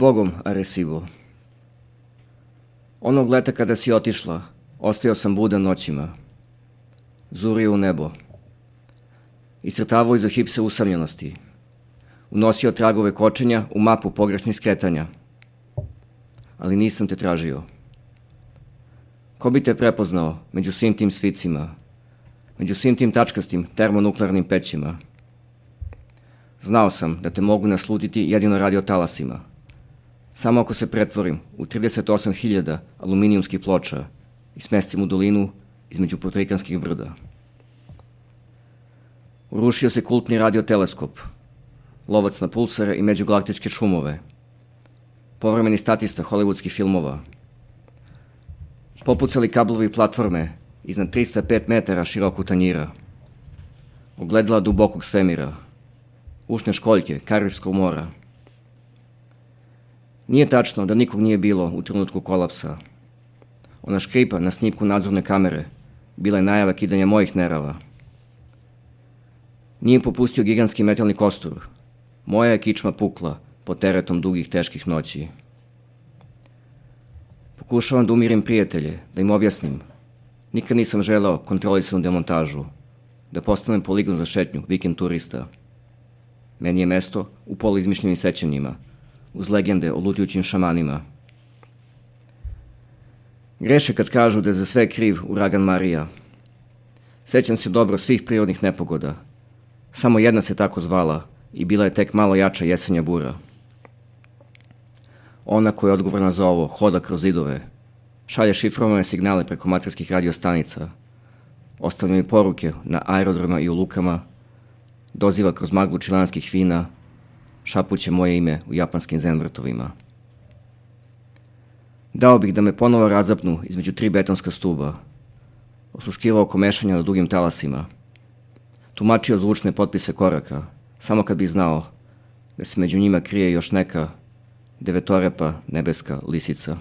Zbogom, Arecibo. Onog leta kada si otišla, ostao sam budan noćima. Zurio u nebo. Iscrtavao izohipse usamljenosti. Unosio tragove kočenja u mapu pogrešnih skretanja. Ali nisam te tražio. Ko bi te prepoznao među svim tim svicima, među svim tim tačkastim termonuklearnim pećima? Znao sam da te mogu naslutiti jedino radiotalasima. Samo ako se pretvorim u 38.000 aluminijumskih ploča i smestim u dolinu između puertorikanskih brda. Urušio se kultni radioteleskop, lovac na pulsare i međugalaktičke šumove, povremeni statista hollywoodskih filmova. Popucali kablovi platforme iznad 305 metara širokog tanjira, ogledala dubokog svemira, ušne školjke Karibskog mora. Nije tačno da nikog nije bilo u trenutku kolapsa. Ona škripa na snimku nadzorne kamere bila je najava kidanja mojih nerava. Nije popustio gigantski metalni kostur. Moja je kičma pukla pod teretom dugih teških noći. Pokušavam da umirim prijatelje, da im objasnim. Nikad nisam želeo kontrolisanu demontažu, da postanem poligon za šetnju, vikend turista. Meni je mesto u poluizmišljenim sećanjima, uz legende o lutajućim šamanima. Greše kad kažu da je za sve kriv uragan Marija. Sećam se dobro svih prirodnih nepogoda. Samo jedna se tako zvala i bila je tek malo jača jesenja bura. Ona koja je odgovorna za ovo hoda kroz zidove, šalje šifrovane signale preko materskih radiostanica, ostavlja mi poruke na aerodroma i u lukama, doziva kroz maglu čilanskih vina, šapuće moje ime u japanskim zen vrtovima. Dao bih da me ponovo razapnu između 3 betonska stuba, osluškivao komešanja na dugim talasima, tumačio zvučne potpise koraka, samo kad bih znao da se među njima krije još neka devetorepa nebeska lisica.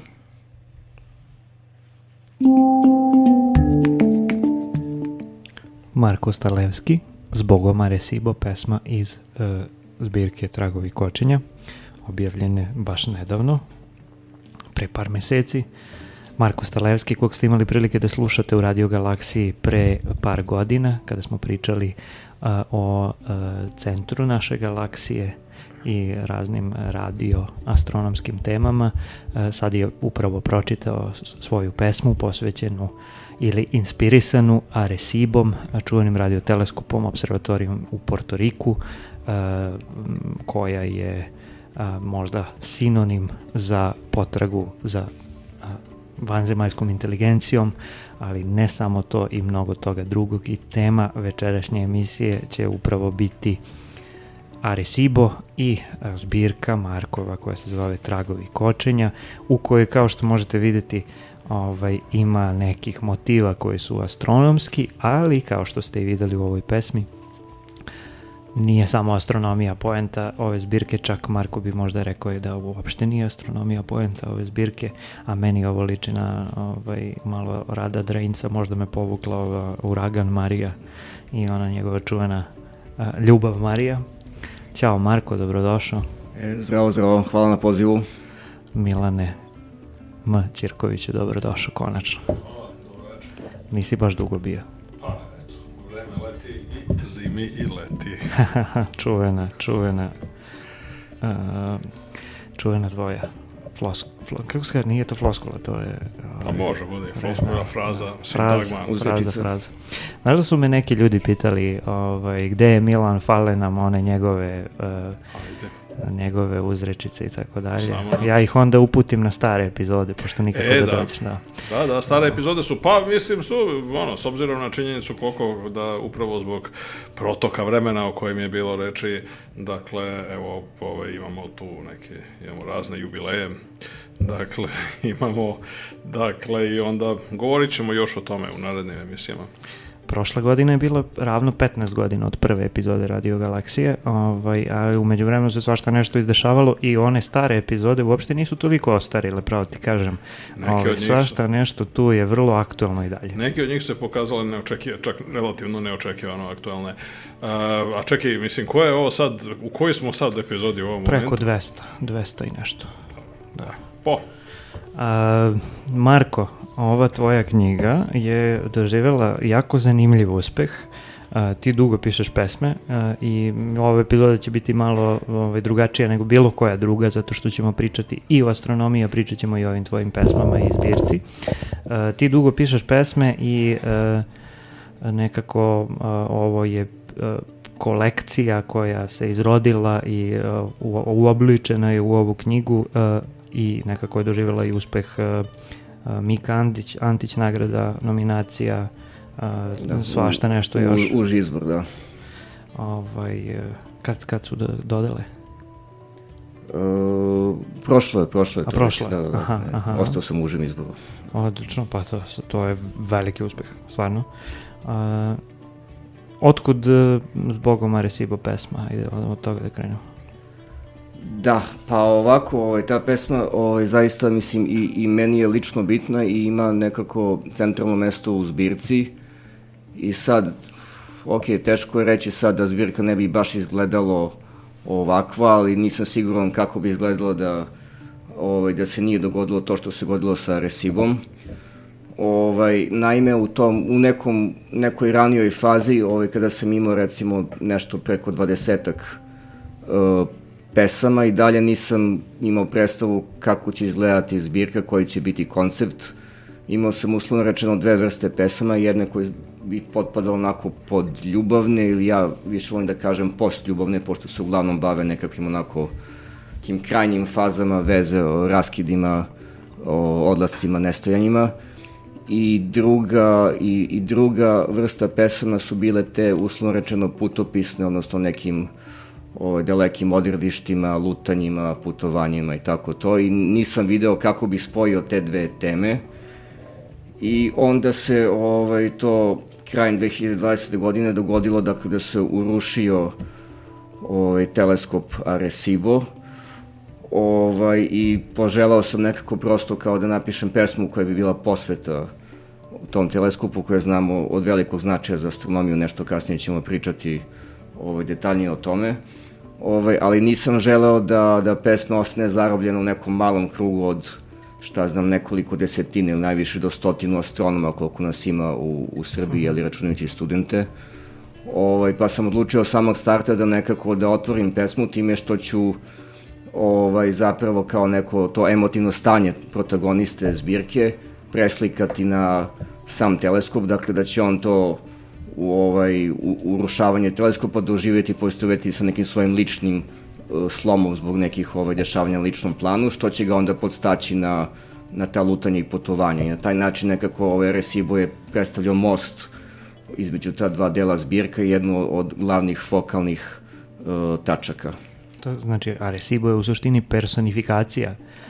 Marko Stalevski, Zbogom Arecibo, pesma iz zbirke Tragovi kočenja, objavljene baš nedavno, pre par meseci. Marko Stalevski, kog ste imali prilike da slušate u Radio Galaksiji pre par godina, kada smo pričali o centru naše galaksije i raznim radioastronomskim temama. Sad je upravo pročitao svoju pesmu posvećenu ili inspirisanu Arecibom, čuvenim radioteleskopom observatorijom u Portoriku, koja je možda sinonim za potragu za vanzemaljskom inteligencijom, ali ne samo to i mnogo toga drugog. I tema večerašnje emisije će upravo biti Arecibo i zbirka Markova koja se zove Tragovi kočenja, u kojoj, kao što možete vidjeti, ima nekih motiva koji su astronomski, ali kao što ste i videli u ovoj pesmi, nije samo astronomija poenta ove zbirke, čak Marko bi možda rekao da ovo uopšte nije astronomija poenta ove zbirke, a meni ovo liči na malo Rada Drejnca, možda me povukla uragan Marija i ona njegova čuvena Ljubav Marija. Ćao Marko, dobrodošao. Zdravo, hvala na pozivu. Milane M. Ćirkoviću, dobrodošao, konačno. Hvala, dobro večer. Nisi baš dugo bio. Pa, eto, vreme leti i zimi i leti. čuvena tvoja kako se kaže, nije to floskula, to je... Pa može, bude floskula, fraza, fraza. Znaš da su me neki ljudi pitali gde je Milan, fale nam one njegove uzrečice i tako dalje. Ja ih onda uputim na stare epizode, pošto nikako da dođeš. Da, stare epizode su, s obzirom na činjenicu koliko da upravo zbog protoka vremena o kojem je bilo reči, dakle, evo, imamo tu imamo razne jubileje, dakle, i onda govorit ćemo još o tome u narednim emisijama. Prošla godina je bilo ravno 15 godina od prve epizode Radio Galaksije, ali umeđu vremenu se svašta nešto izdešavalo i one stare epizode uopšte nisu toliko ostarile, pravo ti kažem. Svašta nešto tu je vrlo aktualno i dalje. Neki od njih se pokazali čak relativno neočekivano aktualne. A čekaj, mislim, ko je ovo sad, u kojoj smo sad epizodi u ovom momentu? Preko 200 i nešto. Da. Marko, ova tvoja knjiga je doživjela jako zanimljiv uspeh. Ti dugo pišeš pesme i ova epizoda će biti malo drugačija nego bilo koja druga, zato što ćemo pričati i o astronomiji, a pričat ćemo i o ovim tvojim pesmama i zbirci. Ti dugo pišeš pesme i nekako ovo je kolekcija koja se izrodila i uobličena je u ovu knjigu i nekako je doživjela i uspeh Mika Antić nagrada, nominacija, svašta nešto još. Už izbor, da. Kad su dodele? Prošlo je. Prošlo je? Aha. Ostao sam u užem izboru. Odlično, pa to je veliki uspeh, stvarno. Otkud Zbogom Arecibo pesma? Ajde od toga da krenemo. Da, pa ovako, ta pesma zaista, mislim, i meni je lično bitna i ima nekako centralno mesto u zbirci. I sad, teško je reći sad da zbirka ne bi baš izgledalo ovakva, ali nisam siguran kako bi izgledalo da se nije dogodilo to što se dogodilo sa Arecibom. Naime, u nekoj ranijoj fazi, kada sam imao recimo nešto preko 20-ak pesama i dalje nisam imao predstavu kako će izgledati zbirka, koji će biti koncept. Imao sam uslovno rečeno dve vrste pesama, jedne koje bi potpadalo onako pod ljubavne ili ja više volim da kažem postljubavne, pošto se uglavnom bave nekakvim onako tim krajnjim fazama veze, o raskidima, o odlascima, nestajanjima. I druga vrsta pesama su bile te uslovno rečeno putopisne, odnosno nekim dalekim odredištima, lutanjima, putovanjima i tako to, i nisam video kako bi spojio te dve teme. I onda se to krajem 2020. godine dogodilo da se urušio teleskop Arecibo i poželao sam nekako prosto kao da napišem pesmu koja bi bila posveta tom teleskopu koje znamo od velikog značaja za astronomiju, nešto kasnije ćemo pričati detaljnije o tome. Ali nisam želeo da pesma ostane zarobljena u nekom malom krugu od, nekoliko desetine ili najviše do 100 astronoma koliko nas ima u Srbiji, ali računajući studente. Pa sam odlučio od samog starta da nekako da otvorim pesmu time što ću zapravo kao neko to emotivno stanje protagoniste zbirke preslikati na sam teleskop, dakle da će on to urušavanje teleskopa doživjeti i poistovjeti sa nekim svojim ličnim slomom zbog nekih dešavanja na ličnom planu, što će ga onda podstaći na ta lutanja i putovanja. I na taj način nekako Arecibo je predstavljao most između ta dva dela zbirka i jednu od glavnih fokalnih tačaka. To znači, Arecibo je u suštini personifikacija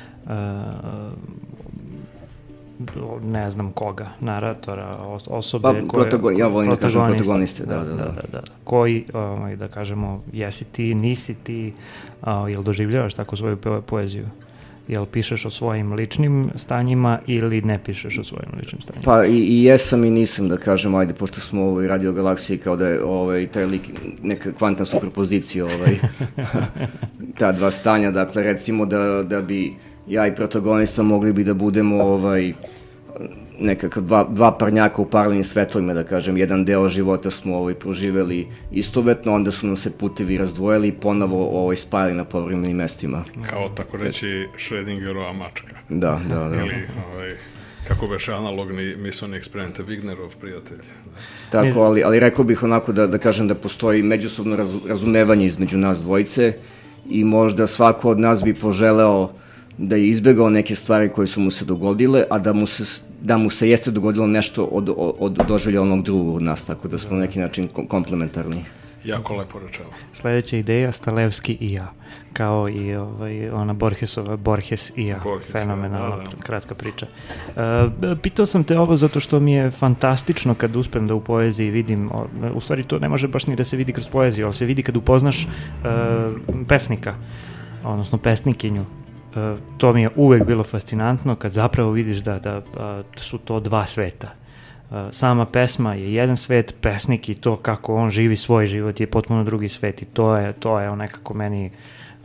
ne znam koga, naratora, osobe ja volim da kažem protagoniste, da. Koji, da kažemo, jesi ti, nisi ti, jel doživljavaš tako svoju poeziju? Jel pišeš o svojim ličnim stanjima ili ne pišeš o svojim ličnim stanjima? Pa i jesam i nisam, da kažem, ajde, pošto smo u ovoj radio galaksiji, kao da je taj lik neka kvantna superpozicija, ta dva stanja, dakle, recimo da bi ja i protagonista mogli bi da budemo nekakav dva parnjaka u paralelnim svetovima, da kažem, jedan deo života smo proživeli istovetno, onda su nam se putevi razdvojili i ponovo spajali na povremenim mestima. Kao tako reći Schrödingerova mačka. Da. Ili, kako beše analogni misaoni eksperiment Wignerov prijatelj. Tako, ali rekao bih onako da kažem da postoji međusobno razumevanje između nas dvojice i možda svako od nas bi poželeo da je izbegao neke stvari koje su mu se dogodile, a da mu se jeste dogodilo nešto od doživlja onog drugog od nas, tako da smo na neki način komplementarni. Jako lepo rečeno. Sledeća ideja, Stalevski i ja, kao i ona Borgesova, Borges i ja, fenomenalna kratka priča. Pitao sam te ovo zato što mi je fantastično kad uspem da u poeziji vidim, u stvari to ne može baš ni da se vidi kroz poeziju, ali se vidi kad upoznaš pesnika, odnosno pesnikinju. To mi je uvek bilo fascinantno kad zapravo vidiš da su to dva sveta. Sama pesma je jedan svet, pesnik i to kako on živi svoj život je potpuno drugi svet i to je nekako meni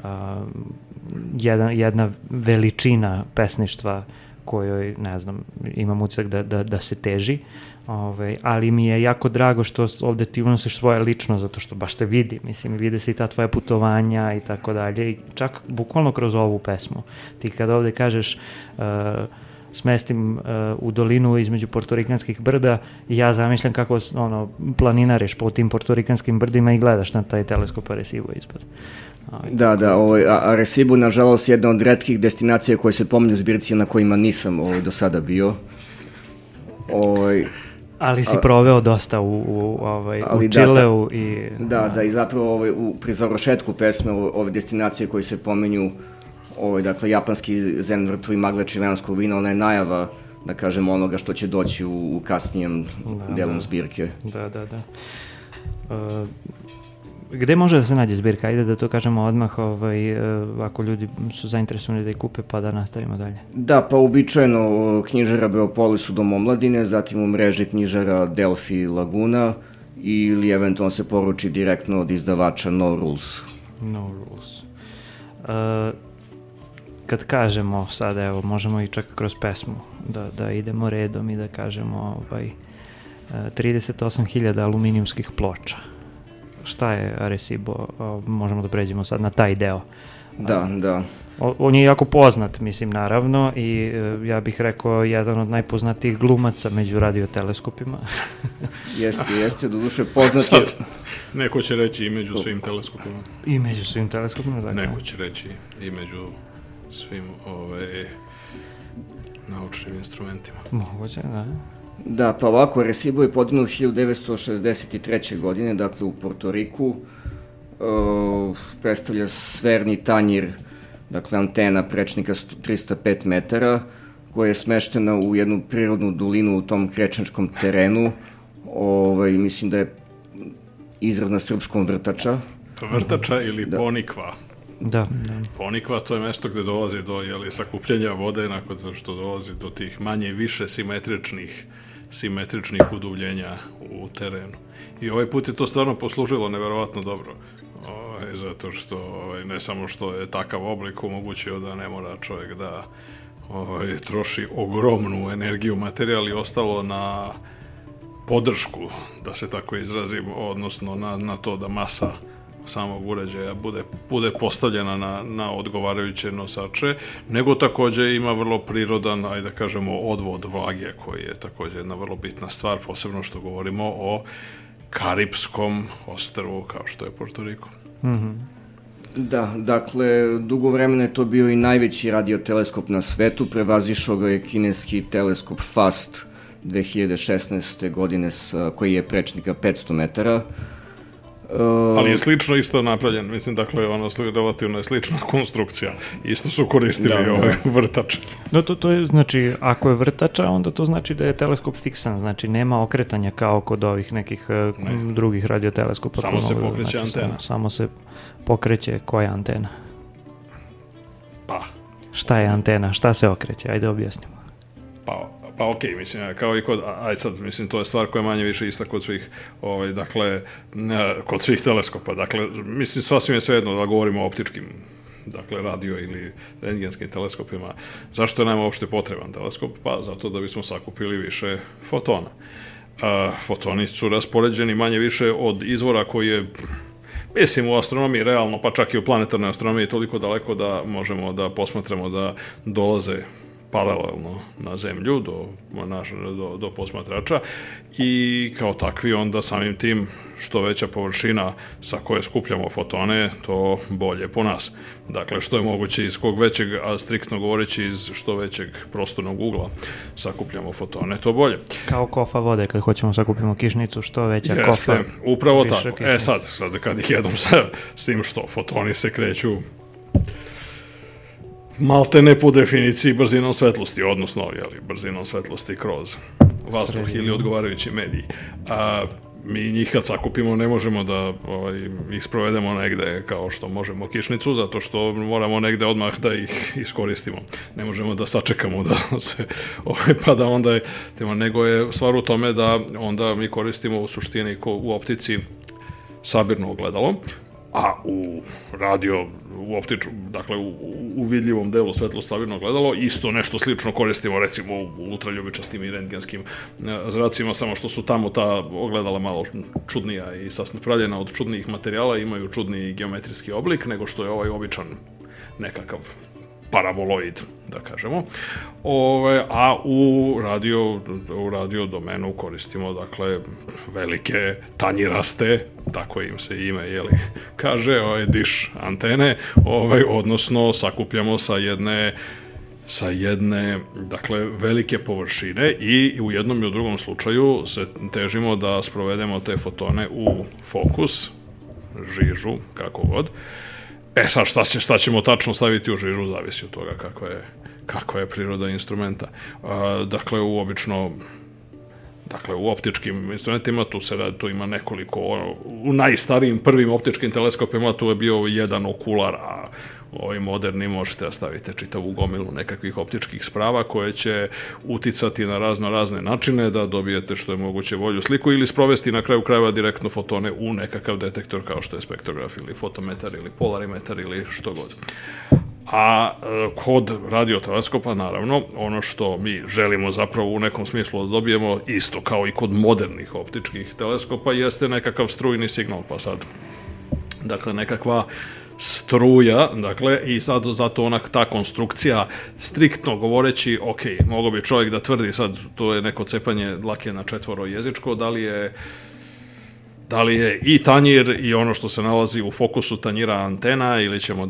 jedna veličina pesništva kojoj, ne znam, imam utisak da se teži, ali mi je jako drago što ovde ti unosiš svoje lično, zato što baš te vidi, mislim, vide se i ta tvoja putovanja i tako dalje, i čak bukvalno kroz ovu pesmu. Ti kad ovde kažeš smestim u dolinu između portorikanskih brda i ja zamišljam kako planinariš po tim portorikanskim brdima i gledaš na taj teleskop Arecibo ispod. Da, Arecibo, nažalost, jedna od retkih destinacija koje se pominju u zbirci na kojima nisam do sada bio. Ali si proveo dosta u Čileu i... Da, i zapravo pri završetku pesme ove destinacije koje se pominju, dakle, japanski zen vrtovi, magle čilenskog vina, ona je najava, da kažem, onoga što će doći u kasnijem delom zbirke. Da. Gde može da se nađe zbirka? Ajde da to kažemo odmah, ako ljudi su zainteresovani da ih kupe, pa da nastavimo dalje. Da, pa uobičajeno knjižara Beopolis u Dom omladine, zatim u mreži knjižara Delfi Laguna, ili eventualno se poruči direktno od izdavača No Rules. Kad kažemo sad, evo, možemo i čak kroz pesmu da idemo redom i da kažemo 38.000 aluminijumskih ploča. Šta je Arecibo? Možemo da pređemo sad na taj deo. Da. On je jako poznat, mislim, naravno, i ja bih rekao jedan od najpoznatijih glumaca među radioteleskopima. Jeste, doduše poznat je... Neko će reći i među svim teleskopima. I među svim teleskopima, dakle. Neko će reći i među svim naučnim instrumentima. Moguće, da. Da, pa ovako, Arecibo je podignut 1963. godine, dakle u Portoriku. Predstavlja sferni tanjir, dakle antena prečnika 305 metara, koja je smeštena u jednu prirodnu dolinu u tom krečničkom terenu. Mislim da je izraz na srpskom vrtača. Vrtača ili ponikva. Da. Ponikva, to je mesto gde dolazi do sakupljanja vode, nakon što dolazi do tih manje i više simetričnih uduvljenja u terenu. I ovaj put je to stvarno poslužilo neverovatno dobro, zato što ne samo što je takav oblik omogućio da ne mora čovjek da troši ogromnu energiju, materijal i ostalo na podršku, da se tako izrazim, odnosno na to da masa samog uređaja bude postavljena na odgovarajuće nosače, nego takođe ima vrlo prirodan, ajde da kažemo, odvod vlage, koji je takođe jedna vrlo bitna stvar, posebno što govorimo o Karipskom ostrvu kao što je Portoriko. Da, dakle, dugo vremena je to bio i najveći radioteleskop na svetu, prevazišao ga je kineski teleskop FAST 2016. godine koji je prečnika 500 metara. Ali je slično isto napravljen, mislim, dakle, relativno je slična konstrukcija. Isto su koristili vrtač. Da, to je, znači, ako je vrtača, onda to znači da je teleskop fiksan, znači nema okretanja kao kod ovih nekih drugih radioteleskopa. Samo se pokreće antena. Samo se pokreće koja antena? Pa. Šta je antena? Šta se okreće? Ajde objasnimo. Pa okej, mislim, kao i kod, sad, mislim, to je stvar koja manje više ista kod svih, dakle, kod svih teleskopa, dakle, mislim, sasvim je svejedno da govorimo o optičkim, dakle, radio ili rentgenskim teleskopima. Zašto je nam uopšte potreban teleskop? Pa zato da bismo sakupili više fotona. Fotoni su raspoređeni manje više od izvora koji je, mislim, u astronomiji realno, pa čak i u planetarnoj astronomiji toliko daleko da možemo da posmatramo da dolaze paralelno na zemlju do posmatrača i kao takvi onda samim tim što veća površina sa koje skupljamo fotone, to bolje po nas. Dakle, što je moguće iz kog većeg, a striktno govoreći iz što većeg prostornog ugla sakupljamo fotone, to bolje. Kao kofa vode, kad hoćemo sakupimo kišnicu, što veća kofa. Jeste, upravo tako. Kišnicu. Sad kad ih jedom s tim što fotoni se kreću malte ne po definiciji brzinom svetlosti, odnosno brzinom svetlosti kroz vazduh ili odgovarajući mediji. Mi njih kad sakupimo ne možemo da ih sprovedemo negde kao što možemo kišnicu, zato što moramo negde odmah da ih iskoristimo. Ne možemo da sačekamo da se pa da onda nego je stvar u tome da onda mi koristimo u suštini u optici sabirno ogledalo a u radio, dakle u vidljivom delu svetlo-stabilno gledalo, isto nešto slično koristimo recimo u ultraljubičastim i rentgenskim zracima, samo što su tamo ta ogledala malo čudnija i sasvim pravljena od čudnijih materijala, imaju čudniji geometrijski oblik nego što je ovaj običan nekakav paraboloid, da kažemo. A u radio domenu koristimo, dakle, velike tanjiraste, tako im se ime, kaže, diš antene, odnosno sakupljamo sa jedne, dakle, velike površine i u jednom i u drugom slučaju se težimo da sprovedemo te fotone u fokus, žižu, kako god. Sad šta ćemo tačno staviti u žižu, zavisi od toga kakva je priroda instrumenta. Dakle, u optičkim instrumentima tu ima nekoliko, u najstarijim prvim optičkim teleskopima tu je bio jedan okular, a ovi moderni možete da stavite čitavu gomilu nekakvih optičkih sprava koje će uticati na razne načine da dobijete što je moguće bolju sliku ili sprovesti na kraju krajeva direktno fotone u nekakav detektor kao što je spektrograf ili fotometar ili polarimetar ili što god. A kod radioteleskopa, naravno, ono što mi želimo zapravo u nekom smislu da dobijemo, isto kao i kod modernih optičkih teleskopa, jeste nekakav strujni signal, pa sad, dakle, nekakva struja, dakle, i sad zato ta konstrukcija, striktno govoreći, ok, mogo bi čovjek da tvrdi, sad, to je neko cepanje dlake na četvorojezičko, da li je i tanjir i ono što se nalazi u fokusu tanjira antena ili ćemo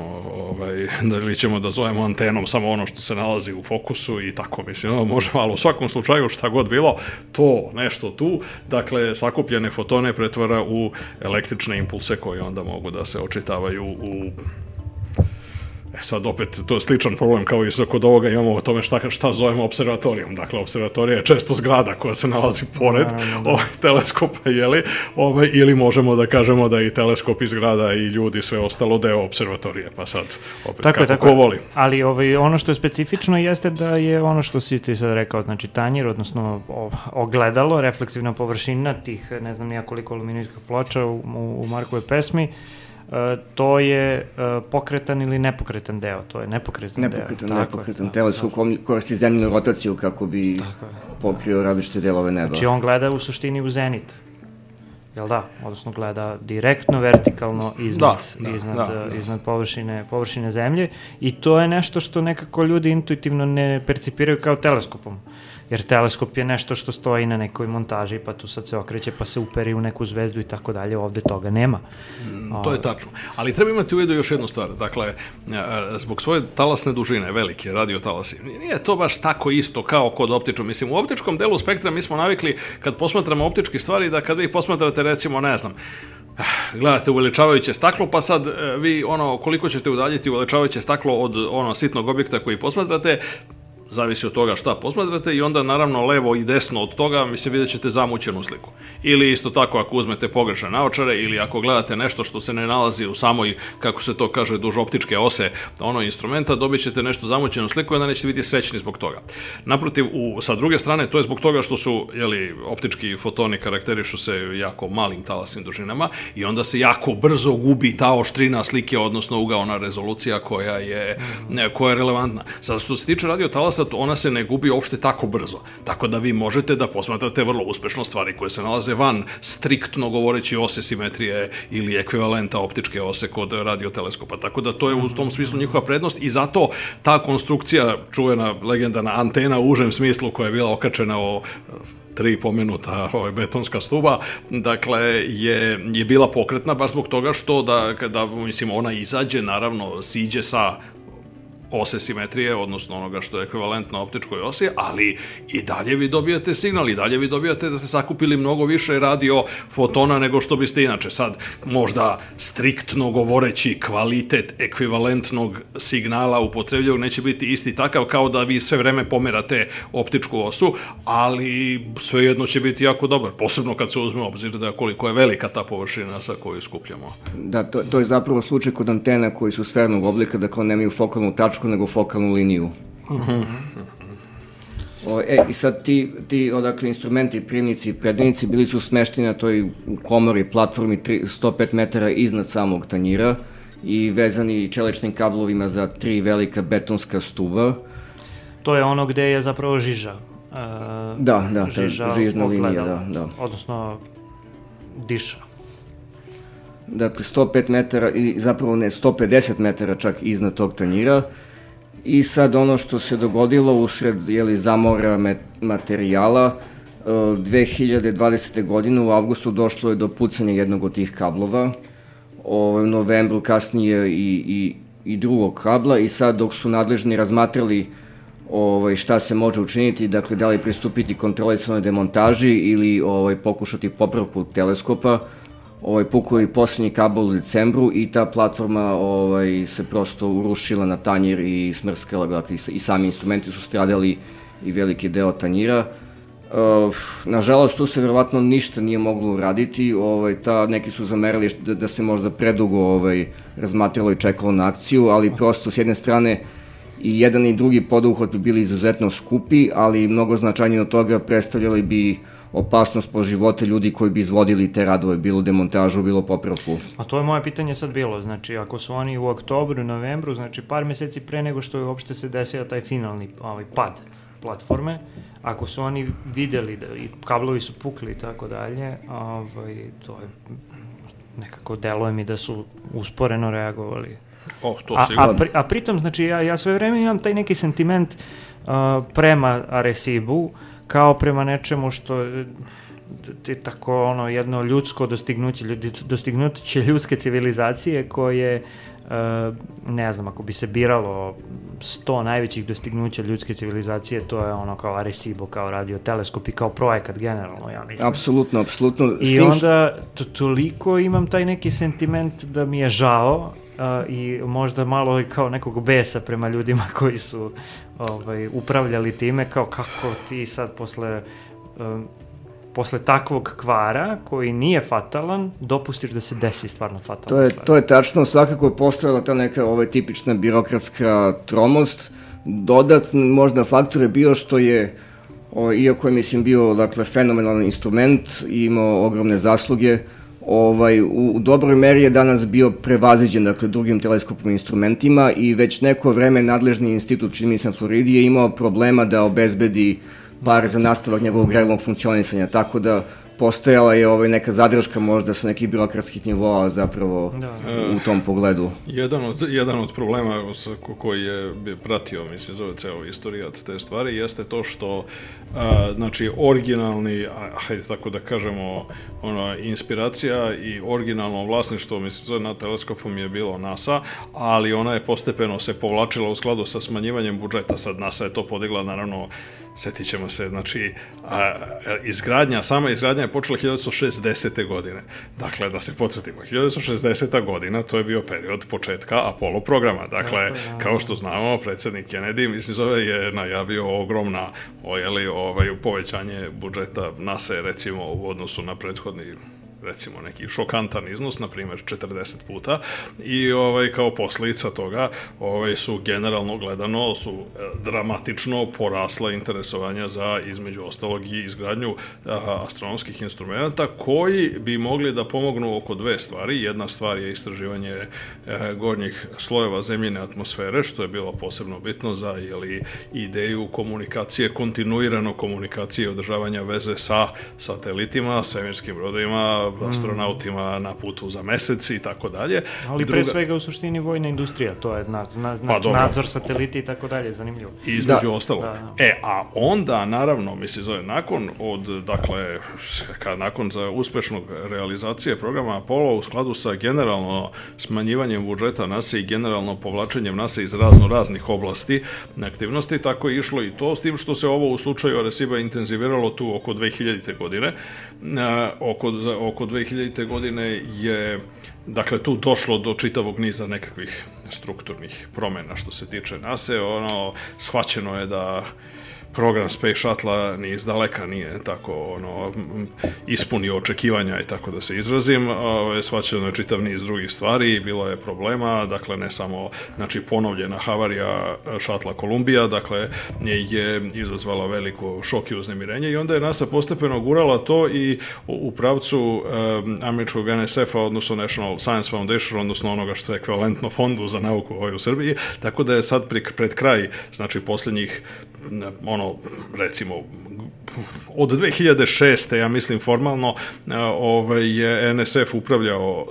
da zovemo antenom samo ono što se nalazi u fokusu i tako, mislim, može malo u svakom slučaju šta god bilo, to nešto tu, dakle, sakupljene fotone pretvara u električne impulse koji onda mogu da se očitavaju u... Sad opet, to je sličan problem kao i kod ovoga, imamo o tome šta zovemo observatorijom. Dakle, observatorija je često zgrada koja se nalazi pored teleskopa, ili možemo da kažemo da i teleskop i zgrada i ljudi sve ostalo deo observatorije, pa sad opet kako ko voli. Ali ono što je specifično jeste da je ono što si ti sad rekao, znači tanjir, odnosno ogledalo, reflektivna površina tih, ne znam nija koliko aluminijskih ploča u Markovoj pesmi, to je pokretan ili nepokretan deo, to je nepokretan deo. Nepokretan. Teleskop koristi zemljenu rotaciju kako bi pokrio različite delove neba. Znači on gleda u suštini u zenit, jel da? Odnosno gleda direktno, vertikalno iznad površine zemlje i to je nešto što nekako ljudi intuitivno ne percipiraju kao teleskopom. Jer teleskop je nešto što stoji na nekoj montaži, pa tu sad se okreće, pa se uperi u neku zvezdu i tako dalje, ovde toga nema. To je tačno. Ali treba imati u vidu još jednu stvar. Dakle, zbog svoje talasne dužine, velike radiotalasi, nije to baš tako isto kao kod optičkog. Mislim, u optičkom delu spektra mi smo navikli, kad posmatramo optičke stvari, da kad vi posmatrate, recimo, ne znam, gledate uveličavajuće staklo, pa sad vi, koliko ćete udaljiti uveličavajuće staklo od sitnog objekta koji posmatrate, zavisi od toga šta posmatrate i onda naravno levo i desno od toga vidjet ćete zamućenu sliku. Ili isto tako ako uzmete pogrešne naočare ili ako gledate nešto što se ne nalazi u samoj, kako se to kaže, duž optičke ose instrumenta, dobit ćete nešto zamućenu sliku i onda nećete biti srećni zbog toga. Naprotiv, sa druge strane, to je zbog toga što su, optički fotoni karakterišu se jako malim talasnim dužinama i onda se jako brzo gubi ta oštrina slike, odnosno ugaona rezolucija koja je relevantna. Sada što se tiče radiotalasa, ona se ne gubi uopšte tako brzo. Tako da vi možete da posmatrate vrlo uspešno stvari koje se nalaze van, striktno govoreći ose simetrije ili ekvivalenta optičke ose kod radioteleskopa. Tako da to je u tom smislu njihova prednost i zato ta konstrukcija, čuvena legendarna antena u užem smislu koja je bila okačena o 3 pomenuta betonska stuba, dakle, je bila pokretna baš zbog toga što da ona izađe, naravno, siđe sa ose simetrije, odnosno onoga što je ekvivalentno optičkoj osi, ali i dalje vi dobijate signal, i dalje vi dobijate da ste sakupili mnogo više radiofotona nego što biste inače. Sad, možda striktno govoreći, kvalitet ekvivalentnog signala upotrebljivog neće biti isti takav kao da vi sve vreme pomerate optičku osu, ali svejedno će biti jako dobar, posebno kad se uzme obzir da koliko je velika ta površina sa koju skupljamo. Da, to je zapravo slučaj kod antena koji su sfernog oblika, dakle nemaju fokalnu tačku nego fokalnu liniju. I sad ti odakle instrumenti, primnici i prednici bili su smešteni na toj komori, platformi 105 metara iznad samog tanjira i vezani čeličnim kablovima za 3 velika betonska stuba. To je ono gde je zapravo žiža. Da, žižna linija, da. Odnosno, diša. Dakle, 105 metara, i zapravo ne, 150 metara čak iznad tog tanjira. I sad ono što se dogodilo usred zamora materijala, 2020. godine u avgustu došlo je do pucanja jednog od tih kablova, u novembru kasnije i drugog kabla, i sad dok su nadležni razmatrali šta se može učiniti, dakle da li pristupiti kontrolisanoj demontaži ili pokušati popravku teleskopa, pukao je poslednji kabel u decembru i ta platforma se prosto urušila na tanjir i smrskala, dakle i sami instrumenti su stradali i veliki deo tanjira. Nažalost, tu se verovatno ništa nije moglo uraditi, neki su zamerali da se možda predugo razmatralo i čekalo na akciju, ali prosto s jedne strane i jedan i drugi poduhvat bi bili izuzetno skupi, ali mnogo značajnije od toga predstavljali bi opasnost po živote ljudi koji bi izvodili te radove, bilo demontažu, bilo popravku. A to je moje pitanje sad bilo, znači ako su oni u oktobru, novembru, znači par meseci pre nego što je uopšte se desio taj finalni pad platforme, ako su oni videli da i kablovi su pukli i tako dalje, to je nekako deluje mi da su usporeno reagovali. A pritom, znači ja sve vreme imam taj neki sentiment prema Arecibu, kao prema nečemu što je tako jedno ljudsko dostignuće ljudske civilizacije koje, ne znam, ako bi se biralo 100 najvećih dostignuća ljudske civilizacije, to je ono kao Arecibo, kao radioteleskop i kao projekat generalno, ja mislim. Apsolutno. I onda toliko imam taj neki sentiment da mi je žao i možda malo kao nekog besa prema ljudima koji su upravljali time, kao kako ti sad posle takvog kvara, koji nije fatalan, dopustiš da se desi stvarno fatalna stvar. To je tačno, svakako je postojala ta neka tipična birokratska tromost. Dodatno možda faktor je bio što je, iako je mislim bio fenomenalan instrument i imao ogromne zasluge, u dobroj meri je danas bio prevaziđen, drugim teleskopom instrumentima i već neko vreme nadležni institut, čini mi se na Floridi, je imao problema da obezbedi pare za nastavak njegovog regularnog funkcionisanja, tako da postojala je neka zadrška možda sa nekih birokratskih nivoa zapravo u tom pogledu. Jedan od problema koji je pratio, mislim, zove ceo istorijat te stvari, jeste to što, znači, originalni, hajde tako da kažemo, inspiracija i originalno vlasništvo, mislim, zove na teleskopom je bilo NASA, ali ona je postepeno se povlačila u skladu sa smanjivanjem budžeta. Sad NASA je to podigla, naravno, setit ćemo se, znači, sama izgradnja je počela 1960. godine. Dakle, da se podsjetimo, 1960. godina, to je bio period početka Apollo programa. Dakle, kao što znamo, predsjednik Kennedy, mislim, zove, je najavio ogromna povećanje budžeta NASA, recimo, u odnosu na prethodni, recimo, neki šokantan iznos, na primjer 40 puta, i kao posljedica toga su generalno gledano dramatično porasla interesovanja za, između ostalog, i izgradnju astronomskih instrumenta koji bi mogli da pomognu oko dve stvari. Jedna stvar je istraživanje gornjih slojeva zemljine atmosfere, što je bilo posebno bitno za ideju komunikacije, kontinuirano komunikacije i održavanja veze sa satelitima, svemirskim brodovima, astronautima na putu za mesec i tako dalje. Ali pre svega u suštini vojna industrija, to je nadzor satelita i tako dalje, zanimljivo. Između ostalo. A onda, naravno, mislim, nakon za uspešnog realizacije programa Apollo, u skladu sa generalno smanjivanjem budžeta NASA i generalno povlačenjem NASA iz raznih oblasti aktivnosti, tako je išlo i to, s tim što se ovo u slučaju Areciba intenziviralo tu oko 2000. godine. Oko 2000. godine je, dakle, tu došlo do čitavog niza nekakvih strukturnih promena što se tiče NASA. Shvaćeno je da program Space Shuttle ni iz daleka nije tako ispunio očekivanja i tako da se izrazim. Svaćeno je čitav niz drugih stvari, bilo je problema, dakle ne samo ponovljena havarija Shuttle Columbia, dakle je izazvala veliko šok i uznemirenje i onda je NASA postepeno gurala to i u pravcu američkog NSF-a, odnosno National Science Foundation, odnosno onoga što je ekvivalentno fondu za nauku u Srbiji, tako da je sad pred kraj, posljednjih recimo od 2006. ja mislim formalno je NSF upravljao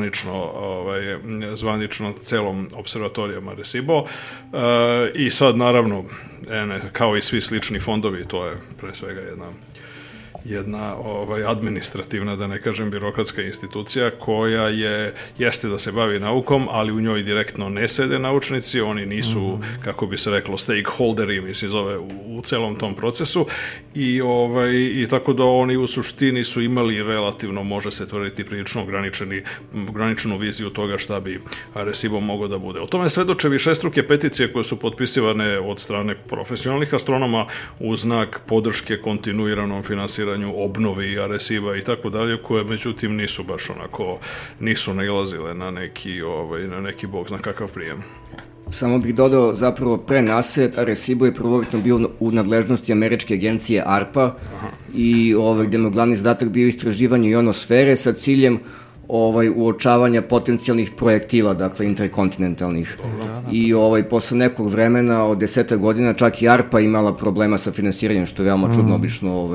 zvanično celom observatorijom Arecibo i sad naravno kao i svi slični fondovi, to je pre svega jedna administrativna, da ne kažem birokratska institucija koja jeste da se bavi naukom, ali u njoj direktno ne sede naučnici, oni nisu, kako bi se reklo, stakeholderi, mislim zove, u celom tom procesu i tako da oni u suštini su imali relativno, može se tvrditi, prilično ograničenu viziju toga šta bi Arecibo mogao da bude. O tome svedoče višestruke peticije koje su potpisivane od strane profesionalnih astronoma u znak podrške kontinuiranom finansiranju obnovi Areciba i tako dalje, koje međutim nisu baš nisu nailazile na neki bog zna kakav prijem. Samo bih dodao, zapravo pre NASA Arecibo je prvobitno bio u nadležnosti američke agencije ARPA i gde mu glavni zadatak bio istraživanje ionosfere sa ciljem uočavanja potencijalnih projektila, dakle interkontinentalnih. I posle nekog vremena, od 10 godina, čak i ARPA imala problema sa finansiranjem, što je veoma čudno, obično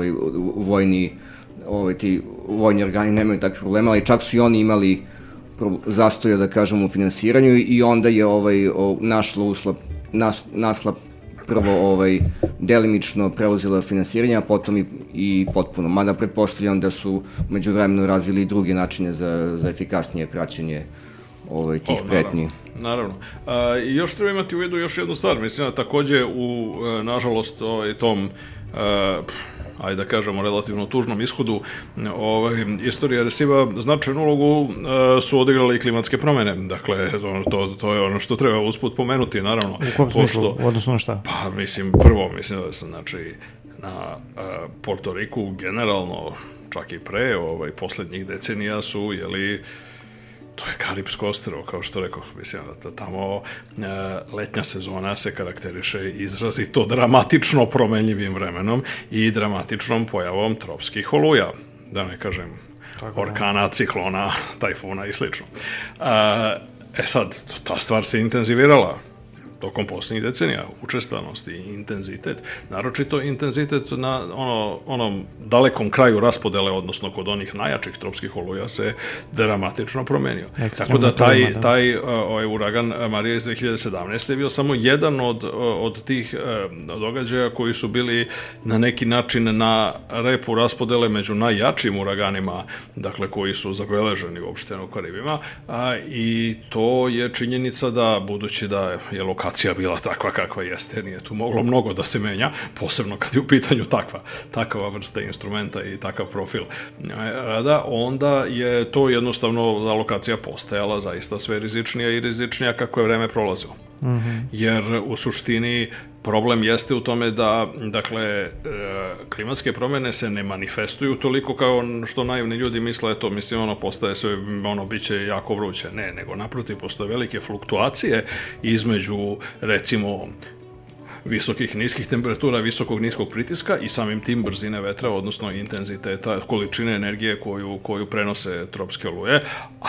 vojni organi nemaju takve problema, ali čak su i oni imali zastoja, da kažem, u finansiranju i onda je nasla prvo delimično preuzela finansiranje, a potom i potpuno. Mada pretpostavljam da su međuvremeno razvili i druge načine za efikasnije praćenje tih pretnji. Naravno. I još treba imati u vidu još jednu stvar. Mislim da takođe nažalost, tom ajde da kažemo, relativno tužnom ishodu istorije Areciba značajnu ulogu su odigrale i klimatske promene. Dakle, to je ono što treba usput pomenuti, naravno. U kom smislu? Odnosno šta? Pa, mislim da se, na Porto Riku generalno, čak i pre, poslednjih decenija su, to je Karipsko ostrvo, kao što rekao. Mislim da tamo letnja sezona se karakteriše izrazito dramatično promenljivim vremenom i dramatičnom pojavom tropskih oluja, da ne kažem orkana, ciklona, tajfuna i slično. Sad, ta stvar se intenzivirala tokom posljednjih decenija, učestvanost i intenzitet, naročito intenzitet na onom dalekom kraju raspodele, odnosno kod onih najjačih tropskih oluja se dramatično promenio. Tako da taj uragan Marija iz 2017. je bio samo jedan od tih događaja koji su bili na neki način na repu raspodele među najjačim uraganima, dakle koji su zabeleženi uopšte u Karibima, i to je činjenica da, budući da je lokacija bila takva kakva jeste, nije tu moglo mnogo da se menja, posebno kad je u pitanju takva vrsta instrumenta i takav profil rada, onda je to jednostavno lokacija postajala zaista sve rizičnija i rizičnija kako je vreme prolazilo. Jer u suštini problem jeste u tome da, dakle, klimatske promene se ne manifestuju toliko kao što naivni ljudi misle, postaje sve, biće jako vruće. Ne, nego naprotiv, postoje velike fluktuacije između, recimo, visokih, niskih temperatura, visokog, niskog pritiska i samim tim brzine vetra, odnosno intenziteta, količine energije koju prenose tropske oluje, a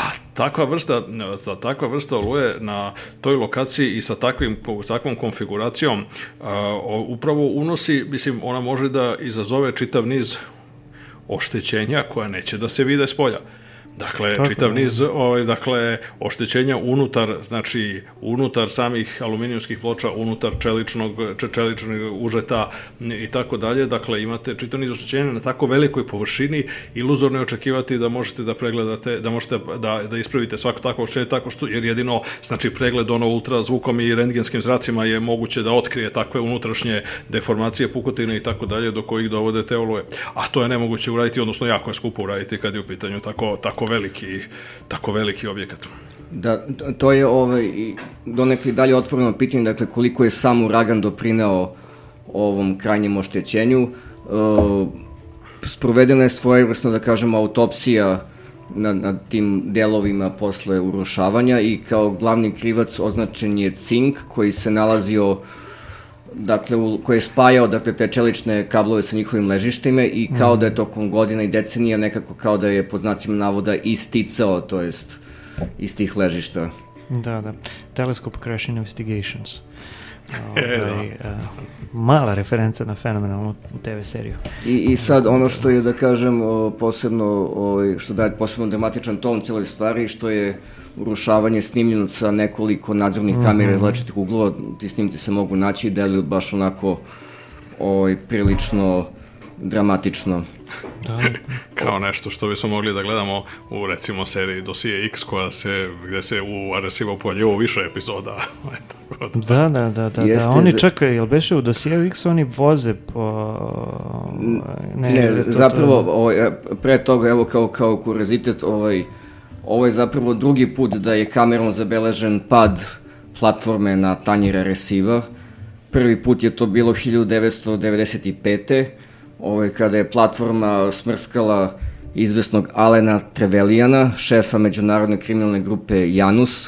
takva vrsta oluje na toj lokaciji i sa takvom konfiguracijom upravo unosi, ona može da izazove čitav niz oštećenja koja neće da se vide s polja. Dakle, čitav niz oštećenja unutar samih aluminijumskih ploča, unutar čeličnog užeta i tako dalje. Dakle, imate čitav niz oštećenja na tako velikoj površini, iluzorno je očekivati da možete da pregledate, da možete da ispravite svako takvo oštećenje, jer jedino, pregled ultrazvukom i rentgenskim zracima je moguće da otkrije takve unutrašnje deformacije, pukotine i tako dalje, do kojih dovode te oluje. A to je nemoguće uraditi, odnosno jako je skupo uraditi kad je u pitanju tako veliki objekat. Da, to je donekle dalje otvoreno pitanje, dakle, koliko je sam uragan doprineo ovom krajnjem oštećenju. Sprovedena je svojevrsno, da kažemo, autopsija na tim delovima posle urušavanja i kao glavni krivac označen je cink koji se nalazio, dakle, koji je spajao, dakle, te čelične kablove sa njihovim ležištima i kao da je tokom godina i decenija nekako kao da je pod znacima navoda isticao, to jest iz tih ležišta. Da. Telescope Crash Investigations. Mala referenca na fenomenalnu TV seriju. I sad ono što je, da kažem, posebno, što daje posebno dramatičan ton celoj stvari, što je urušavanje snimljeno sa nekoliko nadzornih kamera iz različitih uglova, ti snimci se mogu naći i deluju baš onako prilično dramatično. Da. Kao nešto što bismo mogli da gledamo u, recimo, seriji Dosije X, gde se u Arecibo pojavljivao više epizoda. Da. Oni čekaju, jel beše u Dosije X, oni voze po... Zapravo, pre toga, evo kao kuriozitet, ovo je zapravo drugi put da je kamerom zabeležen pad platforme na tanjir Areciba. Prvi put je to bilo 1995. Kada je platforma smrskala izvesnog Alena Trevelijana, šefa međunarodne kriminalne grupe Janus,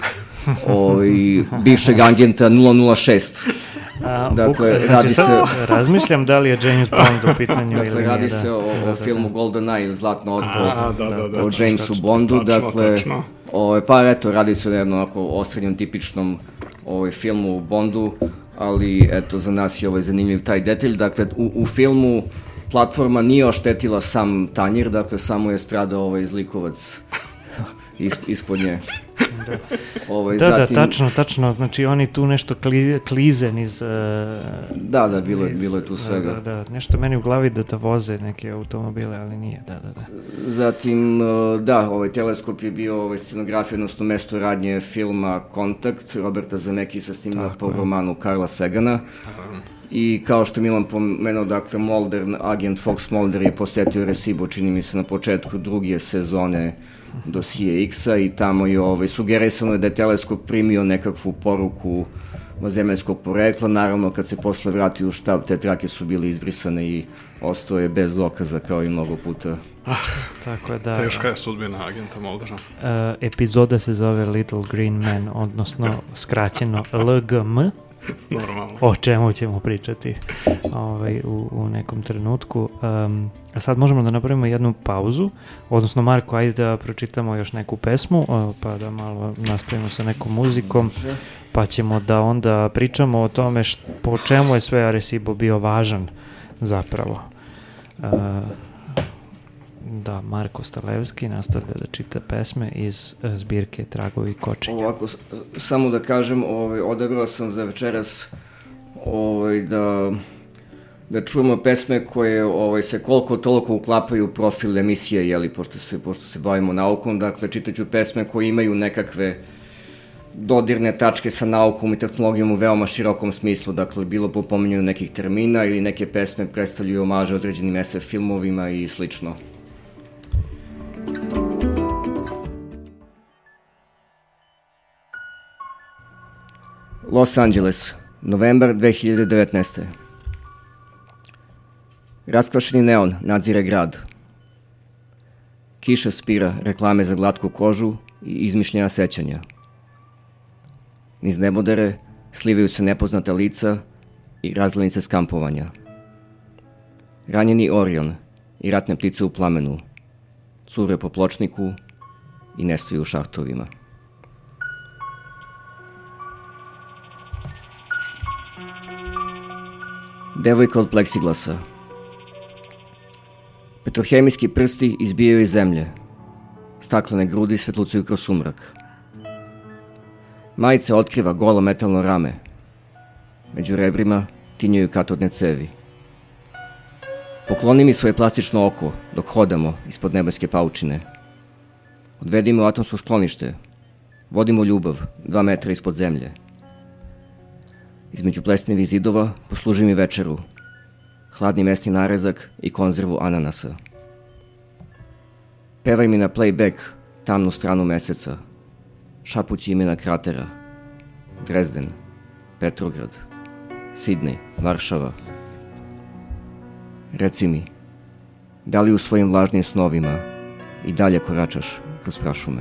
bivšeg agenta 006. Dakle, radi se... Razmišljam da li je James Bond u pitanju ili nije. Dakle, radi se o filmu GoldenEye, Zlatno oko, o Jamesu Bondu. Dakle, pa eto, radi se o jednom osrednjom tipičnom filmu Bondu, ali eto, za nas je zanimljiv taj detalj. Dakle, u filmu platforma nije oštetila sam tanjir, dakle, samo je stradao zlikovac ispod nje. Da, tačno, znači oni tu nešto klize niz... Da, bilo je tu svega. Da, nešto meni u glavi da voze neke automobile, ali nije, da. Zatim, teleskop je bio scenografija, odnosno mesto radnje filma Kontakt, Roberta Zemekisa snimila po romanu Karla Sagana. I kao što Milan pomenuo, dakle, agent Fox Mulder je posetio Arecibo, čini mi se, na početku druge sezone Dosije X-a i tamo je sugerisano da je teleskop primio nekakvu poruku zemaljskog porekla. Naravno, kad se posle vratio u štab, te trake su bile izbrisane i ostao je bez dokaza kao i mnogo puta. Tako je, da. Teška je sudbina agenta Muldera. Epizoda se zove Little Green Man, odnosno skraćeno LGM. Normalno. O čemu ćemo pričati u nekom trenutku. A sad možemo da napravimo jednu pauzu, odnosno Marko, ajde da pročitamo još neku pesmu, pa da malo nastavimo sa nekom muzikom, pa ćemo da onda pričamo o tome po čemu je sve Arecibo bio važan zapravo. Da, Marko Stalevski nastavlja da čita pesme iz zbirke Tragovi kočenja. Ovako, samo da kažem, odabrao sam za večeras da čujemo pesme koje se koliko toliko uklapaju u profil emisije, pošto se bavimo naukom. Dakle, čitaću pesme koje imaju nekakve dodirne tačke sa naukom i tehnologijom u veoma širokom smislu, dakle, bilo po pominjanju nekih termina ili neke pesme predstavljaju omaže određenim SF filmovima i slično. Los Angeles, novembar 2019. Raskvašeni neon nadzire grad. Kiša spira reklame za glatku kožu i izmišljena sećanja. Niz nebodere slivaju se nepoznata lica i razglednice skampovanja. Ranjeni Orion i ratne ptice u plamenu cure po pločniku i nestaju u šahtovima. Devojka od pleksiglasa. Petrohemijski prsti izbijaju iz zemlje. Staklene grudi svetlucaju kroz sumrak. Majica otkriva golo metalno rame. Među rebrima tinjaju katodne cevi. Pokloni mi svoje plastično oko dok hodamo ispod nebeske paučine. Odvedi me u atomsko sklonište. Vodimo ljubav 2 metra ispod zemlje. Između plesnevih zidova posluži mi večeru, hladni mesni narezak i konzervu ananasa. Pevaj mi na playback tamnu stranu meseca, šapući imena kratera, Dresden, Petrograd, Sidney, Varšava, Reci mi, da li u svojim vlažnim snovima i dalje koračaš kroz prašume?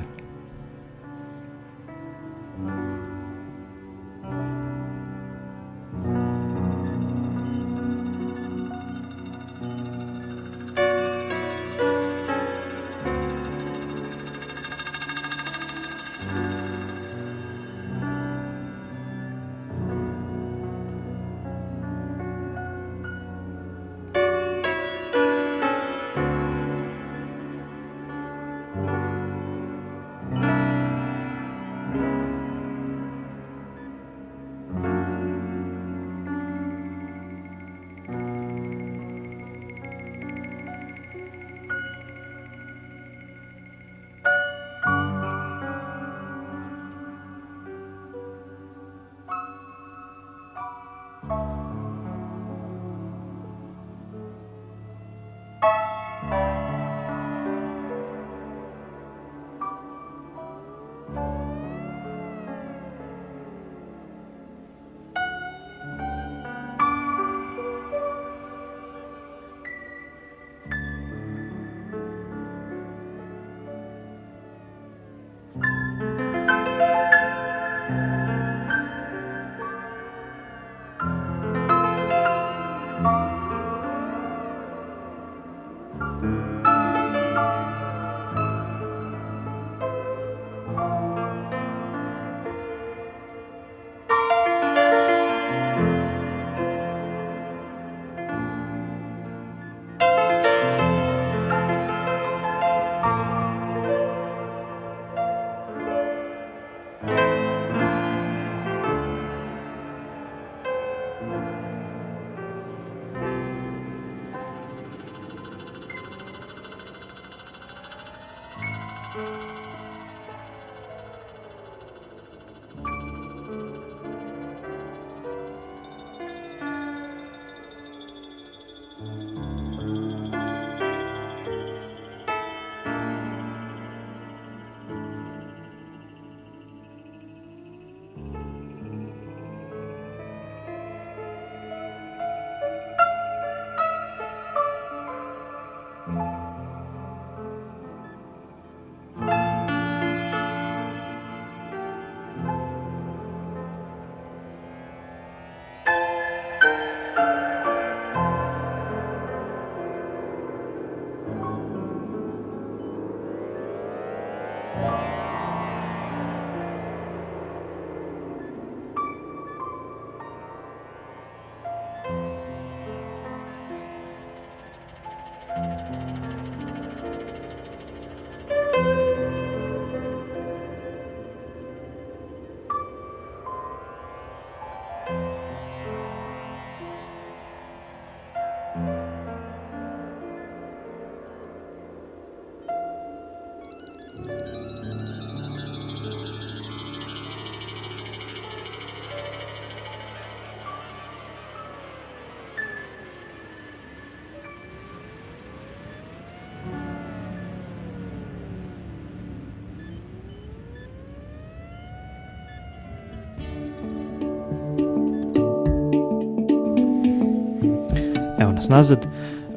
Evo nas nazad.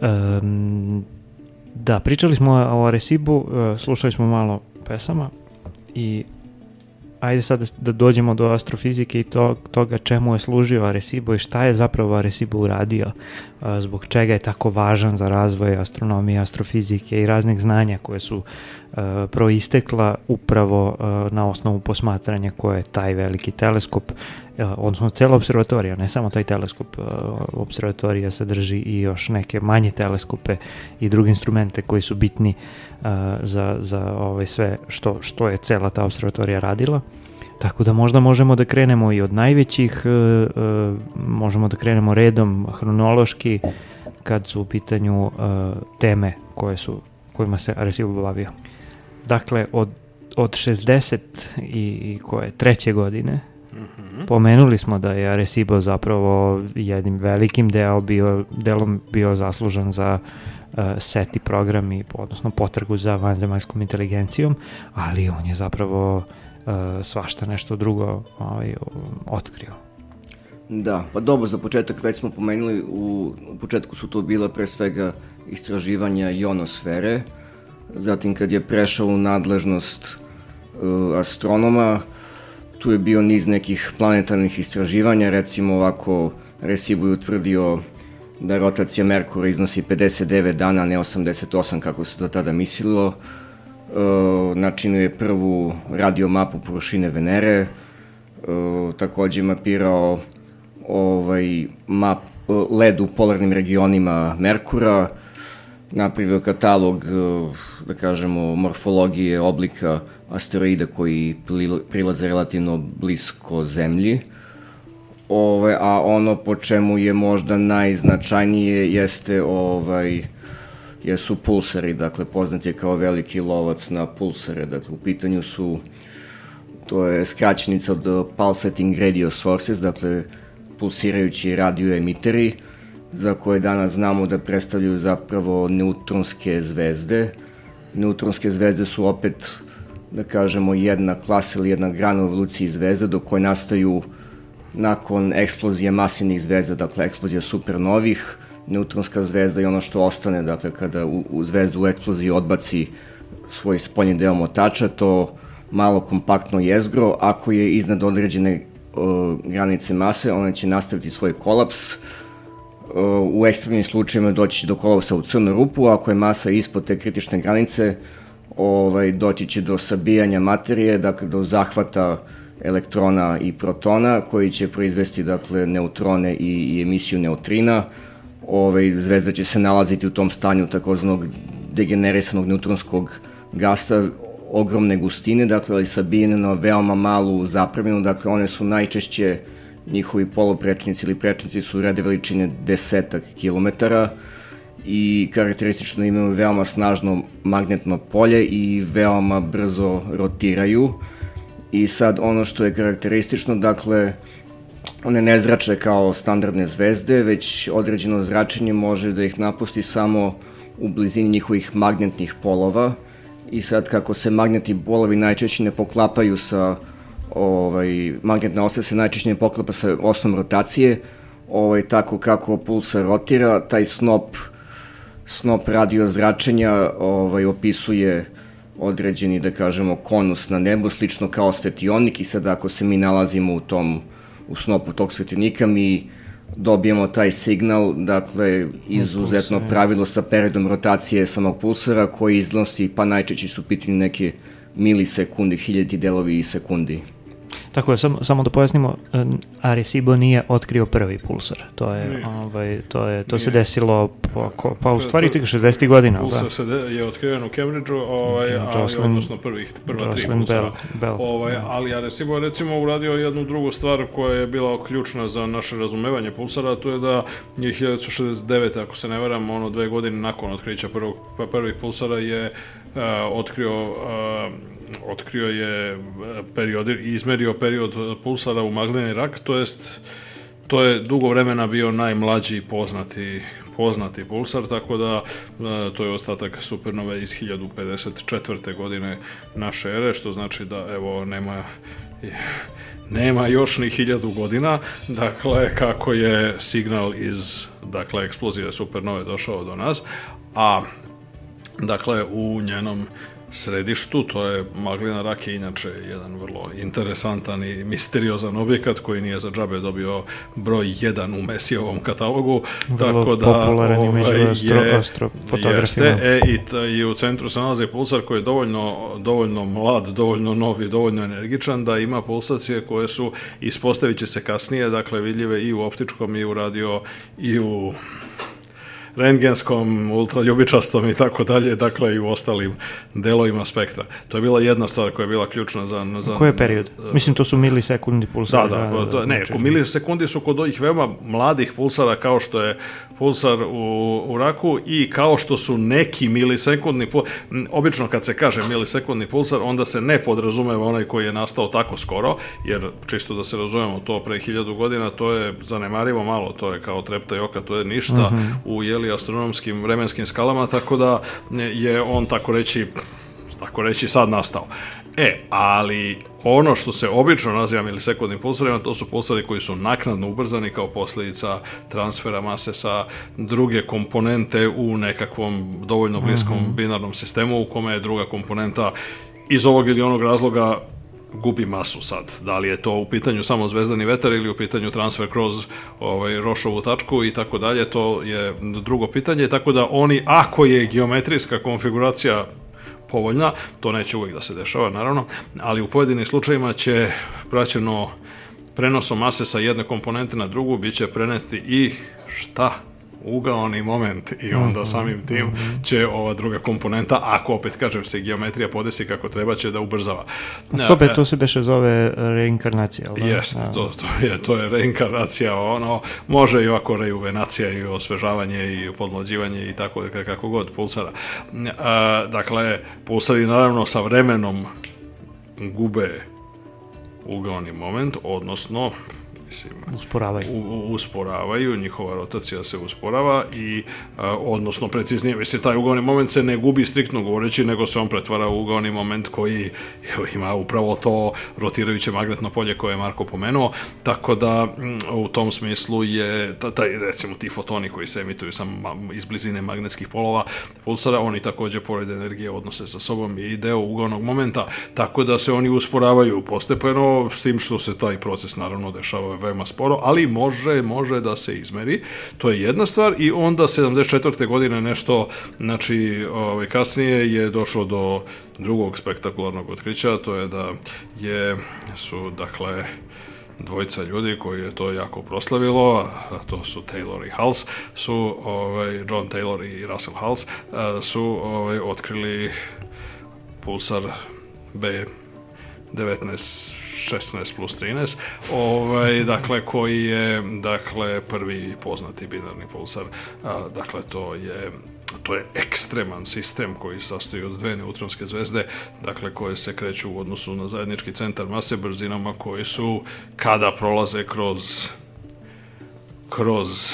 Da, pričali smo o Arecibu, slušali smo malo pesama i ajde sad da dođemo do astrofizike i toga čemu je služio Arecibo i šta je zapravo Arecibo uradio, zbog čega je tako važan za razvoj astronomije, astrofizike i raznih znanja koje su proistekla upravo na osnovu posmatranja koje je taj veliki teleskop, odnosno cela observatorija, ne samo taj teleskop, observatorija sadrži i još neke manje teleskope i druge instrumente koji su bitni za sve što je cela ta observatorija radila. Tako da možda možemo da krenemo i od najvećih, možemo da krenemo redom hronološki kad su u pitanju teme kojima se Arecibo bavio. Dakle, od 63. godine pomenuli smo da je Arecibo zapravo jednim velikim delom bio zaslužan za SETI program i odnosno potragu za vanzemaljskom inteligencijom, ali on je zapravo svašta nešto drugo otkrio. Da, pa dobro, za početak već smo pomenuli, u početku su to bila pre svega istraživanja ionosfere, zatim kad je prešao u nadležnost astronoma, tu je bio niz nekih planetarnih istraživanja, recimo ovako Arecibo je utvrdio da rotacija Merkura iznosi 59 dana, a ne 88 kako se do tada mislilo. Načinio je prvu radiomapu površine Venere, takođe mapirao led u polarnim regionima Merkura, napravio katalog, da kažemo, morfologije oblika asteroida koji prilaze relativno blisko Zemlji. A ono po čemu je možda najznačajnije jesu pulsari, dakle poznat je kao veliki lovac na pulsare, dakle u pitanju su, to je skraćenica od pulsating radio sources, dakle pulsirajući radioemiteri, za koje danas znamo da predstavljaju zapravo neutronske zvezde. Neutronske zvezde su opet, da kažemo, jedna klasa ili jedna grana u evoluciji zvezda, do koje nastaju nakon eksplozije masivnih zvezda, dakle eksplozija supernovih. Neutronska zvezda je ono što ostane, dakle kada u zvezdu u eksploziji odbaci svoj spoljni deo motača, to malo kompaktno jezgro, ako je iznad određene granice mase, ona će nastaviti svoj kolaps. U ekstremnim slučajima doći do kolapsa u crnu rupu, ako je masa ispod te kritične granice, doći će do sabijanja materije, dakle do zahvata elektrona i protona, koji će proizvesti, dakle, neutrone i emisiju neutrina. Zvezda će se nalaziti u tom stanju takozvanog degenerisanog neutronskog gasa, ogromne gustine, dakle, ali sabijene na veoma malu zapreminu, dakle, one su najčešće, njihovi poluprečnici ili prečnici su rade veličine 10 kilometara i karakteristično imaju veoma snažno magnetno polje i veoma brzo rotiraju. I sad ono što je karakteristično, dakle, one ne zrače kao standardne zvezde, već određeno zračenje može da ih napusti samo u blizini njihovih magnetnih polova. I sad kako se magnetni polovi najčešće ne poklapaju sa, magnetna osa se najčešće ne poklapa sa osom rotacije, tako kako pulsar rotira, taj snop radio zračenja opisuje određeni, da kažemo, konus na nebu, slično kao svetionik, i sad ako se mi nalazimo u snopu tog svetionika, mi dobijemo taj signal, dakle, izuzetno pravilo sa periodom rotacije samog pulsara, koji iznosi, pa najčešće su pitanje neke milisekundi, hiljadi delovi sekundi. Tako je, samo da pojasnimo, Arecibo nije otkrio prvi pulsar. To se desilo pa u stvari tih 60. godina. Pulsar je otkriven u Cambridgeu, odnosno prva tri pulsara. Ali Arecibo je recimo uradio jednu drugu stvar koja je bila ključna za naše razumevanje pulsara, to je da je 1969. ako se ne varam, 2 godine nakon otkrića prvih pulsara je otkrio je period i izmerio period pulsara u magleni rak, to je dugo vremena bio najmlađi poznati pulsar, tako da to je ostatak supernove iz 1054. godine naše ere, što znači da evo nema još ni 1000 godina, dakle kako je signal iz, dakle, eksplozije supernove došao do nas, a dakle u njenom središtu, to je maglina rak, je inače jedan vrlo interesantan i misteriozan objekat koji nije za džabe dobio broj 1 u Messijevom katalogu, tako da popularan i među astrofotografima. I u centru se nalazi pulsar koji je dovoljno mlad, dovoljno nov i dovoljno energičan da ima pulsacije koje su, ispostavit će se kasnije, dakle vidljive i u optičkom i u radio i u rentgenskom, ultraljubičastom i tako dalje, dakle i u ostalim delovima spektra. To je bila jedna stvar koja je bila ključna za... Koji je period? Mislim, to su milisekundi pulsara. Milisekundi su kod ovih veoma mladih pulsara, kao što je pulsar u raku i kao što su neki milisekundni obično kad se kaže milisekundni pulsar, onda se ne podrazumeva onaj koji je nastao tako skoro, jer čisto da se razumemo, to pre 1000 godina, to je zanemarivo malo, to je kao trepta i oka, to je ništa u astronomskim vremenskim skalama, tako da je on tako reći sad nastao. Ali ono što se obično naziva milisekundnim pulsarima, to su pulsari koji su naknadno ubrzani kao posljedica transfera mase sa druge komponente u nekakvom dovoljno bliskom binarnom sistemu u kome je druga komponenta iz ovog ili onog razloga gubi masu sad. Da li je to u pitanju samo zvezdani vetar ili u pitanju transfer kroz Rošovu tačku i tako dalje, to je drugo pitanje. Tako da oni, ako je geometrijska konfiguracija povoljna, to neće uvijek da se dešava, naravno, ali u pojedinim slučajima će praćeno prenosom mase sa jedne komponente na drugu, bit će prenesti i ugaoni moment i onda samim tim će ova druga komponenta, ako opet kažem se geometrija podesi kako treba, će da ubrzava. Stope, to se beše zove reinkarnacija. Jeste, to je reinkarnacija, može i ovako rejuvenacija i osvežavanje i podmlađivanje i tako kako god pulsara. Dakle, pulsari naravno sa vremenom gube ugaoni moment, odnosno usporavaju, njihova rotacija se usporava i, odnosno preciznije, taj ugaoni moment se ne gubi striktno govoreći, nego se on pretvara u ugaoni moment koji ima upravo to rotirajuće magnetno polje koje je Marko pomenuo, tako da u tom smislu je recimo ti fotoni koji se emituju iz blizine magnetskih polova pulsara, oni također pored energije odnose sa sobom i deo ugaonog momenta, tako da se oni usporavaju postepeno, s tim što se taj proces naravno dešava veoma sporo, ali može da se izmeri. To je jedna stvar i onda 74. godine nešto, znači kasnije je došlo do drugog spektakularnog otkrića, to je da su dakle dvojica ljudi koji je to jako proslavilo, a to su Taylor i Hulse, John Taylor i Russell Hulse, su otkrili pulsar B1916 plus 13, dakle, koji je prvi poznati binarni pulsar. Dakle, to je ekstreman sistem koji se sastoji od dve neutronske zvezde, dakle, koje se kreću u odnosu na zajednički centar mase brzinama koji su, kada prolaze kroz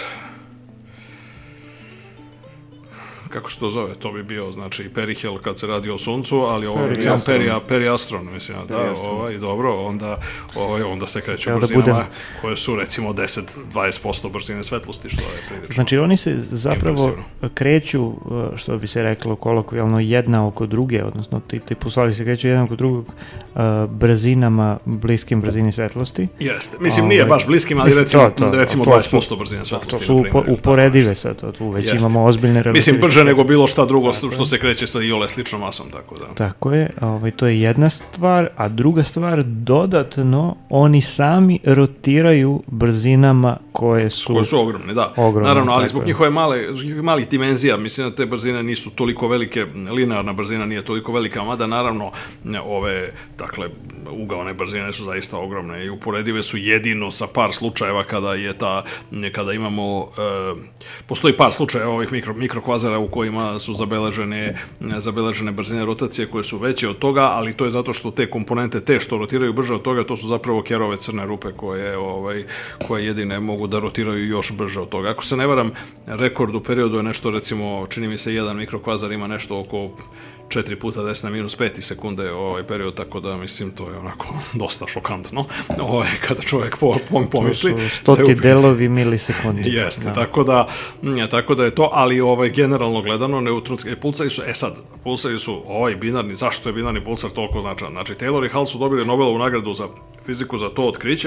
kako se to zove, to bi bio, znači, perihel kad se radi o suncu, ali ovo je periastron, mislim, dobro, onda se kreću brzinama koje su, recimo, 10-20% brzine svetlosti, što je prilično. Znači, oni se zapravo kreću, što bi se reklo kolokvijalno, jedna oko druge, odnosno ti pulsari se kreću jedan oko drugog brzinama, bliskim brzini svetlosti. Jeste, mislim, nije baš bliskim, ali recimo 20% brzine svetlosti. To su uporedive sad, tu već imamo ozbiljne relativnosti. Mislim, brže nego bilo šta drugo što se kreće sa iole sličnom masom, tako da. Tako je, to je jedna stvar, a druga stvar, dodatno, oni sami rotiraju brzinama koje su ogromne, da. Naravno, ali zbog njihove malih dimenzija, mislim da te brzine nisu toliko velike, linearna brzina nije toliko velika, mada naravno dakle, ugaone brzine su zaista ogromne i uporedive su jedino sa par slučajeva kada imamo, postoji par slučajeva ovih mikrokvazara u kojima su zabeležene brzine rotacije koje su veće od toga, ali to je zato što te komponente, što rotiraju brže od toga, to su zapravo Kerove crne rupe koje jedine mogu da rotiraju još brže od toga. Ako se ne varam, rekord u periodu je nešto, recimo, čini mi se jedan mikrokvazar ima nešto oko 4 puta 10 na minus 5 sekunde period, tako da, mislim, to je onako dosta šokantno kada čovjek pomisli. To su stoti delovi milisekundi. Jeste, tako da je to, ali generalno gledano, neutronski pulsari su, pulsari su binarni, zašto je binarni pulsar toliko značajan? Znači, Taylor i Hulse su dobili Nobelovu nagradu za fiziku za to otkriće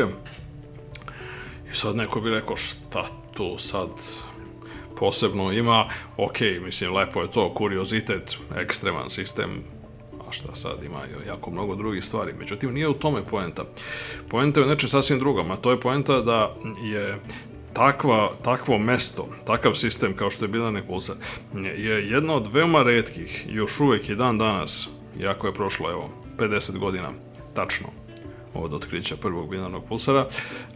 i sad neko bi rekao, šta tu sad posebno ima, mislim, lepo je to, kuriozitet, ekstreman sistem, a šta sad ima jako mnogo drugih stvari. Međutim, nije u tome poenta. Poenta je nečem sasvim drugom, a to je poenta da je takvo mesto, takav sistem kao što je binarni pulsar, je jedno od veoma retkih, još uvijek i dan danas, iako je prošlo, 50 godina, tačno, od otkrića prvog binarnog pulsara,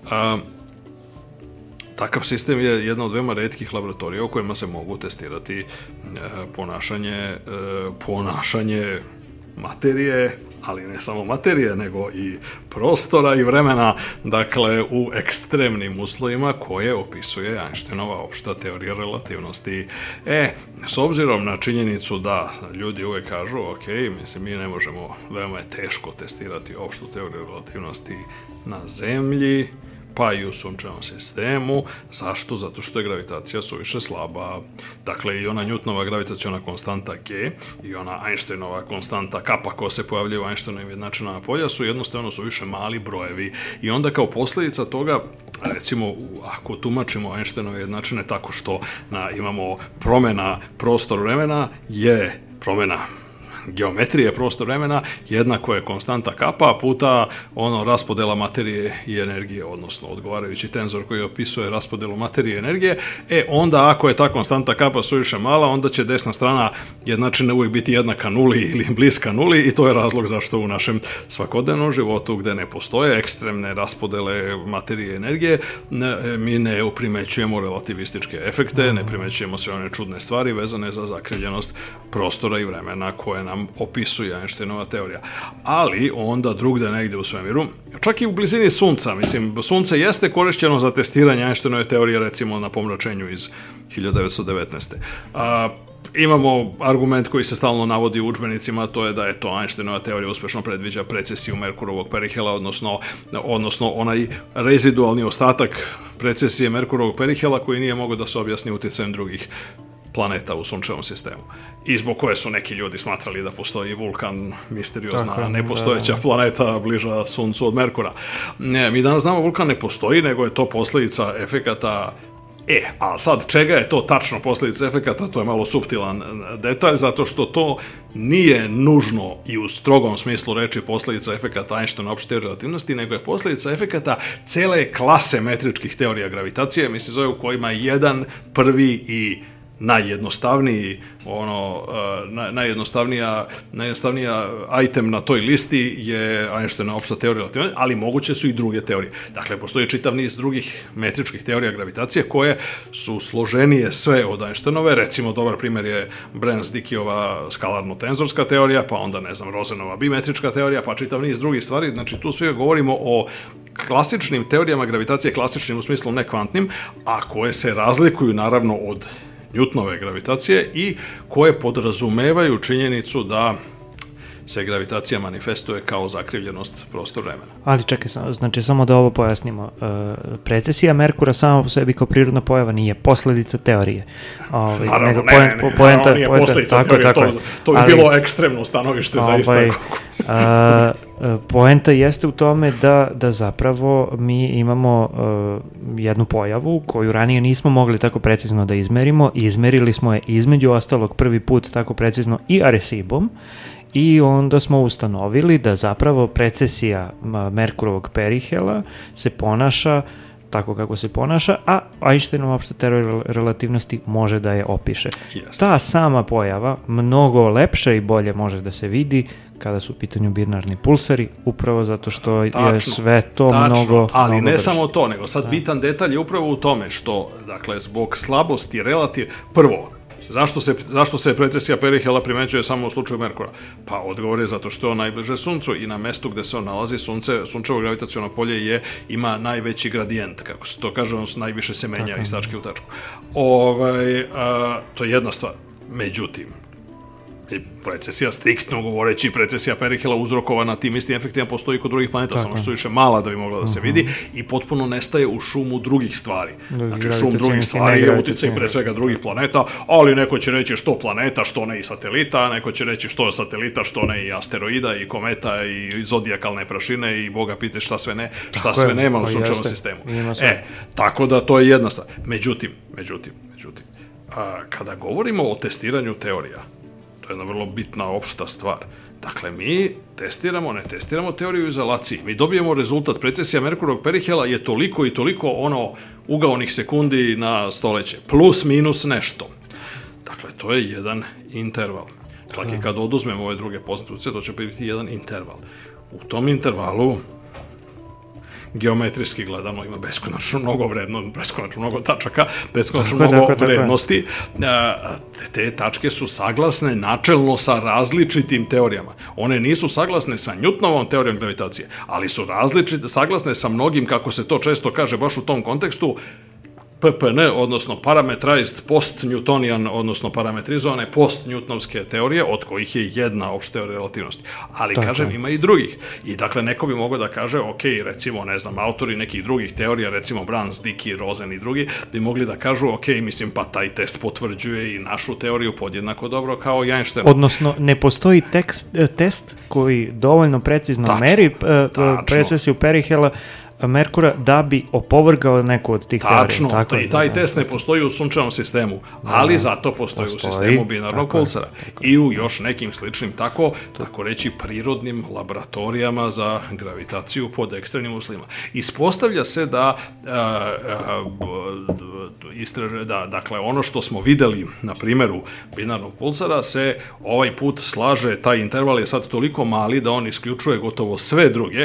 takav sistem je jedna od veoma retkih laboratorija u kojima se mogu testirati ponašanje materije, ali ne samo materije, nego i prostora i vremena, dakle, u ekstremnim uslovima koje opisuje Einsteinova opšta teorija relativnosti. S obzirom na činjenicu da ljudi uvek kažu, ok, mislim, mi ne možemo, veoma je teško testirati opštu teoriju relativnosti na Zemlji, pa i u sunčevom sistemu. Zašto? Zato što je gravitacija suviše slaba. Dakle, i ona Newtonova gravitaciona konstanta G i ona Einsteinova konstanta kappa koja se pojavljaju u Einsteinovim jednačinama polja su jednostavno suviše mali brojevi. I onda kao posljedica toga, recimo, ako tumačimo Einsteinove jednačine tako što imamo promjena prostor vremena je promjena geometrije prostor vremena jednako je konstanta kappa puta raspodela materije i energije, odnosno odgovarajući tenzor koji opisuje raspodelu materije i energije. Onda ako je ta konstanta kappa suviše mala, onda će desna strana jednačine uvijek biti jednaka nuli ili bliska nuli i to je razlog zašto u našem svakodnevnom životu gde ne postoje ekstremne raspodele materije i energije, mi ne primećujemo relativističke efekte, ne primećujemo sve one čudne stvari vezane za zakrivljenost prostora i vremena koje nam opisuje Einsteinova teorija. Ali onda drugde negde u svemiru, čak i u blizini Sunca, mislim, Sunce jeste korišćeno za testiranje Einsteinove teorije, recimo na pomračenju iz 1919. Imamo argument koji se stalno navodi u udžbenicima, to je da je to Einsteinova teorija uspešno predviđa precesiju Merkurovog perihela, odnosno onaj rezidualni ostatak precesije Merkurovog perihela koji nije mogao da se objasni uticajem drugih planeta u sunčevom sistemu. I zbog koje su neki ljudi smatrali da postoji vulkan, misteriozna, nepostojeća planeta bliža Suncu od Merkura. Ne, mi danas znamo vulkan ne postoji, nego je to posljedica efekata. A sad, čega je to tačno posljedica efekata, to je malo suptilan detalj, zato što to nije nužno i u strogom smislu reči posljedica efekata Einsteinove opšte teorije relativnosti, nego je posljedica efekata cele klase metričkih teorija gravitacije, mi se zove u kojima jedan prvi i najjednostavnija item na toj listi je Einsteinova opšta teorija relativnosti, ali moguće su i druge teorije. Dakle, postoji čitav niz drugih metričkih teorija gravitacije koje su složenije sve od Einsteinove, recimo dobar primjer je Brans-Dickyova skalarno-tenzorska teorija, pa onda, Rosenova bimetrička teorija, pa čitav niz drugih stvari, znači tu sve govorimo o klasičnim teorijama gravitacije, klasičnim u smislu nekvantnim, a koje se razlikuju naravno od Newtonove gravitacije i koje podrazumevaju činjenicu da se gravitacija manifestuje kao zakrivljenost prostor vremena. Ali čekaj, znači samo da ovo pojasnimo. Precesija Merkura sama po sebi kao prirodna pojava nije posljedica teorije. Naravno, ne, nije posljedica teorije, to bi bilo ekstremno stanovište zaista. Poenta jeste u tome da zapravo mi imamo jednu pojavu koju ranije nismo mogli tako precizno da izmerimo. Izmerili smo je između ostalog prvi put tako precizno i Arecibom. I onda smo ustanovili da zapravo precesija Merkurovog perihela se ponaša tako kako se ponaša, a Einsteinova opšta teorija relativnosti može da je opiše. Ta sama pojava mnogo lepše i bolje može da se vidi kada su u pitanju binarni pulsari, upravo zato što je sve to mnogo ali ne samo to, nego sad bitan detalj je upravo u tome što, dakle, zbog slabosti prvo, zašto se precesija perihela primećuje samo u slučaju Merkura? Pa odgovor je zato što je on najbliže Suncu i na mestu gde se on nalazi, sunčevo gravitaciono polje ima najveći gradijent, kako se to kaže, on najviše se menja iz tačke u tačku. To je jedna stvar. Međutim, precesija, striktno govoreći, precesija perihela uzrokovana tim istim efektima postoji kod drugih planeta, samo što su više mala da bi mogla da se vidi i potpuno nestaje u šumu drugih stvari. Znači, šum drugih stvari je uticaj pre svega drugih planeta, ali neko će reći što planeta, što ne i satelita, neko će reći što je satelita, što ne i asteroida, i kometa, i zodijakalne prašine, i Boga pite šta sve nema u sunčevom sistemu. Tako da to je jedna stvar. Međutim, kada govorimo o testiranju teorija, to je jedna vrlo bitna opšta stvar. Dakle, mi ne testiramo teoriju u izolaciji. Mi dobijemo rezultat, precesija Merkurovog perihela je toliko i toliko ugaonih sekundi na stoleće, plus minus nešto. Dakle, to je jedan interval. Čak i kad oduzmemo ove druge poznate uticaje, to će biti jedan interval. U tom intervalu geometrijski gledano ima beskonačno mnogo beskonačno mnogo tačaka, beskonačno mnogo vrednosti. Te tačke su saglasne načelno sa različitim teorijama. One nisu saglasne sa Newtonovom teorijom gravitacije, ali su saglasne sa mnogim, kako se to često kaže baš u tom kontekstu, PPN, odnosno parametrized post-Newtonian, odnosno parametrizovane post-Newtonovske teorije, od kojih je jedna opšta teorija relativnosti. Ali, kažem, ima i drugih. I dakle, neko bi mogao da kaže, ok, recimo, ne znam, autori nekih drugih teorija, recimo Brans, Dickey, Rosen i drugi, bi mogli da kažu, ok, mislim, pa taj test potvrđuje i našu teoriju podjednako dobro kao i Einstein. Odnosno, ne postoji test koji dovoljno precizno meri precesiju Perihela Merkura da bi opovrgao neku od tih teorija. Tačno, i taj test ne postoji u sunčevom sistemu, ali zato postoji u sistemu binarnog pulsara. I u još nekim sličnim, tako reći, prirodnim laboratorijama za gravitaciju pod ekstremnim uslovima. Ispostavlja se da dakle, ono što smo videli na primjeru binarnog pulsara se ovaj put slaže, taj interval je sad toliko mali da on isključuje gotovo sve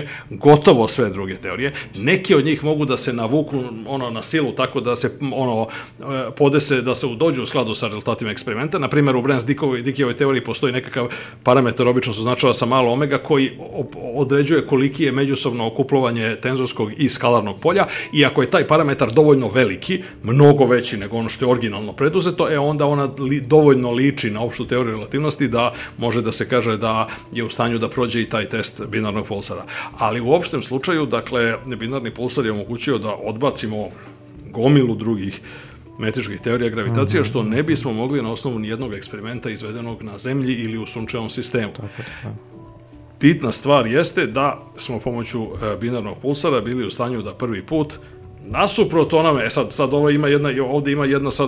druge teorije. Neki od njih mogu da se navuku na silu tako da se podese, da se dođu u skladu sa rezultatima eksperimenta. Na primjer, u Brans-Dickeyovoj teoriji postoji nekakav parametar, obično se označava sa malo omega, koji određuje koliki je međusobno okuplovanje tenzorskog i skalarnog polja, i ako je taj parametar dovoljno veliki, mnogo veći nego ono što je originalno preduzeto, onda ona dovoljno liči na opštu teoriju relativnosti da može da se kaže da je u stanju da prođe i taj test binarnog pulsara. Ali u opštem slučaju, dakle, binarni pulsar je omogućio da odbacimo gomilu drugih metričkih teorija gravitacije, što ne bismo mogli na osnovu nijednog eksperimenta izvedenog na Zemlji ili u sunčevom sistemu. Bitna stvar jeste da smo pomoću binarnog pulsara bili u stanju da prvi put nasuprot onome, sad ovdje ima jedna sad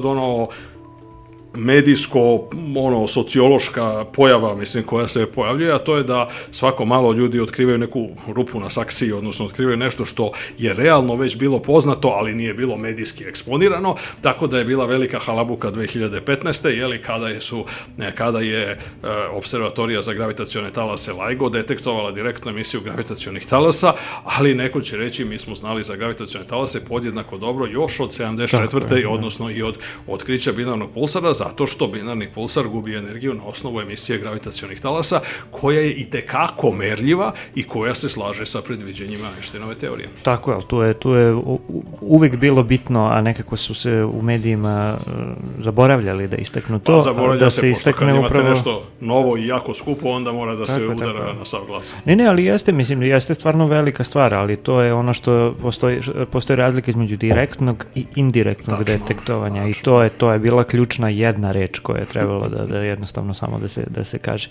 medijsko, sociološka pojava, mislim, koja se pojavljuje, a to je da svako malo ljudi otkrivaju neku rupu na saksiji, odnosno otkrivaju nešto što je realno već bilo poznato, ali nije bilo medijski eksponirano, tako da je bila velika halabuka 2015. Kada je Observatorija za gravitacione talase LIGO detektovala direktnu emisiju gravitacionih talasa, ali neko će reći, mi smo znali za gravitacione talase podjednako dobro još od 74. odnosno i od otkrića binarnog pulsara, zato što binarni pulsar gubi energiju na osnovu emisije gravitacionih talasa, koja je itekako merljiva i koja se slaže sa predviđenjima Einsteinove teorije. Tako je, tu je uvijek bilo bitno, a nekako su se u medijima zaboravljali da istaknu to. Zaboravlja se, pošto kad imate nešto novo i jako skupo, onda mora da se udara na sav glas. Ne, ali jeste stvarno velika stvar, ali to je ono što postoji razlika između direktnog i indirektnog detektovanja, i to je bila ključna jedna reč koja je trebalo da jednostavno samo da se kaže.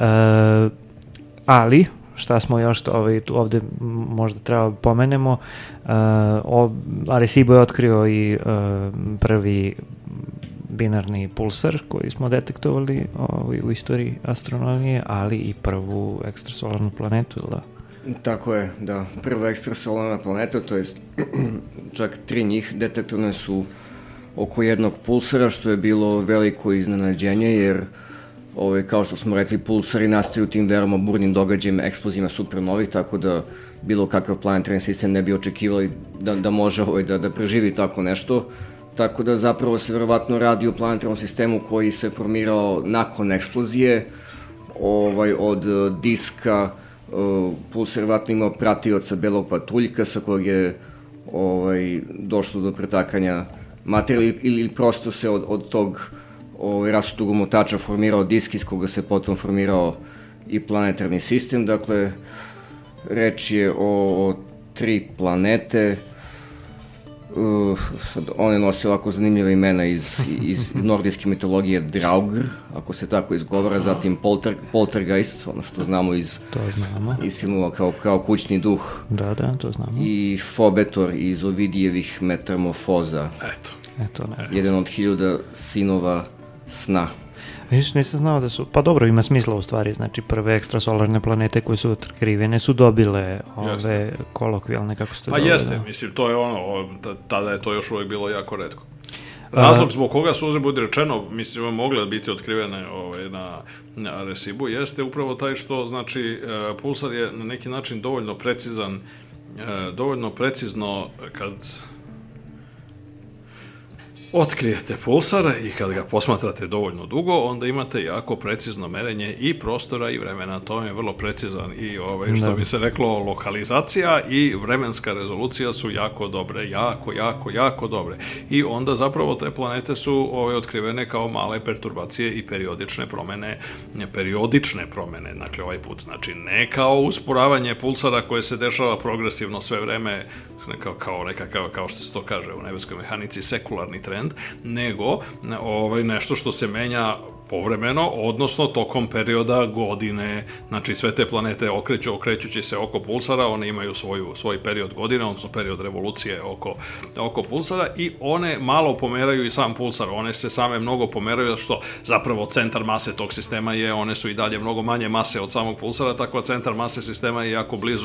Ali, šta smo još ovdje možda treba pomenemo, Arecibo je otkrio i prvi binarni pulsar koji smo detektovali u istoriji astronomije, ali i prvu ekstrasolarnu planetu, ili da? Tako je, da. Prva ekstrasolarna planeta, to je čak 3 njih, detektovane su oko jednog pulsara, što je bilo veliko iznenađenje, jer kao što smo rekli, pulsari nastaju tim veoma burnim događajima, eksplozijama supernovih, tako da bilo kakav planetarni sistem ne bi očekivali da može da preživi tako nešto. Tako da zapravo se verovatno radi o planetarnom sistemu koji se formirao nakon eksplozije, od diska. Pulsar verovatno imao pratioca belog patuljka sa kojeg je došlo do pretakanja materije, ili prosto se od tog rasutog omotača formirao disk iz koga se potom formirao i planetarni sistem. Dakle, reč je o 3 planete. One nose ovako zanimljive imena iz nordijske mitologije, Draugr, ako se tako izgovara, zatim Poltergeist, ono što znamo iz filmova kao kućni duh. Da, to znamo. I Fobetor iz Ovidijevih metamorfoza. Eto. Jedan od 1000 sinova sna. Nisam znao da su, pa dobro, ima smisla u stvari, znači prve ekstrasolarne planete koje su otkrivene su dobile ove kolokvijalne, kako se to dobile. Pa jeste, mislim, to je tada je to još uvijek bilo jako retko. Razlog zbog koga su, uzem budi rečeno, mislim, mogle biti otkrivene na Arecibu, jeste upravo taj što, znači, pulsar je na neki način dovoljno precizan dovoljno precizno kad otkrijete pulsar i kad ga posmatrate dovoljno dugo, onda imate jako precizno merenje i prostora i vremena. To je vrlo precizan i što bi se reklo lokalizacija i vremenska rezolucija su jako dobre, jako dobre. I onda zapravo te planete su otkrivene kao male perturbacije i periodične promene, dakle ovaj put, znači ne kao usporavanje pulsara koje se dešava progresivno sve vreme, kao što se to kaže u nebeskoj mehanici, sekularni trend, nego nešto što se menja povremeno, odnosno tokom perioda godine. Znači sve te planete okrećući se oko pulsara, one imaju svoj period godine, odnosno period revolucije oko pulsara i one malo pomeraju i sam pulsar. One se same mnogo pomeraju, što zapravo centar mase tog sistema one su i dalje mnogo manje mase od samog pulsara, tako da centar mase sistema je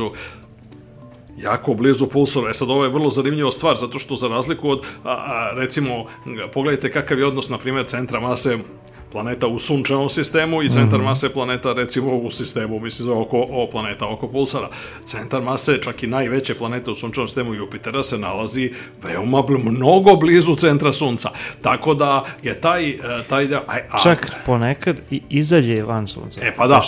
jako blizu pulsora. Sad, ovo je vrlo zanimljiva stvar, zato što za razliku od, recimo, pogledajte kakav je odnos, na primjer, centra mase planeta u sunčevom sistemu i centar mase planeta, recimo, u sistemu, planeta oko pulsara. Centar mase, čak i najveće planete u sunčevom sistemu Jupitera, se nalazi mnogo blizu centra Sunca. Tako da je taj čak ponekad i izađe van Sunca. Pa da,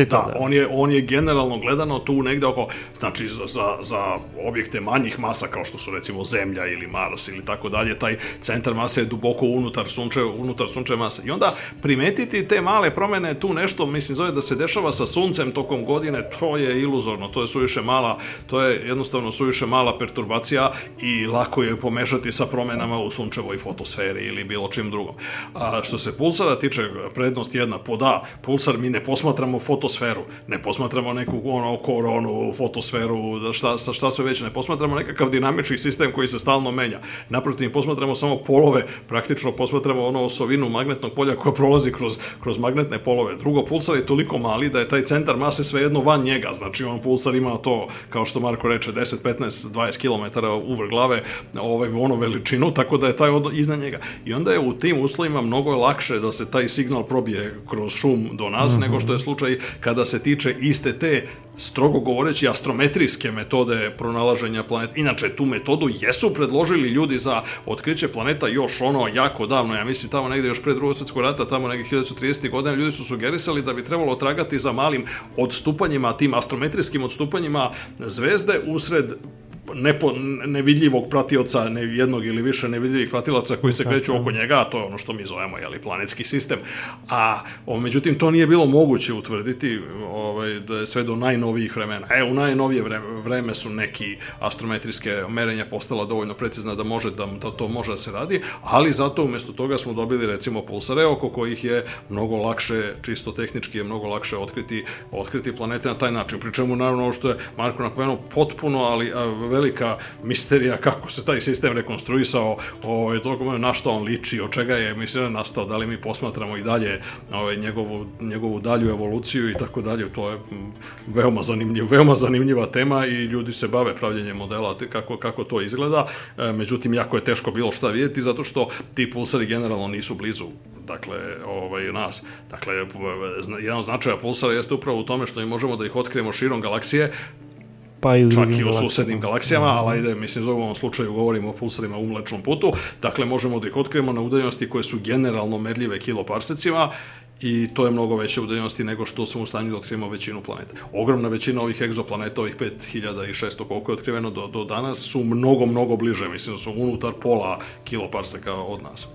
on je generalno gledano tu negde oko, znači za objekte manjih masa, kao što su recimo Zemlja ili Mars ili tako dalje, taj centar mase je duboko unutar sunčeve mase. I onda primetiti te male promene, tu nešto, zove da se dešava sa Suncem tokom godine, to je iluzorno, to je jednostavno suviše mala perturbacija i lako je pomešati sa promenama u sunčevoj fotosferi ili bilo čim drugom. A što se pulsara tiče, prednost jedna, pulsar mi ne posmatramo fotosferu, ne posmatramo neku koronu, fotosferu, šta sve već, ne posmatramo nekakav dinamični sistem koji se stalno menja. Naprotiv, posmatramo samo polove, praktično posmatramo osovinu magnetnog polja koja prolazi kroz magnetne polove. Drugo, pulsar je toliko mali da je taj centar mase svejedno van njega. Znači, pulsar ima to, kao što Marko reče, 10, 15, 20 km uvrh glave, veličinu, tako da je taj iznad njega. I onda je u tim uslovima mnogo lakše da se taj signal probije kroz šum do nas, nego što je slučaj kada se tiče iste te, strogo govoreći, astrometrijske metode pronalaženja planeta. Inače, tu metodu jesu predložili ljudi za otkriće planeta još jako davno, ja mislim tamo negde još pre Drugog svjetskog rata, tamo negde 1930. godina, ljudi su sugerisali da bi trebalo tragati za malim odstupanjima, tim astrometrijskim odstupanjima zvezde usred nevidljivog pratioca, jednog ili više nevidljivih pratilaca koji se kreću oko njega, a to je ono što mi zovemo planetski sistem. Međutim, to nije bilo moguće utvrditi sve do najnovijih vremena. U najnovije vreme su neki astrometrijske merenja postala dovoljno precizna da to može da se radi, ali zato umjesto toga smo dobili recimo pulsare oko kojih je mnogo lakše, čisto tehnički je mnogo lakše otkriti planete na taj način. Pri čemu, naravno, ovo što je Marko napomenuo, potpuno, ali velika misterija kako se taj sistem rekonstruisao, na što on liči, od čega je nastao, da li mi posmatramo i dalje njegovu dalju evoluciju i tako dalje. To je veoma zanimljiva tema i ljudi se bave pravljenjem modela kako to izgleda. Međutim, jako je teško bilo šta vidjeti, zato što ti pulsari generalno nisu blizu nas. Dakle, jedan od značaja pulsara jeste upravo u tome što mi možemo da ih otkrijemo širom galaksije, čak i u susednim galaksijama, ali u ovom slučaju govorimo o pulsarima u Mlečnom putu, dakle možemo da ih otkrijemo na udaljenosti koje su generalno merljive kiloparsecima i to je mnogo veće udaljenosti nego što smo u stanju da otkrijemo većinu planeta. Ogromna većina ovih egzoplaneta, ovih 5600 koliko je otkriveno do danas, su mnogo bliže, da su unutar pola kiloparseka od nas.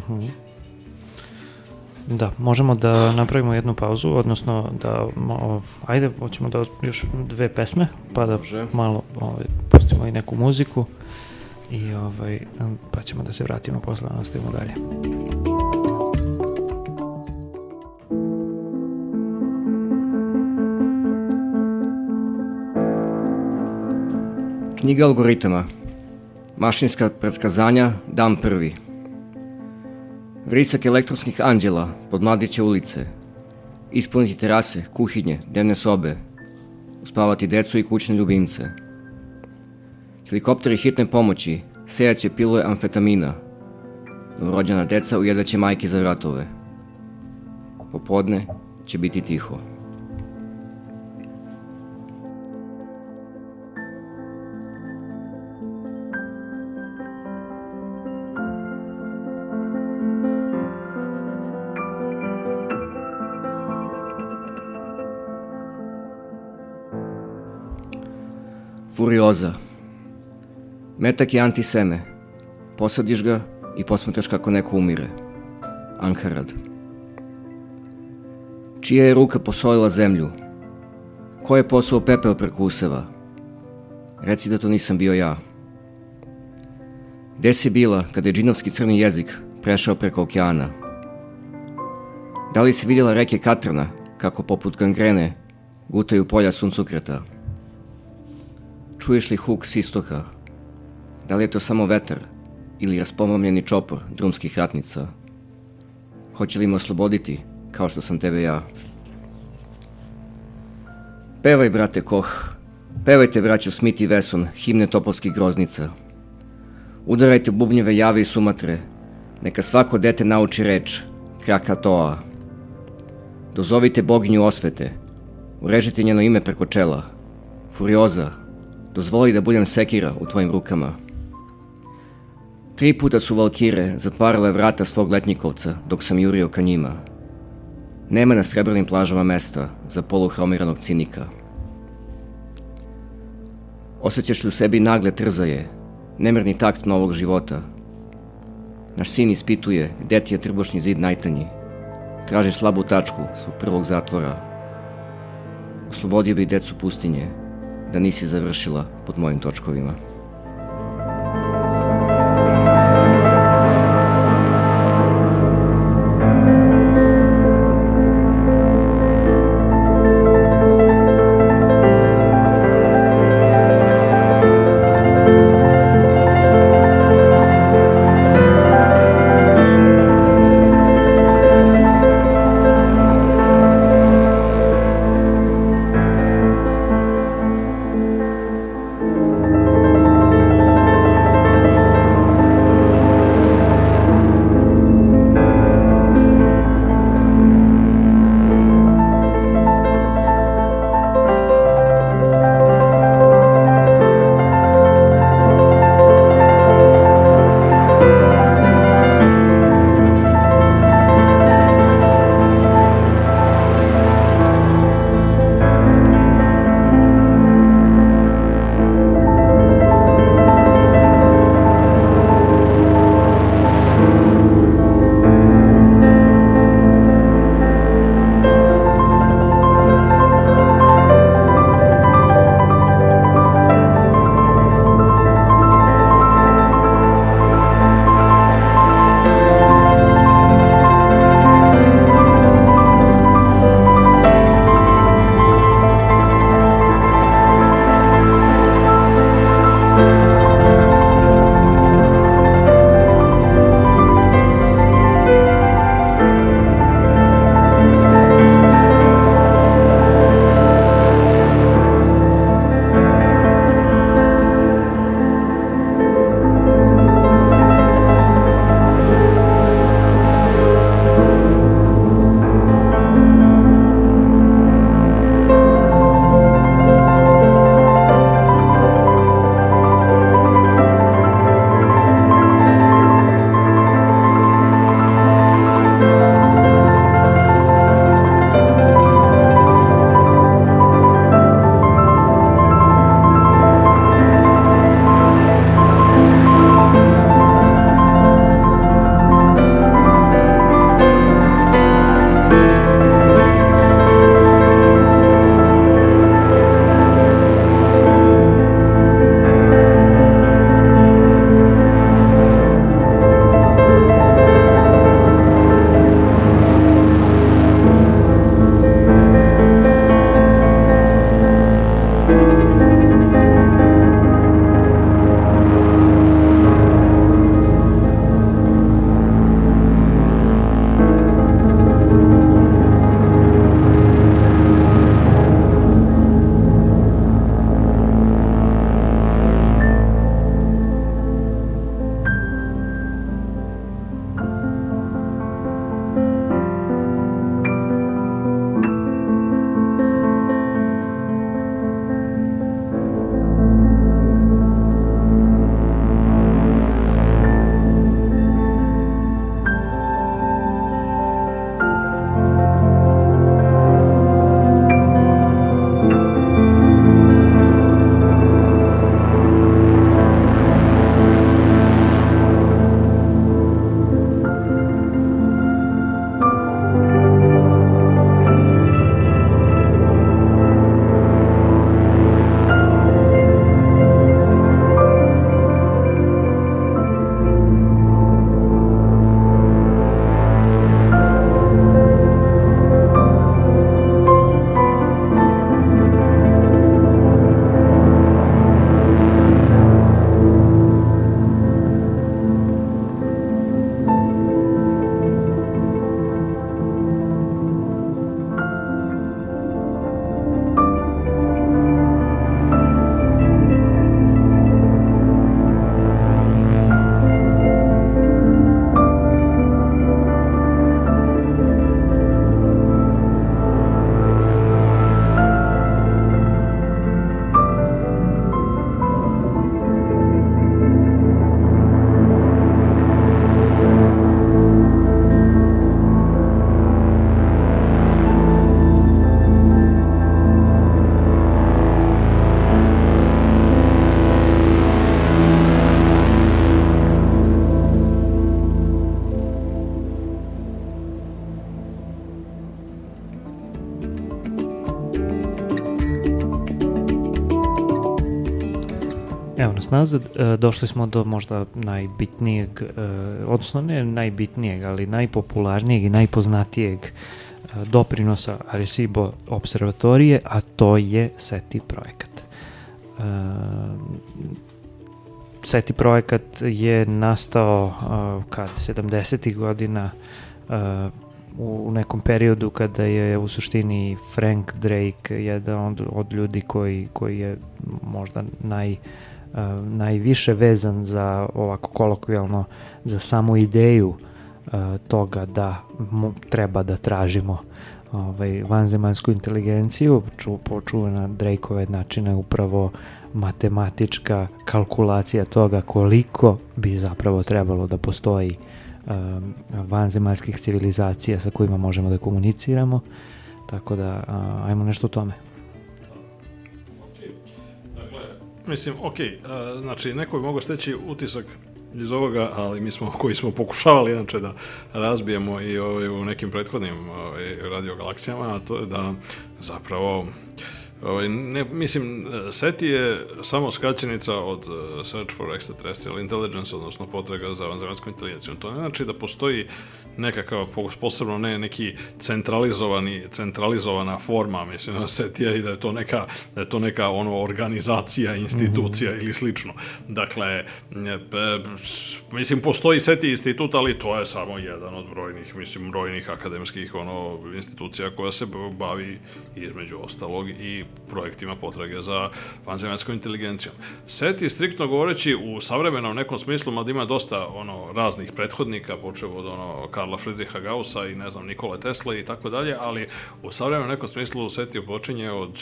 Da, možemo da napravimo jednu pauzu, odnosno da, hoćemo da još 2 pesme, pa da malo pustimo i neku muziku i pa ćemo da se vratimo posle, nastavimo dalje. Knjiga algoritama. Mašinska predskazanja, dan prvi. Vrisak elektronskih anđela pod mladiće ulice. Ispuniti terase, kuhinje, dnevne sobe. Uspavati decu i kućne ljubimce. Helikopteri hitne pomoći, sejaće pilule amfetamina. Novorođena deca ujedaće majke za vratove. Popodne će biti tiho. Furioza. Metak je antiseme. Posadiš ga i posmatraš kako neko umire. Anharad. Čija je ruka posolila zemlju? Ko je posuo pepeo preko useva? Reci da to nisam bio ja. Gde si bila kada je džinovski crni jezik prešao preko okeana? Da li si vidjela reke Katrana kako poput gangrene gutaju polja suncokreta? Čuješ li huk s istoka? Da li je to samo vetar ili raspomamljeni čopor drumskih ratnica? Hoće li me osloboditi kao što sam tebe ja? Pevaj, brate Koh. Pevajte, braćo Smith i Wesson, himne topovskih groznica. Udarajte bubnjeve Jave i Sumatre. Neka svako dete nauči reč Krakatoa. Dozovite boginju osvete. Urežite njeno ime preko čela. Furioza, dozvoli da budem sekira u tvojim rukama. 3 puta su valkire zatvarale vrata svog letnjikovca dok sam jurio ka njima. Nema na srebrnim plažama mesta za poluhromiranog cinika. Osjećaš li u sebi nagle trzaje, nemerni takt novog života? Naš sin ispituje gde ti je trbušni zid najtanji. Traži slabu tačku svog prvog zatvora. Oslobodio bi decu pustinje da nisi završila pod mojim točkovima. Evo nas nazad, došli smo do možda najbitnijeg, odnosno ne najbitnijeg, ali najpopularnijeg i najpoznatijeg doprinosa Arecibo observatorije, a to je SETI projekat. SETI projekat je nastao kad 70. godina u nekom periodu kada je u suštini Frank Drake jedan od ljudi koji je možda najviše vezan za, ovako kolokvijalno, za samu ideju toga da treba da tražimo vanzemaljsku inteligenciju. Počuvena Drakeove načine upravo matematička kalkulacija toga koliko bi zapravo trebalo da postoji vanzemaljskih civilizacija sa kojima možemo da komuniciramo. Tako da, ajmo nešto o tome. Mislim, znači neko bi mogao steći utisak iz ovoga, ali mi smo, koji smo pokušavali inače da razbijemo i u nekim prethodnim radiogalaksijama, a to je da zapravo SETI je samo skraćenica od Search for Extraterrestrial Intelligence, odnosno potraga za vanzemaljskom inteligencijom. To ne znači da postoji nekakav, posebno ne neki centralizovana forma, mislim, SETI-a i da je to neka organizacija, institucija ili slično. Dakle, mislim, postoji SETI institut, ali to je samo jedan od brojnih akademskih institucija koja se bavi između ostalog i projektima potrage za vanzemaljskom inteligencijom. SETI, striktno govoreći, u savremenom nekom smislu, mada ima dosta raznih prethodnika, počeo od Karla Friedricha Gaussa i Nikole Tesla i tako dalje, ali u savremenom nekom smislu SETI počinje od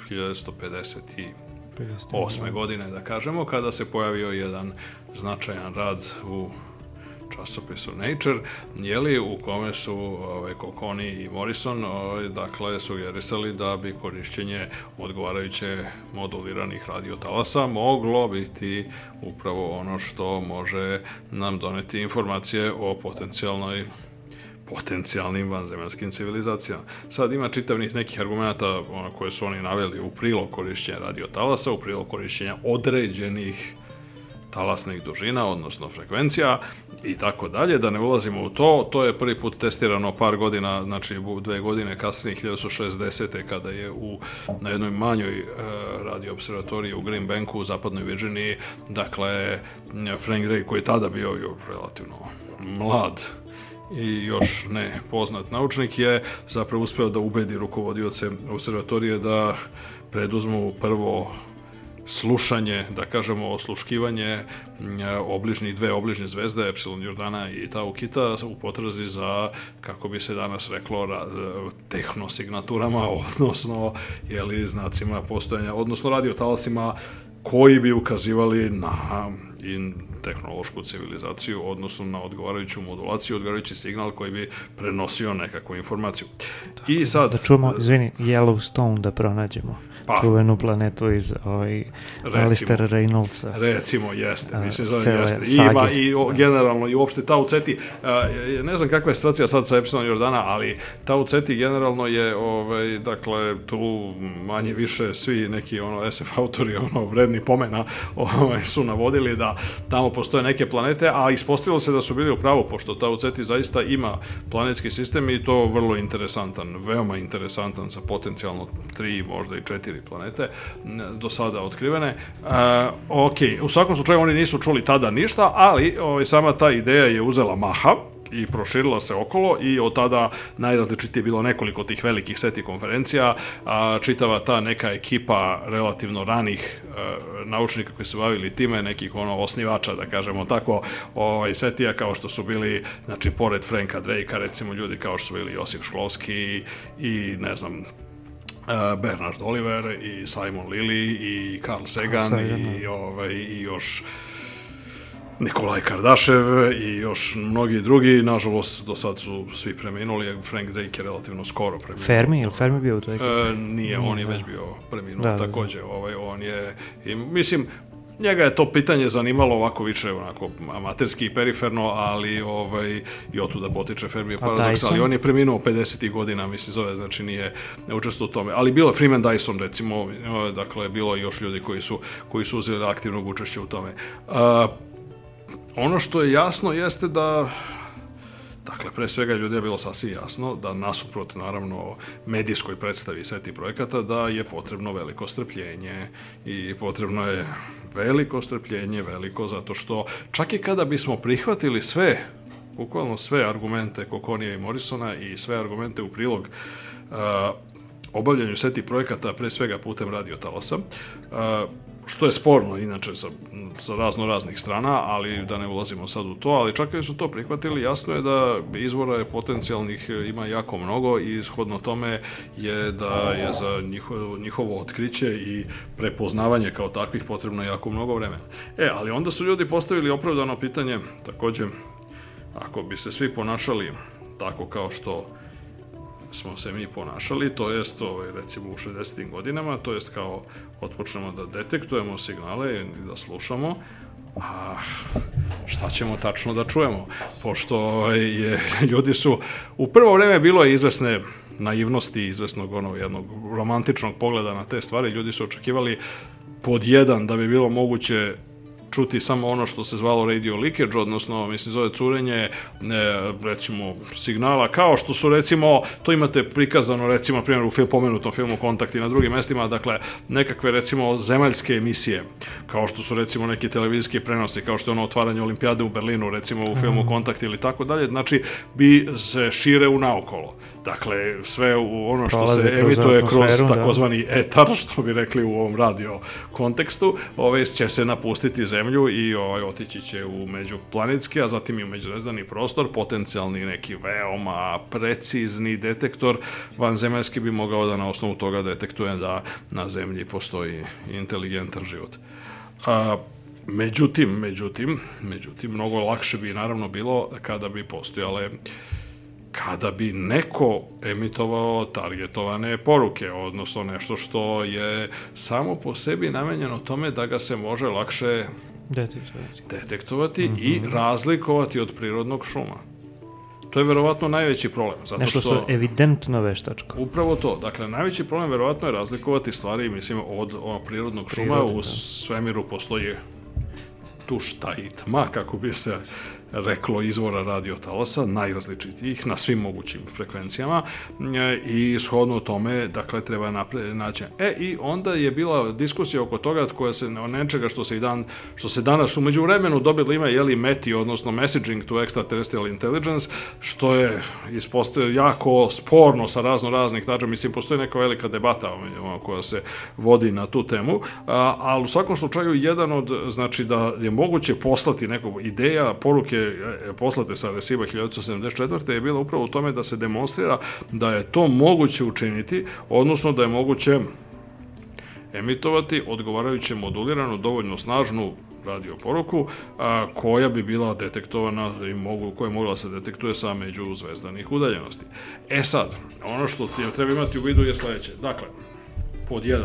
1158. godine, da kažemo, kada se pojavio jedan značajan rad u časopisu Nature, u kome su Cocconi i Morrison sugerisali da bi korišćenje odgovarajuće moduliranih radiotalasa moglo biti upravo ono što može nam doneti informacije o potencijalnim vanzemaljskim civilizacijama. Sad ima čitav niz nekih argumenta koje su oni naveli u prilog korišćenja radiotalasa, u prilog korišćenja određenih talasnih dužina, odnosno frekvencija i tako dalje, da ne ulazimo u to. To je prvi put testirano par godina, znači 2 godine kasnije, 1960. kada je na jednoj manjoj radio observatoriji u Green Banku u zapadnoj Virginiji, dakle, Frank Drake, koji je tada bio relativno mlad i još ne poznat naučnik, je zapravo uspeo da ubedi rukovodioce observatorije da preduzmu prvo slušanje, da kažemo osluškivanje dve obližnje zvezde, Epsilon Jordana i Tau Kita, u potrazi za, kako bi se danas reklo, tehnosignaturama, odnosno znacima postojanja, odnosno radiotalasima koji bi ukazivali na tehnološku civilizaciju, odnosno na odgovarajuću modulaciju, odgovarajući signal koji bi prenosio nekakvu informaciju. I sad... Da čujemo, Yellowstone da pronađemo. Čuvenu planetu iz Alistera Reynoldsa. Recimo, jeste. Mislim, jeste. I generalno, i uopšte Tau Ceti, ne znam kakva je situacija sad sa Epsilon Jordana, ali Tau Ceti generalno je, dakle, tu manje više svi neki SF autori vredni pomena su navodili da tamo postoje neke planete, a ispostavilo se da su bili u pravu, pošto Tau Ceti zaista ima planetski sistem i to vrlo interesantan, veoma interesantan, sa potencijalno 3, možda i 4 planete do sada otkrivene. U svakom slučaju oni nisu čuli tada ništa, ali sama ta ideja je uzela maha i proširila se okolo i od tada najrazličitije bilo nekoliko tih velikih SETI konferencija, čitava ta neka ekipa relativno ranih naučnika koji se bavili time, nekih osnivača, da kažemo tako, SETI-a, kao što su bili, znači, pored Franka Drakea, recimo ljudi kao što su bili Josip Šklovski i, ne znam, Bernard Oliver i Simon Lilly i Carl Sagan i još Nikolaj Kardašev i još mnogi drugi. Nažalost, do sad su svi preminuli. Frank Drake je relativno skoro preminuo. Fermi? Je li Fermi bio u toj? Nije, on je već bio preminuo također. On je, mislim, njega je to pitanje zanimalo ovako više onako amaterski i periferno, ali i otuda potiče Fermi paradoks, ali on je preminuo 50. godina, mislim zove, znači nije učestvovao u tome. Ali bilo je Freeman Dyson, recimo, dakle, bilo je još ljudi koji su uzeli aktivnog učešća u tome. Ono što je jasno jeste da, dakle, pre svega ljudi je bilo sasvim jasno da nasuprot, naravno, medijskoj predstavi SETI projekata, da je potrebno veliko strpljenje i potrebno je veliko strpljenje, zato što čak i kada bismo prihvatili bukvalno sve argumente Kokonija i Morrisona i sve argumente u prilog obavljanju SETI projekata, pre svega putem radiotalasa, što je sporno, inače, sa raznih strana, ali da ne ulazimo sad u to, ali čak i su to prihvatili, jasno je da izvora potencijalnih ima jako mnogo i ishodno tome je da je za njihovo otkriće i prepoznavanje kao takvih potrebno jako mnogo vremena. Ali onda su ljudi postavili opravdano pitanje, takođe, ako bi se svi ponašali tako kao što smo se mi ponašali, to jest recimo u 60. godinama, to jest kao otpočnemo da detektujemo signale i da slušamo, a šta ćemo tačno da čujemo? Pošto ljudi su, u prvo vreme bilo je izvesne naivnosti, izvesnog jednog romantičnog pogleda na te stvari, ljudi su očekivali pod jedan da bi bilo moguće čuti samo ono što se zvalo radio leakage, odnosno, mislim, zove curenje, recimo, signala, kao što su, recimo, to imate prikazano, recimo, na primjer, u pomenutom filmu Kontakt i na drugim mestima, dakle, nekakve, recimo, zemaljske emisije, kao što su, recimo, neki televizijski prenosi, kao što je ono otvaranje olimpijade u Berlinu, recimo, u filmu Kontakt ili tako dalje, znači, bi se šire u naokolo. Dakle, sve ono što se emituje kroz takozvani etar, što bi rekli u ovom radio kontekstu, će se napustiti Zemlju i otići će u međuplanetski, a zatim i u međuzvezdani prostor. Potencijalni neki veoma precizni detektor vanzemaljski bi mogao da na osnovu toga detektuje da na Zemlji postoji inteligentan život. Međutim, mnogo lakše bi naravno bilo kada bi neko emitovao targetovane poruke, odnosno nešto što je samo po sebi namenjeno tome da ga se može lakše detektovati i razlikovati od prirodnog šuma. To je verovatno najveći problem. Nešto što je evidentno veštačko. Upravo to. Dakle, najveći problem verovatno je razlikovati stvari, mislim, od prirodnog šuma. U svemiru postoji tušta i tma, kako bi se reklo, izvora radiotalasa, najrazličitijih, na svim mogućim frekvencijama i shodno tome, dakle, treba naći. I onda je bila diskusija oko toga koja se, nečega što se danas umeđu vremenu dobilo ime, METI, odnosno Messaging to Extraterrestrial Intelligence, što je jako sporno sa raznih tača, mislim, postoji neka velika debata koja se vodi na tu temu, ali u svakom slučaju jedan od, znači, da je moguće poslati neku ideja, poruke poslate sa Areciba 1974. je bila upravo u tome da se demonstrira da je to moguće učiniti, odnosno da je moguće emitovati odgovarajuće moduliranu, dovoljno snažnu radio poruku koja bi bila detektovana i koja je mogla se detektuje sa međuzvezdanih udaljenosti. Sad, ono što treba imati u vidu je sledeće. Dakle, pod jedan,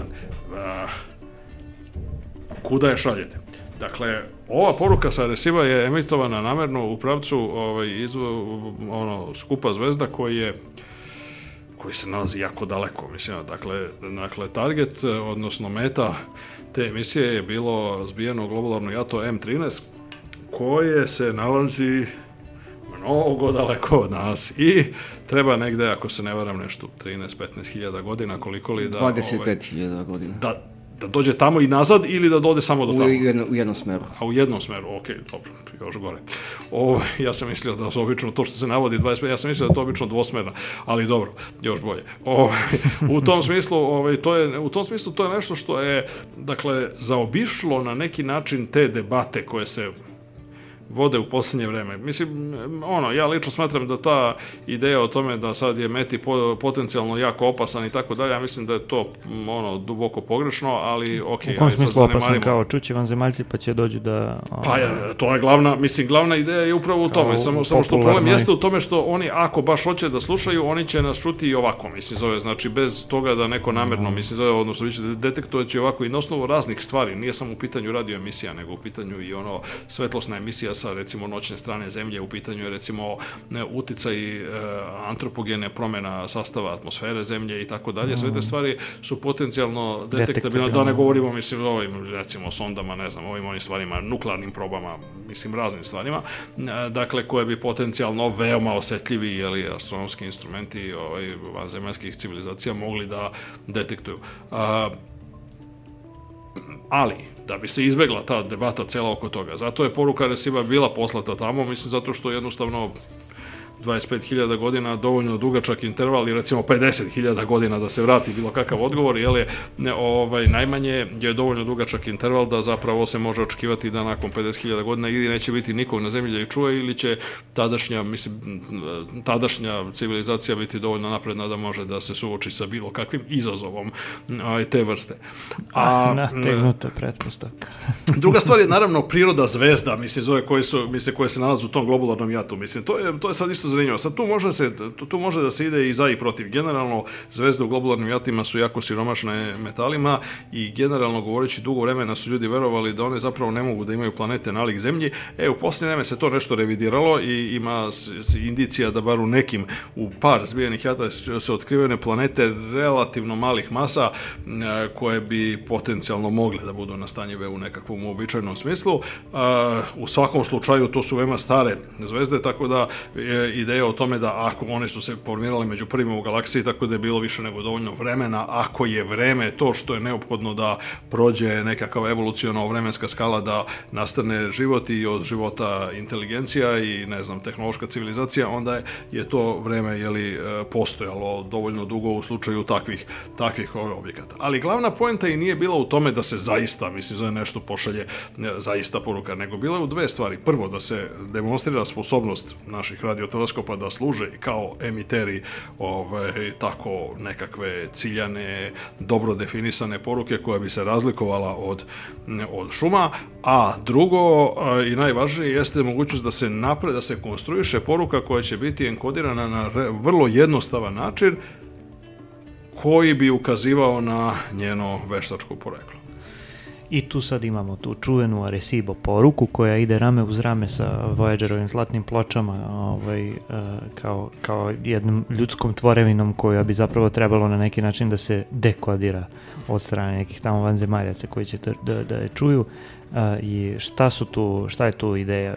kuda je šaljete? Dakle, ova poruka sa Areciba je emitovana namerno u pravcu skupa zvezda koji se nalazi jako daleko. Mislim, dakle, target, odnosno meta te emisije je bilo zbijeno globularno jato M13, koje se nalazi mnogo daleko od nas i treba negde, ako se ne varam, nešto 13-15 hiljada godina, koliko li da... 25 hiljada godina. Da dođe tamo i nazad ili da dode samo do tamo? U jednom smeru. A u jednom smeru, okej, dobro, još gore. Ja sam mislio da su obično, to što se navodi 25, ja sam mislio da je to obično dvosmerna, ali dobro, još bolje. U tom smislu to je nešto što je, dakle, zaobišlo na neki način te debate koje se vode u posljednje vreme. Mislim, ja lično smatram da ta ideja o tome da sad je Meti potencijalno jako opasan i tako dalje, ja mislim da je to duboko pogrešno, ali okej. U kom smislu opasan, kao čuće vanzemaljci pa će dođu da... Pa to je glavna ideja je upravo u tome, samo što problem jeste u tome što oni, ako baš hoće da slušaju, oni će nas čuti i ovako, znači bez toga da neko namerno, odnosno vi ćete detektovati ovako i na osnovu raznih stvari, nije samo u pitanju radio emisija, nego u pitanju i svetlosna emisija sa recimo noćne strane zemlje, u pitanju je recimo uticaj antropogene promjena sastava atmosfere zemlje i tako dalje. Sve te stvari su potencijalno detektabilne, da ne govorimo ovim recimo sondama, ne znam, ovim stvarima, nuklearnim probama, raznim stvarima, dakle koje bi potencijalno veoma osetljivi astronomski instrumenti vanzemaljskih civilizacija mogli da detektuju. Ali, da bi se izbegla ta debata cela oko toga. Zato je poruka Reciba bila poslata tamo, zato što jednostavno 25.000 godina dovoljno dugačak interval i recimo 50.000 godina da se vrati bilo kakav odgovor, najmanje je dovoljno dugačak interval da zapravo se može očekivati da nakon 50.000 godina ili neće biti nikog na zemlji da ih čuje ili će tadašnja civilizacija biti dovoljno napredna da može da se suoči sa bilo kakvim izazovom te vrste. Nategnuta pretpostavka. Druga stvar je naravno priroda zvezda, koje se nalaze u tom globularnom jatu. To je sad isto zanimljivo. Sad tu može da se ide i za i protiv. Generalno, zvezde u globularnim jatima su jako siromašne metalima i generalno govoreći dugo vremena su ljudi verovali da one zapravo ne mogu da imaju planete nalik zemlji. U posljednje vreme se to nešto revidiralo i ima indicija da bar u nekim, u par zbijenih jata se otkrivene planete relativno malih masa koje bi potencijalno mogle da budu nastanjive u nekakvom uobičajenom smislu. U svakom slučaju to su veoma stare zvezde, tako da ideja o tome da ako one su se formirale među prvima u galaksiji, tako da je bilo više nego dovoljno vremena, ako je vreme to što je neophodno da prođe nekakav evolucionalna vremenska skala da nastane život i od života inteligencija i tehnološka civilizacija, onda je to vreme postojalo dovoljno dugo u slučaju takvih objekata. Ali glavna poenta i nije bila u tome da se zaista, za nešto pošalje zaista poruka, nego bila je u dve stvari. Prvo, da se demonstrira sposobnost naših radioteleskopa da služe kao emiteri tako nekakve ciljane, dobro definisane poruke koja bi se razlikovala od šuma, a drugo i najvažnije jeste mogućnost da se da se konstruiše poruka koja će biti enkodirana na vrlo jednostavan način koji bi ukazivao na njeno veštačko poreklo. I tu sad imamo tu čuvenu Arecibo poruku koja ide rame uz rame sa Voyagerovim zlatnim pločama kao jednom ljudskom tvorevinom koja bi zapravo trebalo na neki način da se dekodira od strane nekih tamo vanzemaljaca koji će da je čuju. I šta je tu ideja?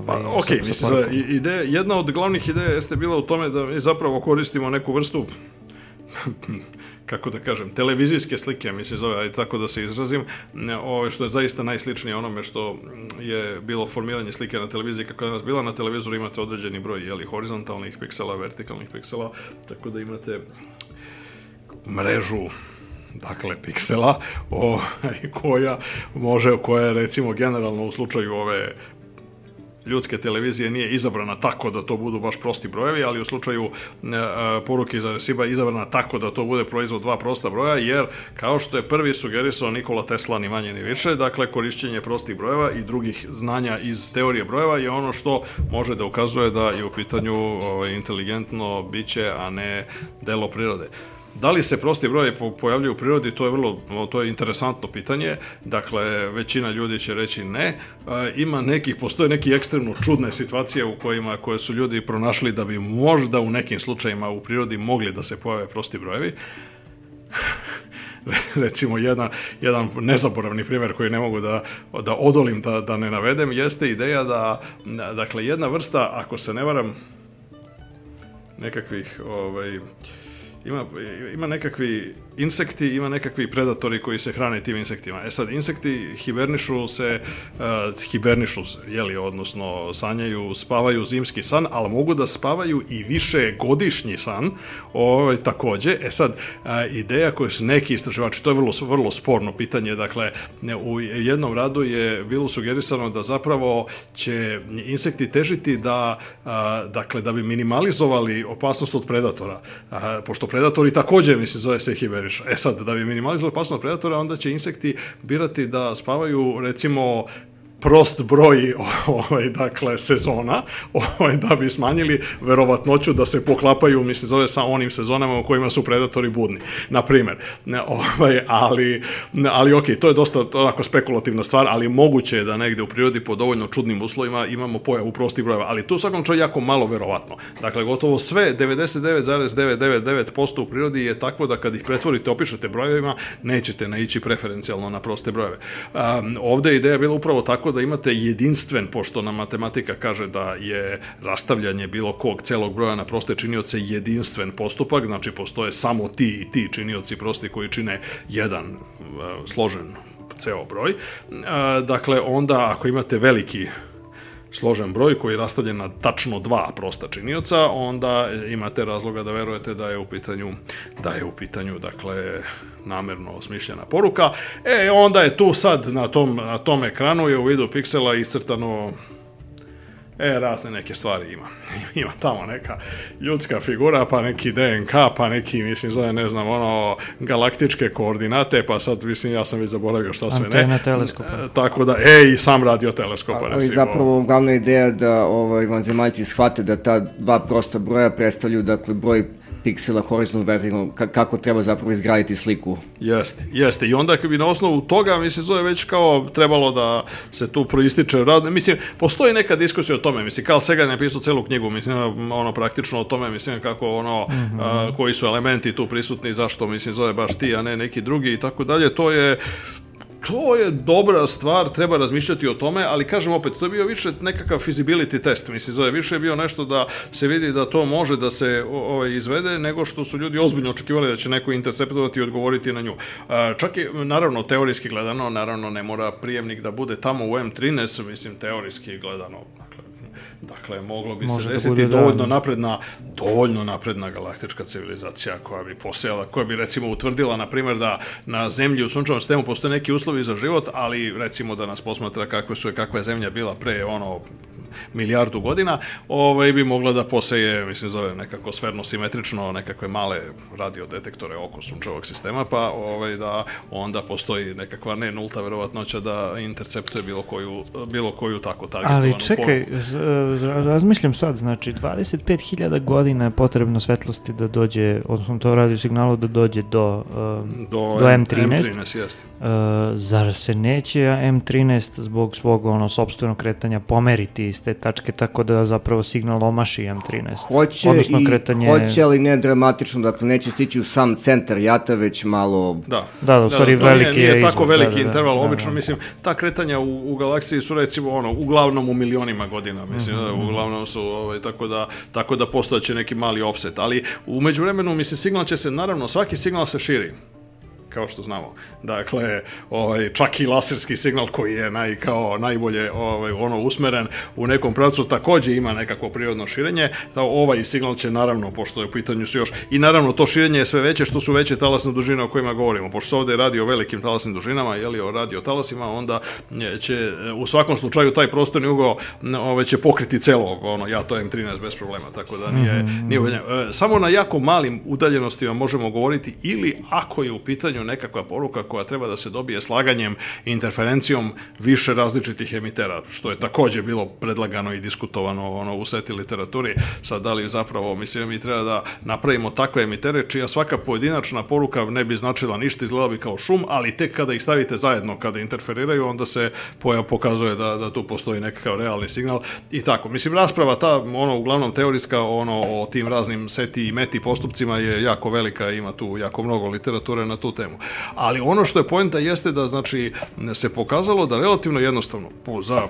Jedna od glavnih ideja jeste bila u tome da mi zapravo koristimo neku vrstu kako da kažem, televizijske slike, tako da se izrazim, što je zaista najsličnije onome što je bilo formiranje slike na televiziji, kako je danas bila na televizoru, imate određeni broj horizontalnih piksela, vertikalnih piksela, tako da imate mrežu piksela koja je recimo generalno u slučaju ove ljudske televizije nije izabrana tako da to budu baš prosti brojevi, ali u slučaju poruke iz Areciba izabrana tako da to bude proizvod dva prosta broja, jer kao što je prvi sugerisao Nikola Tesla ni manje ni više, dakle korišćenje prostih brojeva i drugih znanja iz teorije brojeva je ono što može da ukazuje da je u pitanju inteligentno biće, a ne delo prirode. Da li se prosti brojevi pojavljaju u prirodi, to je interesantno pitanje. Dakle, većina ljudi će reći ne. Postoje neki ekstremno čudne situacije koje su ljudi pronašli da bi možda u nekim slučajima u prirodi mogli da se pojave prosti brojevi. Recimo, jedan nezaboravni primjer koji ne mogu da odolim da ne navedem, jeste ideja da, dakle, jedna vrsta, ako se ne varam, nekakvih ima nekakvi insekti, ima nekakvi predatori koji se hrane tim insektima. Sad, insekti hibernišu se, odnosno sanjaju, spavaju zimski san, ali mogu da spavaju i više godišnji san, takođe. Sad, ideja koju su neki istraživači, to je vrlo sporno pitanje, dakle, u jednom radu je bilo sugerisano da zapravo će insekti težiti da bi minimalizovali opasnost od predatora, pošto predatori takođe, zove se hiberiš. Sad, da bi minimalizovali opasnost od predatora, onda će insekti birati da spavaju, recimo, prost broj sezona, da bi smanjili verovatnoću da se poklapaju, zove sa onim sezonama u kojima su predatori budni, na primer. Ali ok, to je dosta onako spekulativna stvar, ali moguće je da negde u prirodi po dovoljno čudnim uslovima imamo pojavu prostih brojeva, ali to u svakom slučaju jako malo verovatno. Dakle, gotovo sve, 99,999% u prirodi je takvo da kad ih pretvorite, opišete brojevima, nećete naići preferencijalno na proste brojeve. Ovde je ideja bila upravo tako da imate jedinstven, pošto nam matematika kaže da je rastavljanje bilo kog celog broja na proste činioce jedinstven postupak, znači postoje samo ti i ti činioci prosti koji čine jedan složen ceo broj. Dakle, onda ako imate veliki složen broj koji je rastavljen na tačno dva prosta činioca, onda imate razloga da verujete da je u pitanju dakle, namerno smišljena poruka. Onda je tu sad na tom ekranu je u vidu piksela iscrtano razne neke stvari ima tamo neka ljudska figura, pa neki DNK, pa neki, zove, ne znam, galaktičke koordinate, pa sad, ja sam već zaboravio šta sve ne. Antena teleskopa. Tako da, i sam radio teleskopa. Ali zapravo glavna ideja da vanzemaljci shvate da ta dva prosta broja predstavljaju, dakle, broj piksela horizontalno, vertikalno, kako treba zapravo izgraditi sliku. Jeste. I onda bi na osnovu toga, zove već kao trebalo da se tu proističe rad. Postoji neka diskusija o tome, Carl Sagan je napisao celu knjigu, praktično o tome, kako koji su elementi tu prisutni, zašto, zove baš ti, a ne neki drugi i tako dalje. To je dobra stvar, treba razmišljati o tome, ali kažem opet, to je bio više nekakav feasibility test, zove, više je bio nešto da se vidi da to može da se izvede, nego što su ljudi ozbiljno očekivali da će neko interceptovati i odgovoriti na nju. Čak i, naravno, teorijski gledano, naravno, ne mora prijemnik da bude tamo u M13, teorijski gledano, dakle, moglo bi se desiti dovoljno napredna galaktička civilizacija koja bi posejala, koja bi, recimo, utvrdila, na primjer, da na Zemlji u sunčevom sistemu postoje neki uslovi za život, ali, recimo, da nas posmatra kakva je Zemlja bila pre, milijardu godina, bi mogla da poseje, zove nekako sferno-simetrično, nekakve male radiodetektore oko sunčevog sistema, pa da onda postoji nekakva ne nulta verovatnoća da interceptuje bilo koju tako targetovanu. Ali čekaj, razmišljam sad, znači 25.000 godina je potrebno svetlosti da dođe, odnosno to radio signalu da dođe do M13. Jeste. Zar se neće M13 zbog svog sopstvenog kretanja pomeriti iz te tačke, tako da zapravo signal omaši M13? Hoće, ali ne dramatično, dakle neće stići u sam centar jata, već malo... Da, u stvari veliki je izvod. Nije tako veliki interval, obično, ta kretanja u galaksiji su, recimo, uglavnom u milionima godina, uglavnom su, tako da postojeće neki mali offset, ali u međuvremenu, signal će se, naravno, svaki signal se širi, kao što znamo. Dakle, čak i laserski signal koji je najbolje usmeren u nekom pravcu takođe ima nekako prirodno širenje. Ovaj signal će, naravno, pošto je u pitanju su još, i naravno to širenje je sve veće što su veće talasne dužine o kojima govorimo. Pošto se ovde radi o velikim talasnim dužinama, o radiotalasima, onda će u svakom slučaju taj prostorni ugao će pokriti celo jato M13 bez problema, tako da nije uvedeno. Samo na jako malim udaljenostima možemo govoriti, ili ako je u pitanju nekakva poruka koja treba da se dobije slaganjem, interferencijom više različitih emitera, što je takođe bilo predlagano i diskutovano u SETI literaturi. Sad, da li zapravo, mi treba da napravimo takve emitere čija svaka pojedinačna poruka ne bi značila ništa, izgleda bi kao šum, ali tek kada ih stavite zajedno, kada interferiraju, onda se pokazuje da tu postoji nekakav realni signal i tako. Rasprava ta, uglavnom teorijska, o tim raznim SETI i METI postupcima je jako velika, ima tu jako mnogo literature na tu temu. Ali ono što je poenta jeste da, znači, se pokazalo da relativno jednostavno za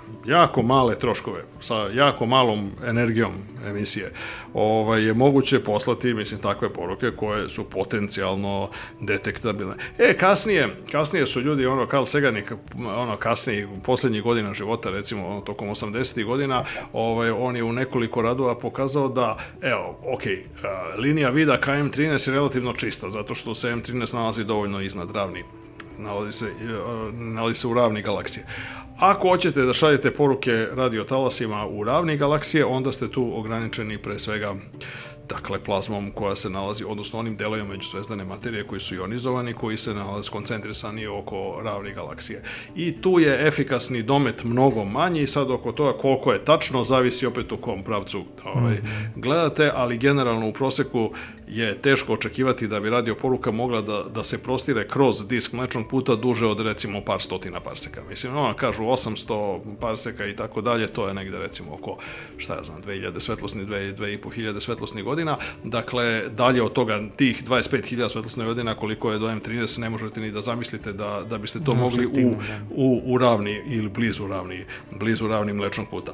jako male troškove, sa jako malom energijom emisije, je moguće poslati, mislim, takve poruke koje su potencijalno detektabilne. Kasnije su ljudi, Carl Sagan, kasnije, posljednjih godina života, recimo, tokom 80. godina, on je u nekoliko radova pokazao da, linija vida ka M13 je relativno čista, zato što se M13 nalazi dovoljno iznad ravni, nalazi se u ravni galaksije. Ako hoćete da šaljete poruke radiotalasima u ravni galaksije, onda ste tu ograničeni pre svega plazmom koja se nalazi, odnosno onim delovima međuzvezdane materije koji su ionizovani, koji se nalaze koncentrisani oko ravni galaksije. I tu je efikasni domet mnogo manji i sad oko toga koliko je tačno, zavisi opet u kom pravcu gledate, ali generalno u proseku je teško očekivati da bi radio poruka mogla da se prostire kroz disk Mlečnog puta duže od recimo par stotina parseka. Mislim, kažu 800 parseka i tako dalje, to je negde recimo oko, 2000 svetlosnih, 2500 svetlosnih godina. Dakle, dalje od toga, tih 25.000 svetlosnih godina koliko je do M13, ne možete ni da zamislite da biste to mogli u ravni ili blizu ravni Mlečnog puta.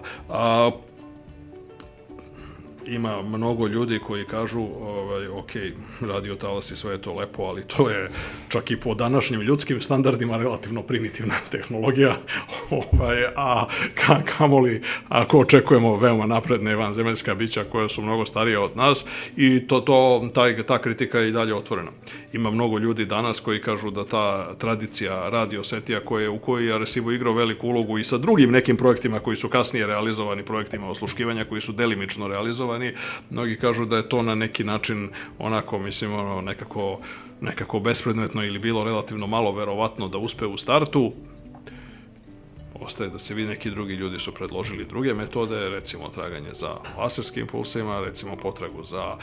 Ima mnogo ljudi koji kažu radiotalasi, sve je to lepo, ali to je čak i po današnjim ljudskim standardima relativno primitivna tehnologija, a kamoli ako očekujemo veoma napredne vanzemaljska bića koja su mnogo starije od nas, i ta kritika je i dalje otvorena. Ima mnogo ljudi danas koji kažu da ta tradicija radiosetija u kojoj je Arecibo igrao veliku ulogu i sa drugim nekim projektima koji su kasnije realizovani, projektima osluškivanja koji su delimično realizovani, mnogi kažu da je to na neki način onako, mislim, nekako bespredmetno ili bilo relativno malo verovatno da uspe u startu. Ostaje da se vidi, neki drugi ljudi su predložili druge metode, recimo traganje za laserskim impulsima, recimo potragu za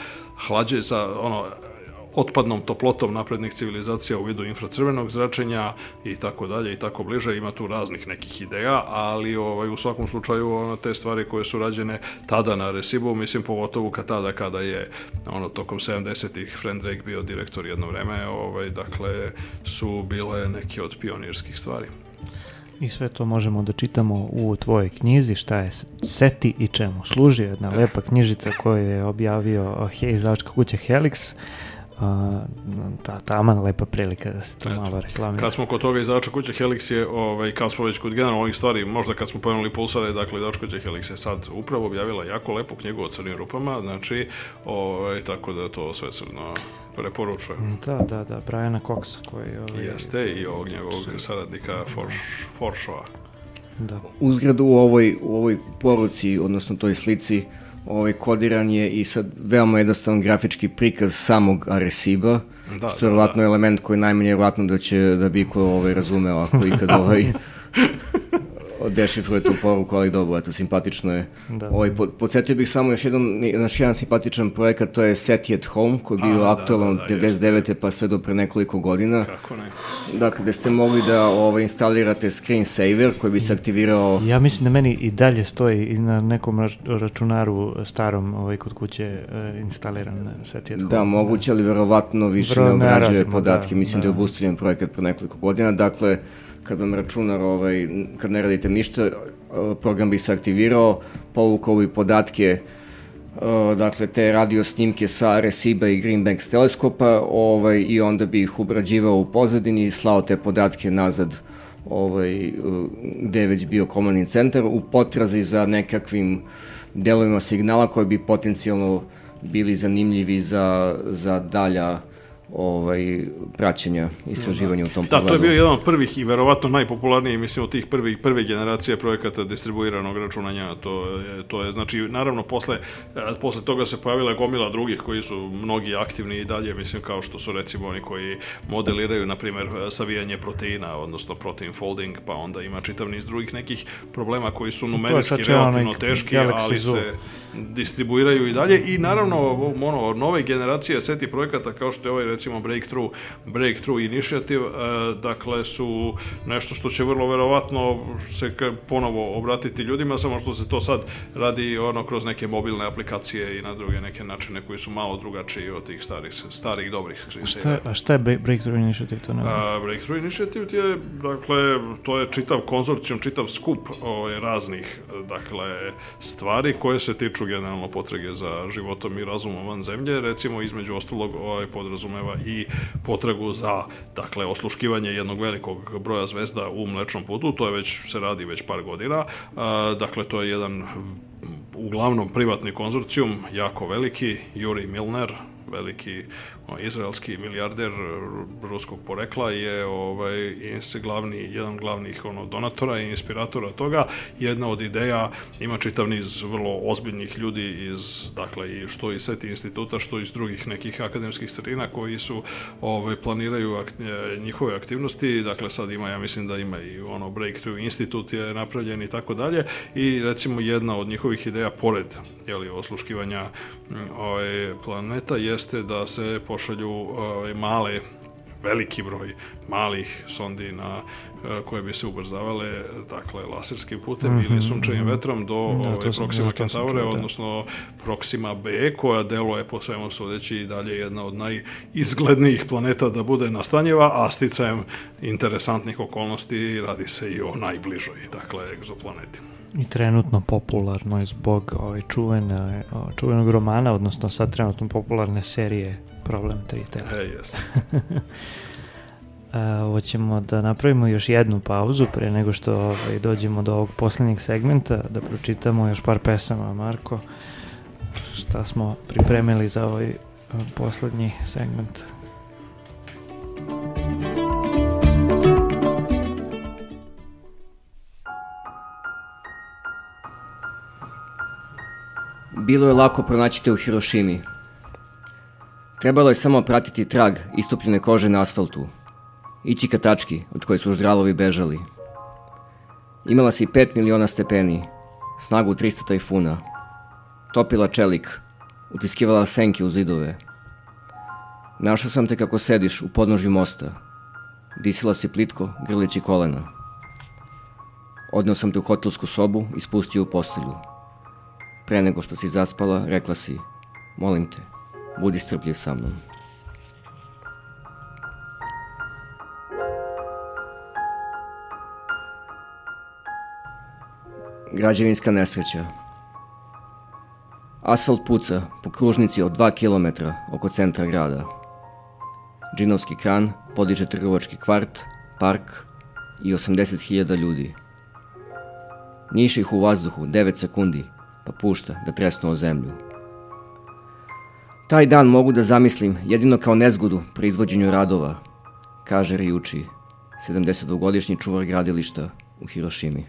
otpadnom toplotom naprednih civilizacija u vidu infracrvenog zračenja i tako dalje i tako bliže. Ima tu raznih nekih ideja, ali u svakom slučaju te stvari koje su rađene tada na Arecibu, mislim, pogotovo kada je tokom 70-ih Fran Drake bio direktor jedno vreme, dakle su bile neke od pionirskih stvari. I sve to možemo da čitamo u tvojoj knjizi, šta je SETI i čemu služi. Jedna lepa knjižica koju je objavio izdavačka kuća Helix. Taman lepa prilika da se to malo reklamira. Kad smo kod toga, izdavačka kuća Helix je, kad smo već kod generalno ovih stvari, možda kad smo pomenuli pulsare, dakle, izdavačka kuća Helix je sad upravo objavila jako lepu knjigu o crnim rupama, znači, tako da to sve crno preporučujem. Da, Briana Coxa koji... Jeste, i ovog njegovog saradnika Forshoa. Da. Uzgled u ovoj poruci, odnosno toj slici, kodiran je i sad veoma jednostavan grafički prikaz samog Areciba, što je vjerovatno element koji najmanje je vjerovatno da bi ko razumeo ako ikad dešifruje tu poruku, ali dobro, eto, simpatično je. Podsjetio bih samo još jedan simpatičan projekat, to je SETI at Home, koji je bio aktualan od 99. pa sve do pre nekoliko godina. Kako ne? Dakle, gde ste mogli da instalirate screensaver koji bi se aktivirao... Ja mislim da meni i dalje stoji i na nekom računaru starom kod kuće instaliran SETI at Home. Da, moguće, ali verovatno više ne obrađuje podatke. Mislim da je obustavljen projekat pre nekoliko godina. Dakle, kad vam računar, kad ne radite ništa, program bi se aktivirao, povukao bi podatke, dakle, te radio snimke sa Areciba i Green Banks teleskopa, i onda bi ih obrađivao u pozadini i slao te podatke nazad, gde je već bio komandni centar, u potrazi za nekakvim delovima signala koji bi potencijalno bili zanimljivi za dalja praćenja, istraživanja u tom pogledu. Da, to je bio jedan od prvih i verovatno najpopularniji, mislim, od tih prve generacije projekata distribuiranog računanja. To je, znači, naravno, posle toga se pojavila gomila drugih koji su mnogi aktivni i dalje, mislim, kao što su, recimo, oni koji modeliraju, na primjer, savijanje proteina, odnosno protein folding, pa onda ima čitav niz drugih nekih problema koji su numerički relativno teški, ali se distribuiraju i dalje. I naravno, nove generacije SETI projekata, kao što je recimo Breakthrough Initiative, dakle su nešto što će vrlo verovatno se ponovo obratiti ljudima, samo što se to sad radi kroz neke mobilne aplikacije i na druge neke načine koji su malo drugačiji od tih starih dobrih screensavera. A šta je Breakthrough Initiative? Breakthrough Initiative je, dakle, to je čitav konzorcijum, čitav skup raznih, dakle, stvari koje se tiču generalno potrage za životom i razumom van zemlje. Recimo, između ostalog, podrazumeva i potragu za, dakle, osluškivanje jednog velikog broja zvezda u Mlečnom putu. To se radi već par godina. Dakle, to je jedan uglavnom privatni konzorcijum, jako veliki, Yuri Milner, veliki izraelski milijarder ruskog porekla, je jedan glavnih donatora i inspiratora toga. Jedna od ideja, ima čitav niz vrlo ozbiljnih ljudi dakle, što iz SETI instituta, što iz drugih nekih akademskih sredina koji su planiraju njihove aktivnosti. Dakle, sad ima, ja mislim da ima i Breakthrough Institute je napravljen i tako dalje. I recimo jedna od njihovih ideja, pored osluškivanja planeta, jeste da se pošalju veliki broj malih sondi koje bi se ubrzavale, dakle, laserskim putem ili sunčevim vetrom do Proxima Centaure, odnosno Proxima B, koja deluje po svemu sudeći i dalje jedna od najizglednijih planeta da bude nastanjiva, a sticajem interesantnih okolnosti radi se i o najbližoj, dakle, egzoplaneti. I trenutno popularno je zbog čuvenog romana, odnosno sad trenutno popularne serije Problem 3. Jeste. Hoćemo da napravimo još jednu pauzu pre nego što dođemo do ovog poslednjeg segmenta, da pročitamo još par pesama. Marko, šta smo pripremili za ovaj poslednji segment? Bilo je lako pronaći te u Hirošimi. Trebalo je samo pratiti trag istopljene kože na asfaltu, ići ka tački od koje su ždralovi bežali. Imala si 5 miliona stepeni, snagu 300 tajfuna, topila čelik, utiskivala senke u zidove. Našao sam te kako sediš u podnožju mosta, disila si plitko, grlići kolena. Odneo sam te u hotelsku sobu i spustio u postelju. Pre nego što si zaspala, rekla si, molim te, budi strpljiv sa mnom. Građevinska nesreća. Asfalt puca po kružnici od 2 kilometra oko centra grada. Džinovski kran podiže trgovački kvart, park i 80.000 ljudi. Njiši ih u vazduhu 9 sekundi, pa pušta da tresnu o zemlju. Taj dan mogu da zamislim jedino kao nezgodu pri izvođenju radova, kaže Ryuichi, 72-godišnji čuvar gradilišta u Hirošimi.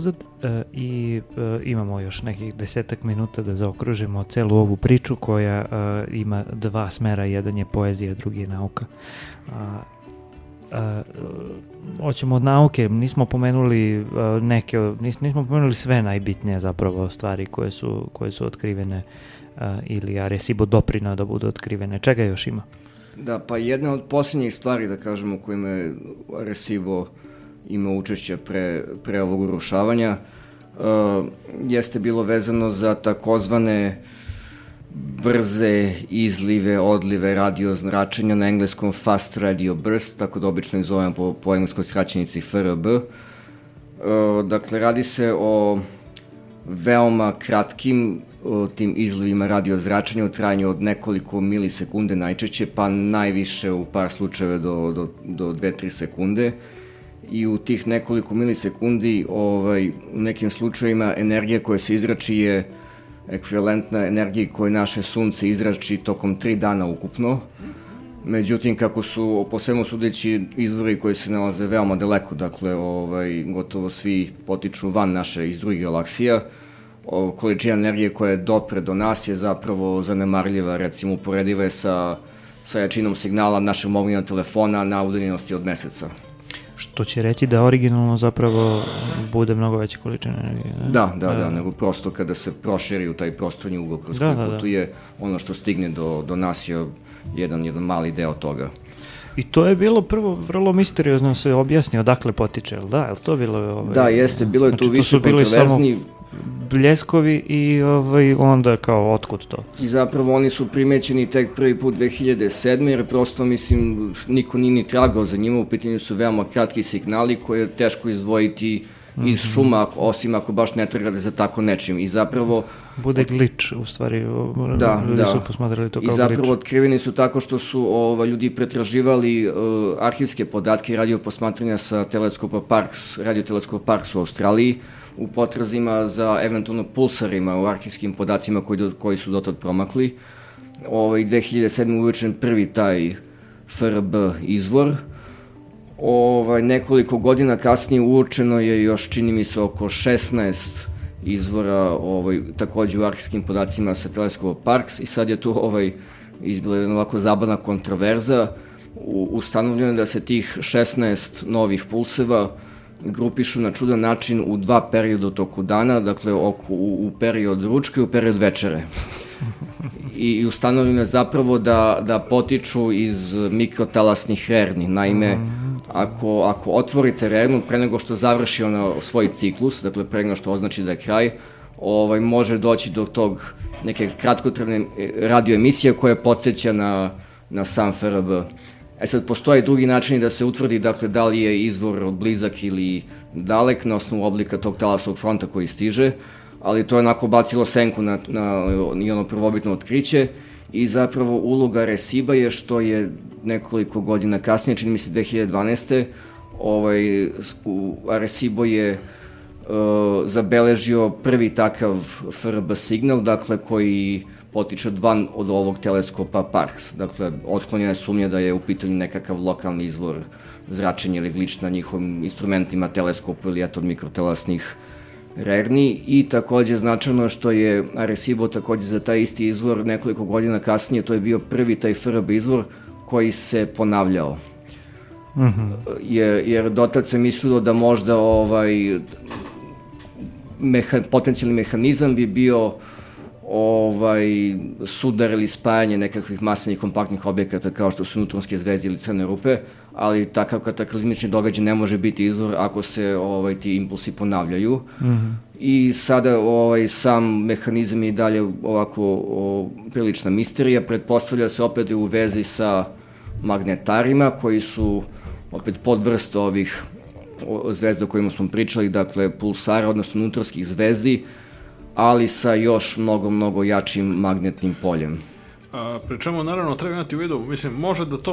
unazad i imamo još nekih 10 minuta da zaokružimo celu ovu priču koja ima dva smera, jedan je poezija, drugi je nauka. Hoćemo od nauke, nismo pomenuli nismo pomenuli sve najbitnije zapravo stvari koje su otkrivene ili Arecibo doprinao da budu otkrivene. Čega još ima? Da, pa jedna od posljednjih stvari, da kažemo, u kojima je Arecibo imao učešća pre ovog urušavanja, jeste bilo vezano za takozvane brze izlive, odlive radio zračenja, na engleskom fast radio burst, tako da obično ih zovem po engleskoj skraćenici FRB. Dakle, radi se o veoma kratkim tim izlivima radio zračenja u trajanju od nekoliko milisekunde najčešće, pa najviše u par slučajeva do 2-3 sekunde. I u tih nekoliko milisekundi u nekim slučajima energija koja se izrači je ekvivalentna energiji koju naše sunce izrači tokom 3 dana ukupno. Međutim, kako su po svemu sudeći izvori koji se nalaze veoma daleko, dakle, gotovo svi potiču van naše iz drugih galaksija, količina energije koja je dopre do nas je zapravo zanemarljiva, recimo uporediva je sa jačinom signala našeg mobilnog telefona na udaljenosti od meseca. Što će reći da originalno zapravo bude mnogo veća količina energije. Ne? Da, nego prosto kada se proširi u taj prostorni ugao kroz koji putuje, ono što stigne do nas je jedan mali deo toga. I to je bilo prvo vrlo misteriozno se objasni odakle potiče, je li to bilo? Da, jeste, bilo je tu više kontroverzni bljeskovi i onda kao otkud to? I zapravo oni su primećeni tek prvi put 2007. jer prosto, mislim, niko nije ni tragao za njima, u pitanju su veoma kratki signali koje je teško izdvojiti iz šuma, osim ako baš ne tragate za tako nečim. I zapravo bude glič, u stvari, ljudi su posmatrali to kao glič. I zapravo otkriveni su tako što su ljudi pretraživali arhivske podatke radio posmatranja sa radioteleskopa Parkes u Australiji, u potrazima za eventualno pulsarima u arhivskim podacima koji su dotad promakli. 2007. uvečen prvi taj FRB izvor. Nekoliko godina kasnije uočeno je još, čini mi se, oko 16 izvora takođe u arhivskim podacima sa teleskopa Parkes i sad je tu izbila jedna ovako zabavna kontroverza. Ustanovljeno je da se tih 16 novih pulseva grupišu na čudan način u 2 perioda u toku dana, dakle u period ručka i u period večere. I ustanovljeno je zapravo da potiču iz mikrotalasnih rerni. Naime, ako otvorite rernu pre nego što završi svoj ciklus, dakle pre nego što označi da je kraj, može doći do tog neke kratkotrajne radioemisije koja podsjeća na sam FRB. Sad, postoje drugi načini da se utvrdi, dakle, da li je izvor blizak ili dalek na osnovu oblika tog talasnog fronta koji stiže, ali to je onako bacilo senku na ono prvobitno otkriće i zapravo uloga Areciba je što je nekoliko godina kasnije, čini mi se 2012. Arecibo je zabeležio prvi takav FRB signal, dakle, koji potiče van od ovog teleskopa Parkes. Dakle, otklonjena je sumnja da je u pitanju nekakav lokalni izvor zračenja ili glič na njihovim instrumentima, teleskopu ili od mikrotalasnih rerni. I takođe značajno je što je Arecibo takođe za taj isti izvor nekoliko godina kasnije, to je bio prvi taj FRB izvor koji se ponavljao. Jer dotad se mislilo da možda potencijalni mehanizam bi bio sudar ili spajanje nekakvih masivnih kompaktnih objekata kao što su neutronske zvezde ili crne rupe, ali takav kataklizmični događaj ne može biti izvor ako se ti impulsi ponavljaju. I sada sam mehanizam je i dalje ovako prilična misterija. Pretpostavlja se opet u vezi sa magnetarima koji su opet podvrst ovih zvezda o kojima smo pričali, dakle pulsara, odnosno neutronskih zvezdi, ali sa još mnogo jačim magnetnim poljem. Pri čemu, naravno, treba imati u vidu, mislim,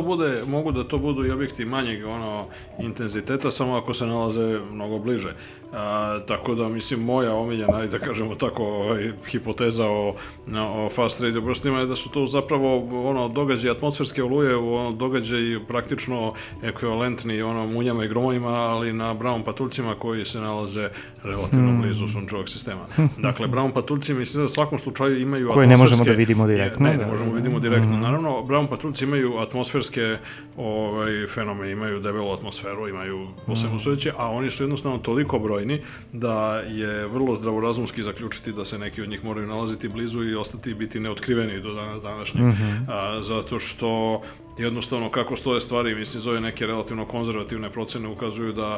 mogu da to budu i objekti manjeg intenziteta, samo ako se nalaze mnogo bliže. Tako da, mislim, moja omiljena, da kažemo tako, hipoteza o fast radio burstima je da su to zapravo događaji atmosferske oluje, događaji praktično ekvivalentni munjama i gromovima, ali na Brown patuljcima koji se nalaze relativno blizu sunčevog sistema. Dakle, Brown patuljci, mislim da u svakom slučaju imaju koje ne možemo da vidimo direktno. Ne možemo da vidimo direktno. Naravno, Brown patuljci imaju atmosferske fenomene, imaju debelu atmosferu, imaju posebno sujeće, a oni su jednostavno toliko brojni da je vrlo zdravorazumski zaključiti da se neki od njih moraju nalaziti blizu i ostati i biti neotkriveni do dana današnjeg. Zato što jednostavno kako stoje stvari, mislim, zove neke relativno konzervativne procene ukazuju da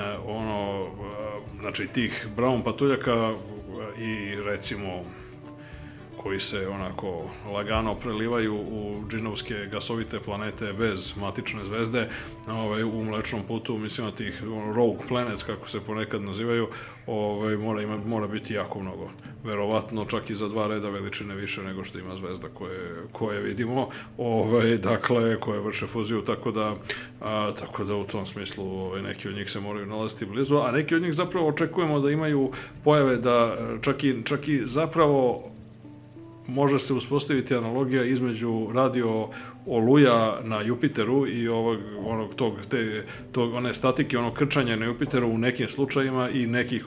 znači tih Brown patuljaka i recimo koji se onako lagano prelivaju u džinovske gasovite planete bez matične zvezde, u Mlečnom putu, mislim na tih rogue planets, kako se ponekad nazivaju, mora biti jako mnogo. Verovatno čak i za 2 reda veličine više nego što ima zvezda koje vidimo, dakle, koje vrše fuziju, tako da u tom smislu neki od njih se moraju nalaziti blizu, a neki od njih zapravo očekujemo da imaju pojave da čak i zapravo može se uspostaviti analogija između radio oluja na Jupiteru i one statike, krčanja na Jupiteru u nekim slučajima i nekih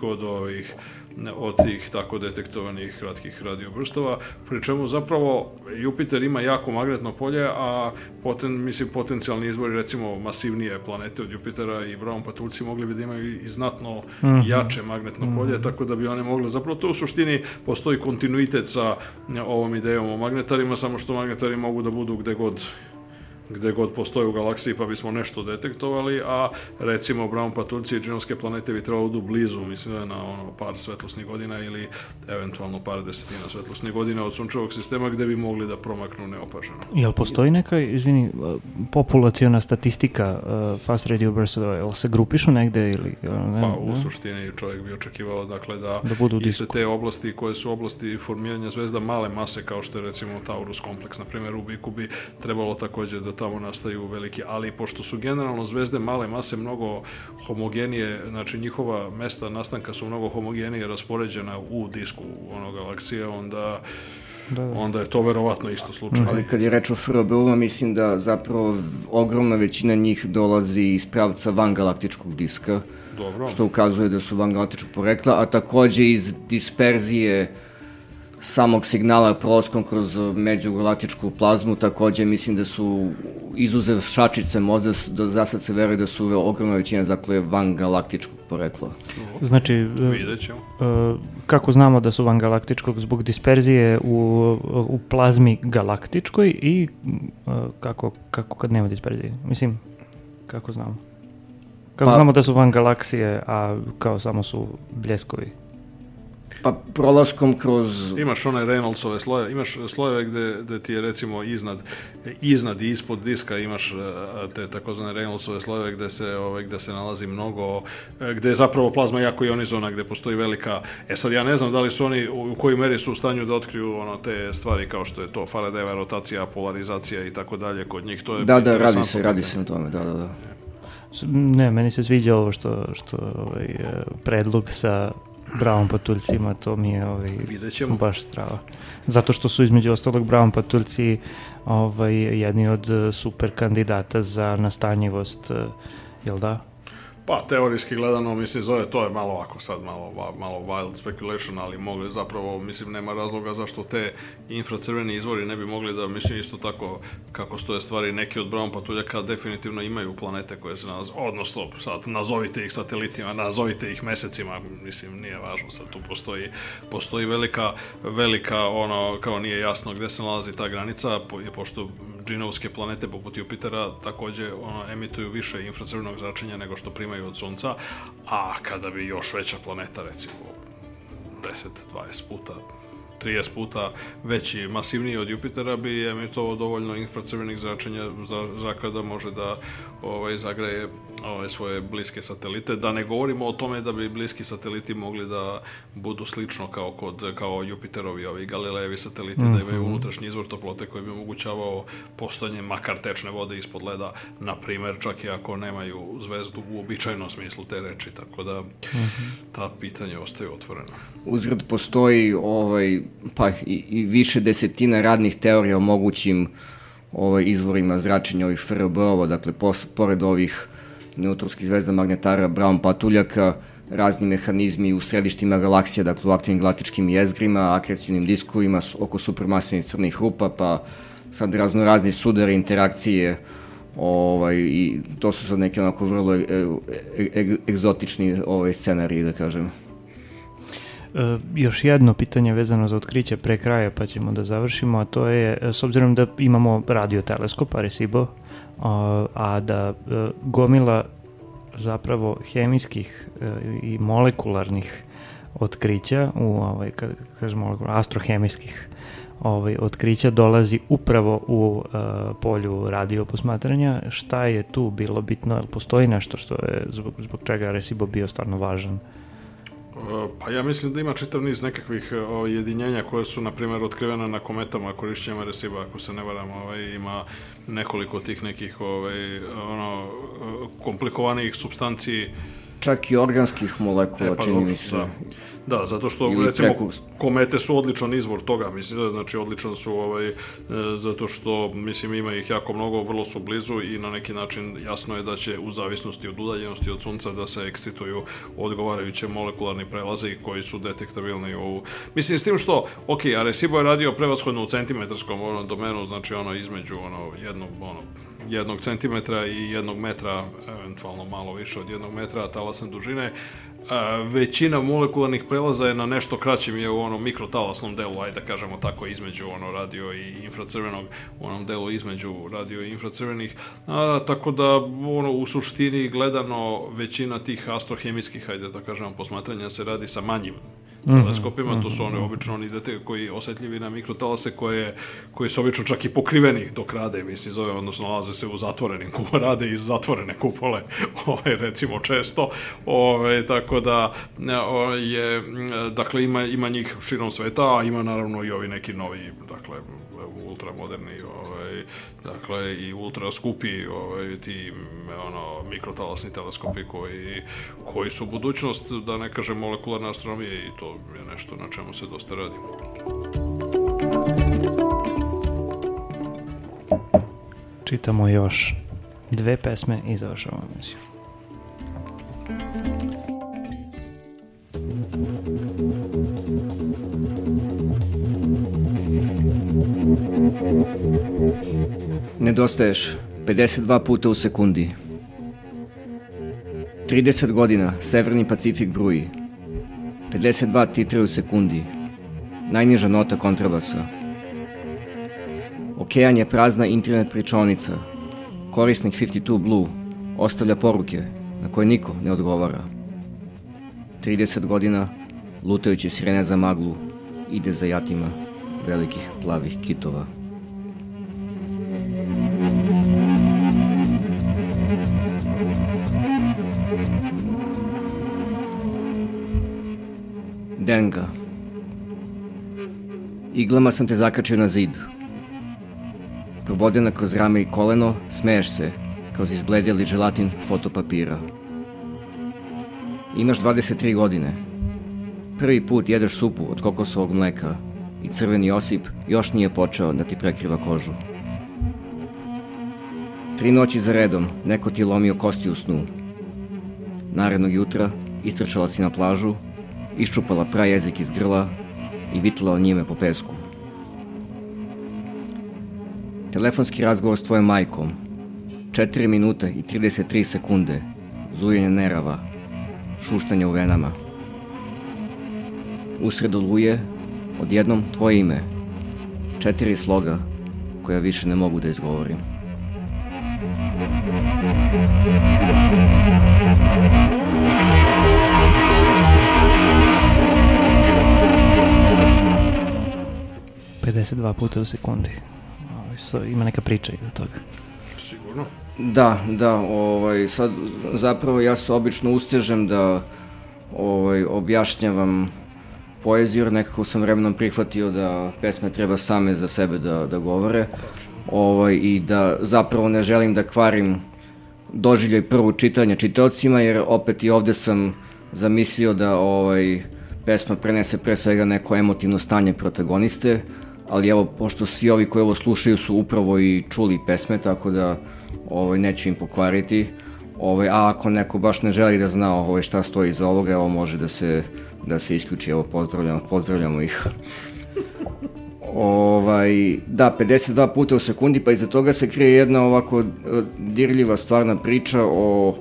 od tih tako detektovanih kratkih radiobrstova, pri čemu zapravo Jupiter ima jako magnetno polje, a potencijalni izvori, recimo masivnije planete od Jupitera i Brown patuljci mogli bi da imaju i znatno jače magnetno polje, tako da bi one mogle, zapravo to u suštini postoji kontinuitet sa ovom idejom o magnetarima, samo što magnetari mogu da budu gde god postoje u galaksiji, pa bismo nešto detektovali, a recimo Brown patuljci i džinovske planete bi trebalo budu blizu, mislim da je na par svetlosnih godina ili eventualno par desetina svetlosnih godina od sunčevog sistema, gde bi mogli da promaknu neopaženo. Jel postoji neka, populaciona statistika fast radio burstova, jel se grupišu negde ili... Pa u suštini čovjek bi očekivao, dakle, da i sve te oblasti koje su oblasti formiranja zvezda male mase, kao što je recimo Taurus kompleks, na primjer u Biku, bi trebalo takođe da tamo nastaju veliki, ali pošto su generalno zvezde male mase mnogo homogenije, znači njihova mesta nastanka su mnogo homogenije raspoređena u disku galaksije, onda je to verovatno isto slučaj. Ali kad je reč o FRB-uma, mislim da zapravo ogromna većina njih dolazi iz pravca vangalaktičkog diska, što ukazuje da su vangalaktičkog porekla, a takođe iz disperzije samog signala prolaskom kroz međugalaktičku plazmu, takođe mislim da su, izuzev šačice možda, za sad se veruje da su ogromna većina, dakle, vangalaktičkog porekla. Znači, kako znamo da su vangalaktičkog? Zbog disperzije u plazmi galaktičkoj i kako kad nema disperzije? Mislim, kako znamo? Kako znamo da su van galaksije, a kao samo su bljeskovi? Pa prolaskom kroz... Imaš one Reynoldsove sloje, imaš slojeve gde ti je recimo iznad i ispod diska imaš te takozvane Reynoldsove slojeve gde se nalazi mnogo, gde je zapravo plazma jako ionizovana, gde postoji velika... sad ja ne znam da li su oni, u kojoj meri su u stanju da otkriju te stvari kao što je to Faradayeva rotacija, polarizacija i tako dalje kod njih. To je radi se na tome, da. Ne, meni se sviđa ovo što predlog sa Brown patuljcima, to mi je baš strava. Zato što su između ostalog Brown patuljci jedni od super kandidata za nastanjivost, jel da? Pa, teorijski gledano, mislim, to je malo ovako sad, malo wild speculation, ali mogli zapravo, mislim, nema razloga zašto te infracrveni izvori ne bi mogli da, mislim, isto tako kako stoje stvari, neki od Brown patuljaka definitivno imaju planete koje se nalaze, odnosno, sad, nazovite ih satelitima, nazovite ih mesecima, mislim, nije važno, sad tu postoji velika, kao nije jasno gde se nalazi ta granica, pošto džinovske planete poput Jupitera takođe emituju više infracrvenog zračenja nego što primaju od Sunca, a kada bi još veća planeta, recimo 10-20 puta 30 puta veći, masivniji od Jupitera, bi emitovao dovoljno infracrvenih zračenja za zraka da može da zagreje svoje bliske satelite. Da ne govorimo o tome da bi bliski sateliti mogli da budu slično kao Jupiterovi, ovi Galilejevi sateliti, da imaju unutrašnji izvor toplote koji bi omogućavao postojanje makar tečne vode ispod leda, na primer, čak i ako nemaju zvezdu u običajnom smislu te reči, tako da ta pitanja ostaju otvorena. Uzgled postoji pa i više desetina radnih teorija o mogućim izvorima zračenja ovih FRB-ova, dakle, pored ovih neutronskih zvezda magnetara, Brown patuljaka, razni mehanizmi u središtima galaksija, dakle u aktivnim galaktičkim jezgrima, akrecionim diskovima oko supermasivnih crnih rupa, pa sad razni sudari, interakcije, i to su sad neke onako vrlo egzotični scenariji, da kažem. Još jedno pitanje vezano za otkriće pre kraja, pa ćemo da završimo, a to je, s obzirom da imamo radioteleskop Arecibo, a da gomila zapravo hemijskih i molekularnih otkrića, kad kažemo astrohemijskih otkrića, dolazi upravo u polju radio posmatranja. Šta je tu bilo bitno? Postoji nešto što je zbog čega Arecibo bio stvarno važan? Pa ja mislim da ima čitav niz nekakvih jedinjenja koje su, na primjer, otkrivene na kometama korišćenjem Areciba, ako se ne varam, ima nekoliko tih nekih komplikovanijih supstanciji. Čak i organskih molekula, čini mi se. Da, zato što, recimo, komete su odličan izvor toga, mislim, znači odličan su, zato što, mislim, ima ih jako mnogo, vrlo su blizu i na neki način jasno je da će, u zavisnosti od udaljenosti od Sunca, da se ekscituju odgovarajuće molekularni prelazi koji su detektabilni u... Mislim, s tim što, Arecibo je radio prevashodno u centimetrskom domenu, znači između jednog centimetra i 1 metra, eventualno malo više od 1 metra talasne dužine. Većina molekularnih prelaza je na nešto kraćim, je u mikrotalasnom delu, ajde da kažemo tako, između radio i infracrvenog, u onom delu između radio i infracrvenih, tako da u suštini gledano većina tih astrohemijskih, ajde da kažemo, posmatranja se radi sa manjim teleskopima, to su obično koji osetljivi na mikrotalase, koji su obično čak i pokriveni dok rade, mislim, odnosno nalaze se u zatvorenim rade iz zatvorene kupole, recimo često, tako da dakle ima njih širom sveta, a ima naravno i ovi neki novi, dakle, ultramoderni, dakle, i ultra skupi ti mikrotalasni teleskopi koji su budućnost, da ne kažem, molekularne astronomije, i to je nešto na čemu se dosta radi. Čitamo još 2 pesme i završavamo emisiju. Nedostaješ 52 puta u sekundi. 30 godina Severni Pacifik bruji. 52 titre u sekundi. Najniža nota kontrabasa. Okean je prazna internet pričonica. Korisnik 52 Blue ostavlja poruke na koje niko ne odgovara. 30 godina lutajući sirene za maglu ide za jatima velikih plavih kitova. Denga. Iglama sam te zakačio na zid. Probodena kroz rame i koleno, smeješ se kroz izbledjeli želatin fotopapira. Imaš 23 godine. Prvi put jedeš supu od kokosovog mleka i crveni osip još nije počeo da ti prekriva kožu. 3 noći za redom neko ti je lomio kosti u snu. Narednog jutra istrčala si na plažu, iščupala prajezik iz grla i vitlala njime po pesku. Telefonski razgovor s tvojom majkom. 4 minute i 33 sekunde. Zujenje nerava. Šuštanje u venama. Usred oluje, odjednom tvoje ime. 4 sloga koja više ne mogu da izgovorim. 52 puta u sekundi. Ima neka priča iza toga. Sigurno. Da, sad zapravo ja se obično ustežem da objašnjavam poeziju, jer nekako sam vremenom prihvatio da pesme treba same za sebe da govore, i da zapravo ne želim da kvarim doživljaj prvog čitanja čitaocima, jer opet i ovde sam zamislio da pesma prenese pre svega neko emotivno stanje protagoniste, ali evo, pošto svi ovi koji ovo slušaju su upravo i čuli pesme, tako da neću im pokvariti, a ako neko baš ne želi da zna šta stoji iza ovoga, evo može da se isključi, evo pozdravljamo ih. Da, 52 puta u sekundi, pa iza toga se krije jedna ovako dirljiva stvarna priča o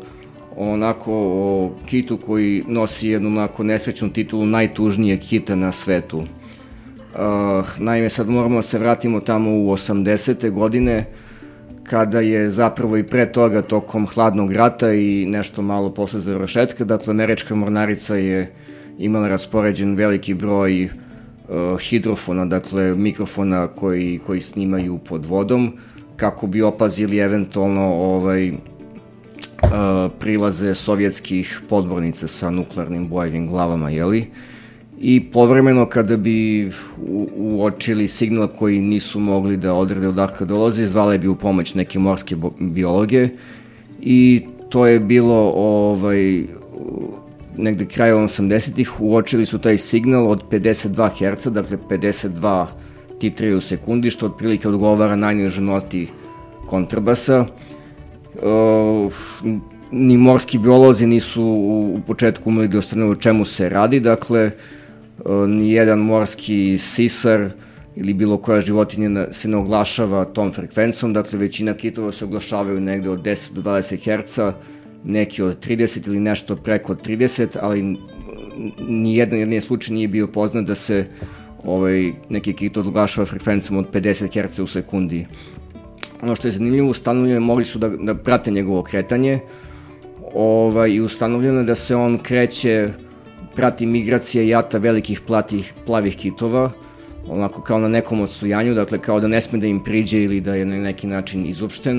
kitu koji nosi jednu onako nesrećnu titulu najtužnijeg kita na svetu. Naime, sad moramo se vratimo tamo u 80. godine, kada je zapravo i pre toga, tokom hladnog rata i nešto malo posle završetka, dakle, američka mornarica je imala raspoređen veliki broj hidrofona, dakle, mikrofona koji snimaju pod vodom, kako bi opazili eventualno prilaze sovjetskih podmornica sa nuklearnim bojevim glavama, jeli? I povremeno kada bi uočili signal koji nisu mogli da odrede odakle dolaze, zvale bi u pomoć neke morske biologe i to je bilo negde krajem 80-ih, uočili su taj signal od 52 Hz, dakle 52 titrija u sekundi, što otprilike odgovara najnižoj noti kontrabasa. Ni morski biolozi nisu u početku umeli da ostane o čemu se radi, dakle, nijedan morski sisar ili bilo koja životinja se ne oglašava tom frekvencom, dakle, većina kitova se oglašavaju negde od 10 do 20 Hz, neki od 30 ili nešto preko 30, ali nijedan slučaj nije bio poznat da se neki kit oglašava frekvencom od 50 Hz u sekundi. Ono što je zanimljivo, ustanovljeno, mogli su da prate njegovo kretanje i ustanovljeno je da se on kreće, prati migracije jata velikih plavih kitova, onako kao na nekom odstojanju, dakle kao da ne sme da im priđe ili da je na neki način izopšten.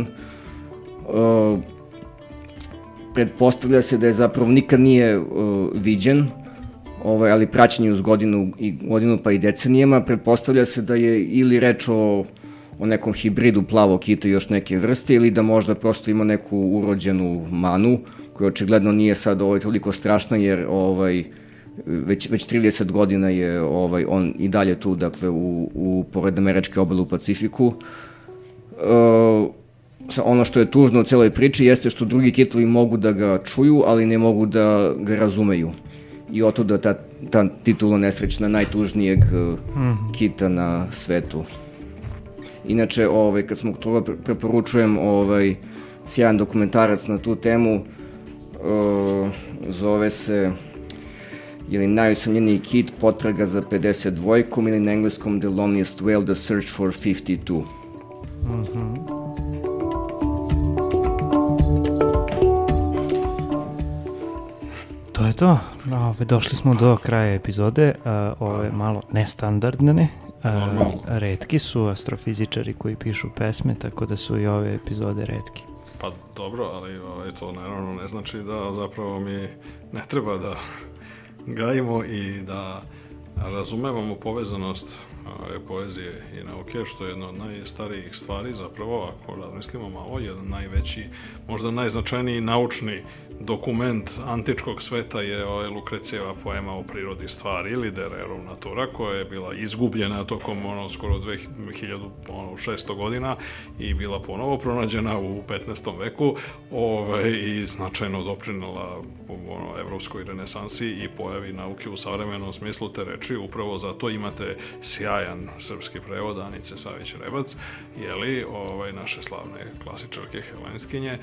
Pretpostavlja se da je zapravo nikad nije viđen, ali praćen je uz godinu pa i decenijama. Pretpostavlja se da je ili reč o nekom hibridu plavog kita i još neke vrste, ili da možda prosto ima neku urođenu manu, koja očigledno nije sad toliko strašna, jer već 30 godina je on i dalje tu, dakle, pored američke obale u Pacifiku. Ono što je tužno u celoj priči jeste što drugi kitovi mogu da ga čuju, ali ne mogu da ga razumeju. I otuda ta titula nesrećna najtužnijeg kita na svetu. Inače, kad smo toga preporučujem sjajan dokumentarac na tu temu, zove se najusamljeniji kit, potraga za 52, ili na engleskom The Loneliest Whale, The Search for 52. To je to. Došli smo do kraja epizode. Ove malo nestandardne. Retki su astrofizičari koji pišu pesme, tako da su i ove epizode retki. Pa dobro, ali to naravno ne znači da zapravo mi ne treba da gajimo i da razumevamo povezanost poezije i nauke, što je jedna od najstarijih stvari, zapravo, ako razmislimo malo, jedan najveći, možda najznačajniji naučni dokument antičkog sveta je Lukrecijeva poema o prirodi stvari, ili De Rerum Natura, koja je bila izgubljena tokom skoro 2600 godina i bila ponovo pronađena u 15. veku i značajno doprinela evropskoj renesansi i pojavi nauke u savremenom smislu te reči. Upravo zato imate sjajan srpski prevod Anice Savić-Rebac, naše slavne klasičarke helenskinje,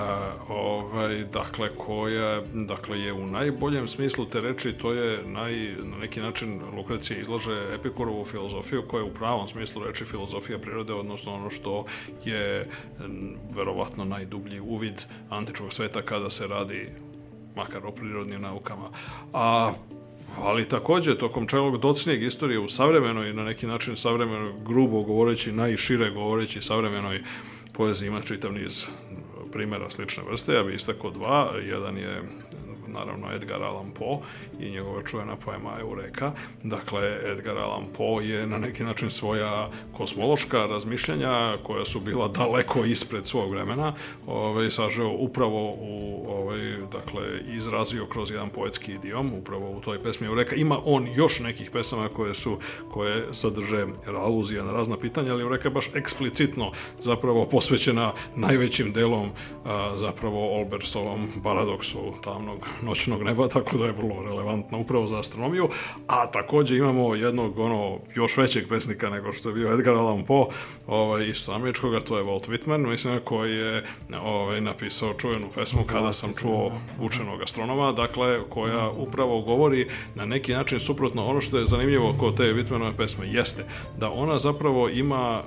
koja je u najboljem smislu te reči, to je na neki način Lukrecija izlaže Epikurovu filozofiju, koja je u pravom smislu reči filozofija prirode, odnosno ono što je verovatno najdublji uvid antičkog sveta kada se radi makar o prirodnim naukama. A ali takođe tokom čelog docnijeg istorije u savremenoj, na neki način savremenoj, grubo govoreći, najšire govoreći savremenoj poeziji ima čitav niz primjera slične vrste. Ja bih istakao dva. Jedan je naravno Edgar Allan Poe i njegova čuvena poema Eureka. Dakle, Edgar Allan Poe je na neki način svoja kosmološka razmišljanja, koja su bila daleko ispred svog vremena, sažeo upravo u, dakle, izrazio kroz jedan poetski idiom, upravo u toj pesmi Eureka. Ima on još nekih pesama koje sadrže aluzije na razna pitanja, ali Eureka je baš eksplicitno zapravo posvećena najvećim delom zapravo Olbersovom paradoksu tamnog noćnog neba, tako da je vrlo relevantna upravo za astronomiju. A takođe imamo jednog još većeg pesnika nego što je bio Edgar Allan Poe, isto američkoga, to je Walt Whitman, mislim, koji je napisao čuvenu pesmu Kada sam čuo učenog astronoma, dakle, koja upravo govori na neki način suprotno. Ono što je zanimljivo kod te Whitmanove pesme jeste da ona zapravo ima,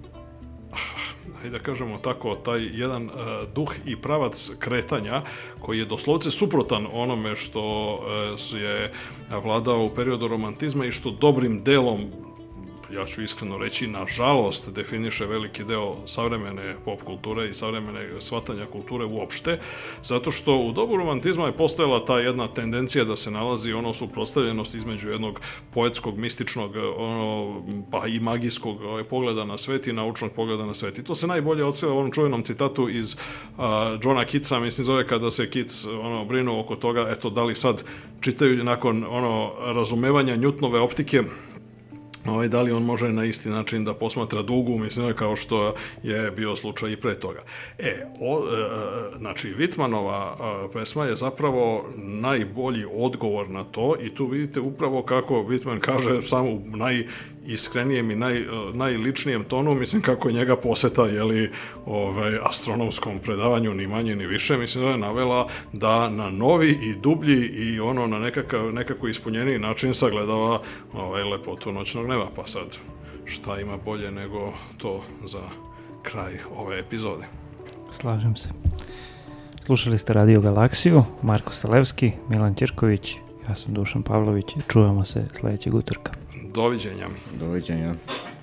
da kažemo tako, taj jedan duh i pravac kretanja koji je doslovce suprotan onome što je vladao u periodu romantizma i što dobrim delom, ja ću iskreno reći, nažalost, definiše veliki deo savremene pop kulture i savremene shvatanja kulture uopšte, zato što u dobu romantizma je postojala ta jedna tendencija da se nalazi suprotstavljenost između jednog poetskog, mističnog, pa i magijskog pogleda na svet i naučnog pogleda na svet. I to se najbolje odsjela u onom čuvenom citatu iz Johna Keatsa, mislim zove, kada se Keats brinuo oko toga, eto, da li sad čitaju nakon razumevanja Newtonove optike, da li on može na isti način da posmatra dugu, mislim, kao što je bio slučaj i pre toga. Znači, Whitmanova pesma je zapravo najbolji odgovor na to i tu vidite upravo kako Whitman kaže samo u najiskrenijem i najličnijem tonu, mislim, kako je njega poseta, astronomskom predavanju, ni manje ni više, mislim, da je navela da na novi i dublji i na nekako ispunjeniji način sagledava lepotu noćnog neba. Pa sad, šta ima bolje nego to za kraj ove epizode? Slažem se. Slušali ste Radio Galaksiju, Marko Stalevski, Milan Ćirković, ja sam Dušan Pavlović i čujemo se sledećeg utorka. Doviđenja. Doviđenja.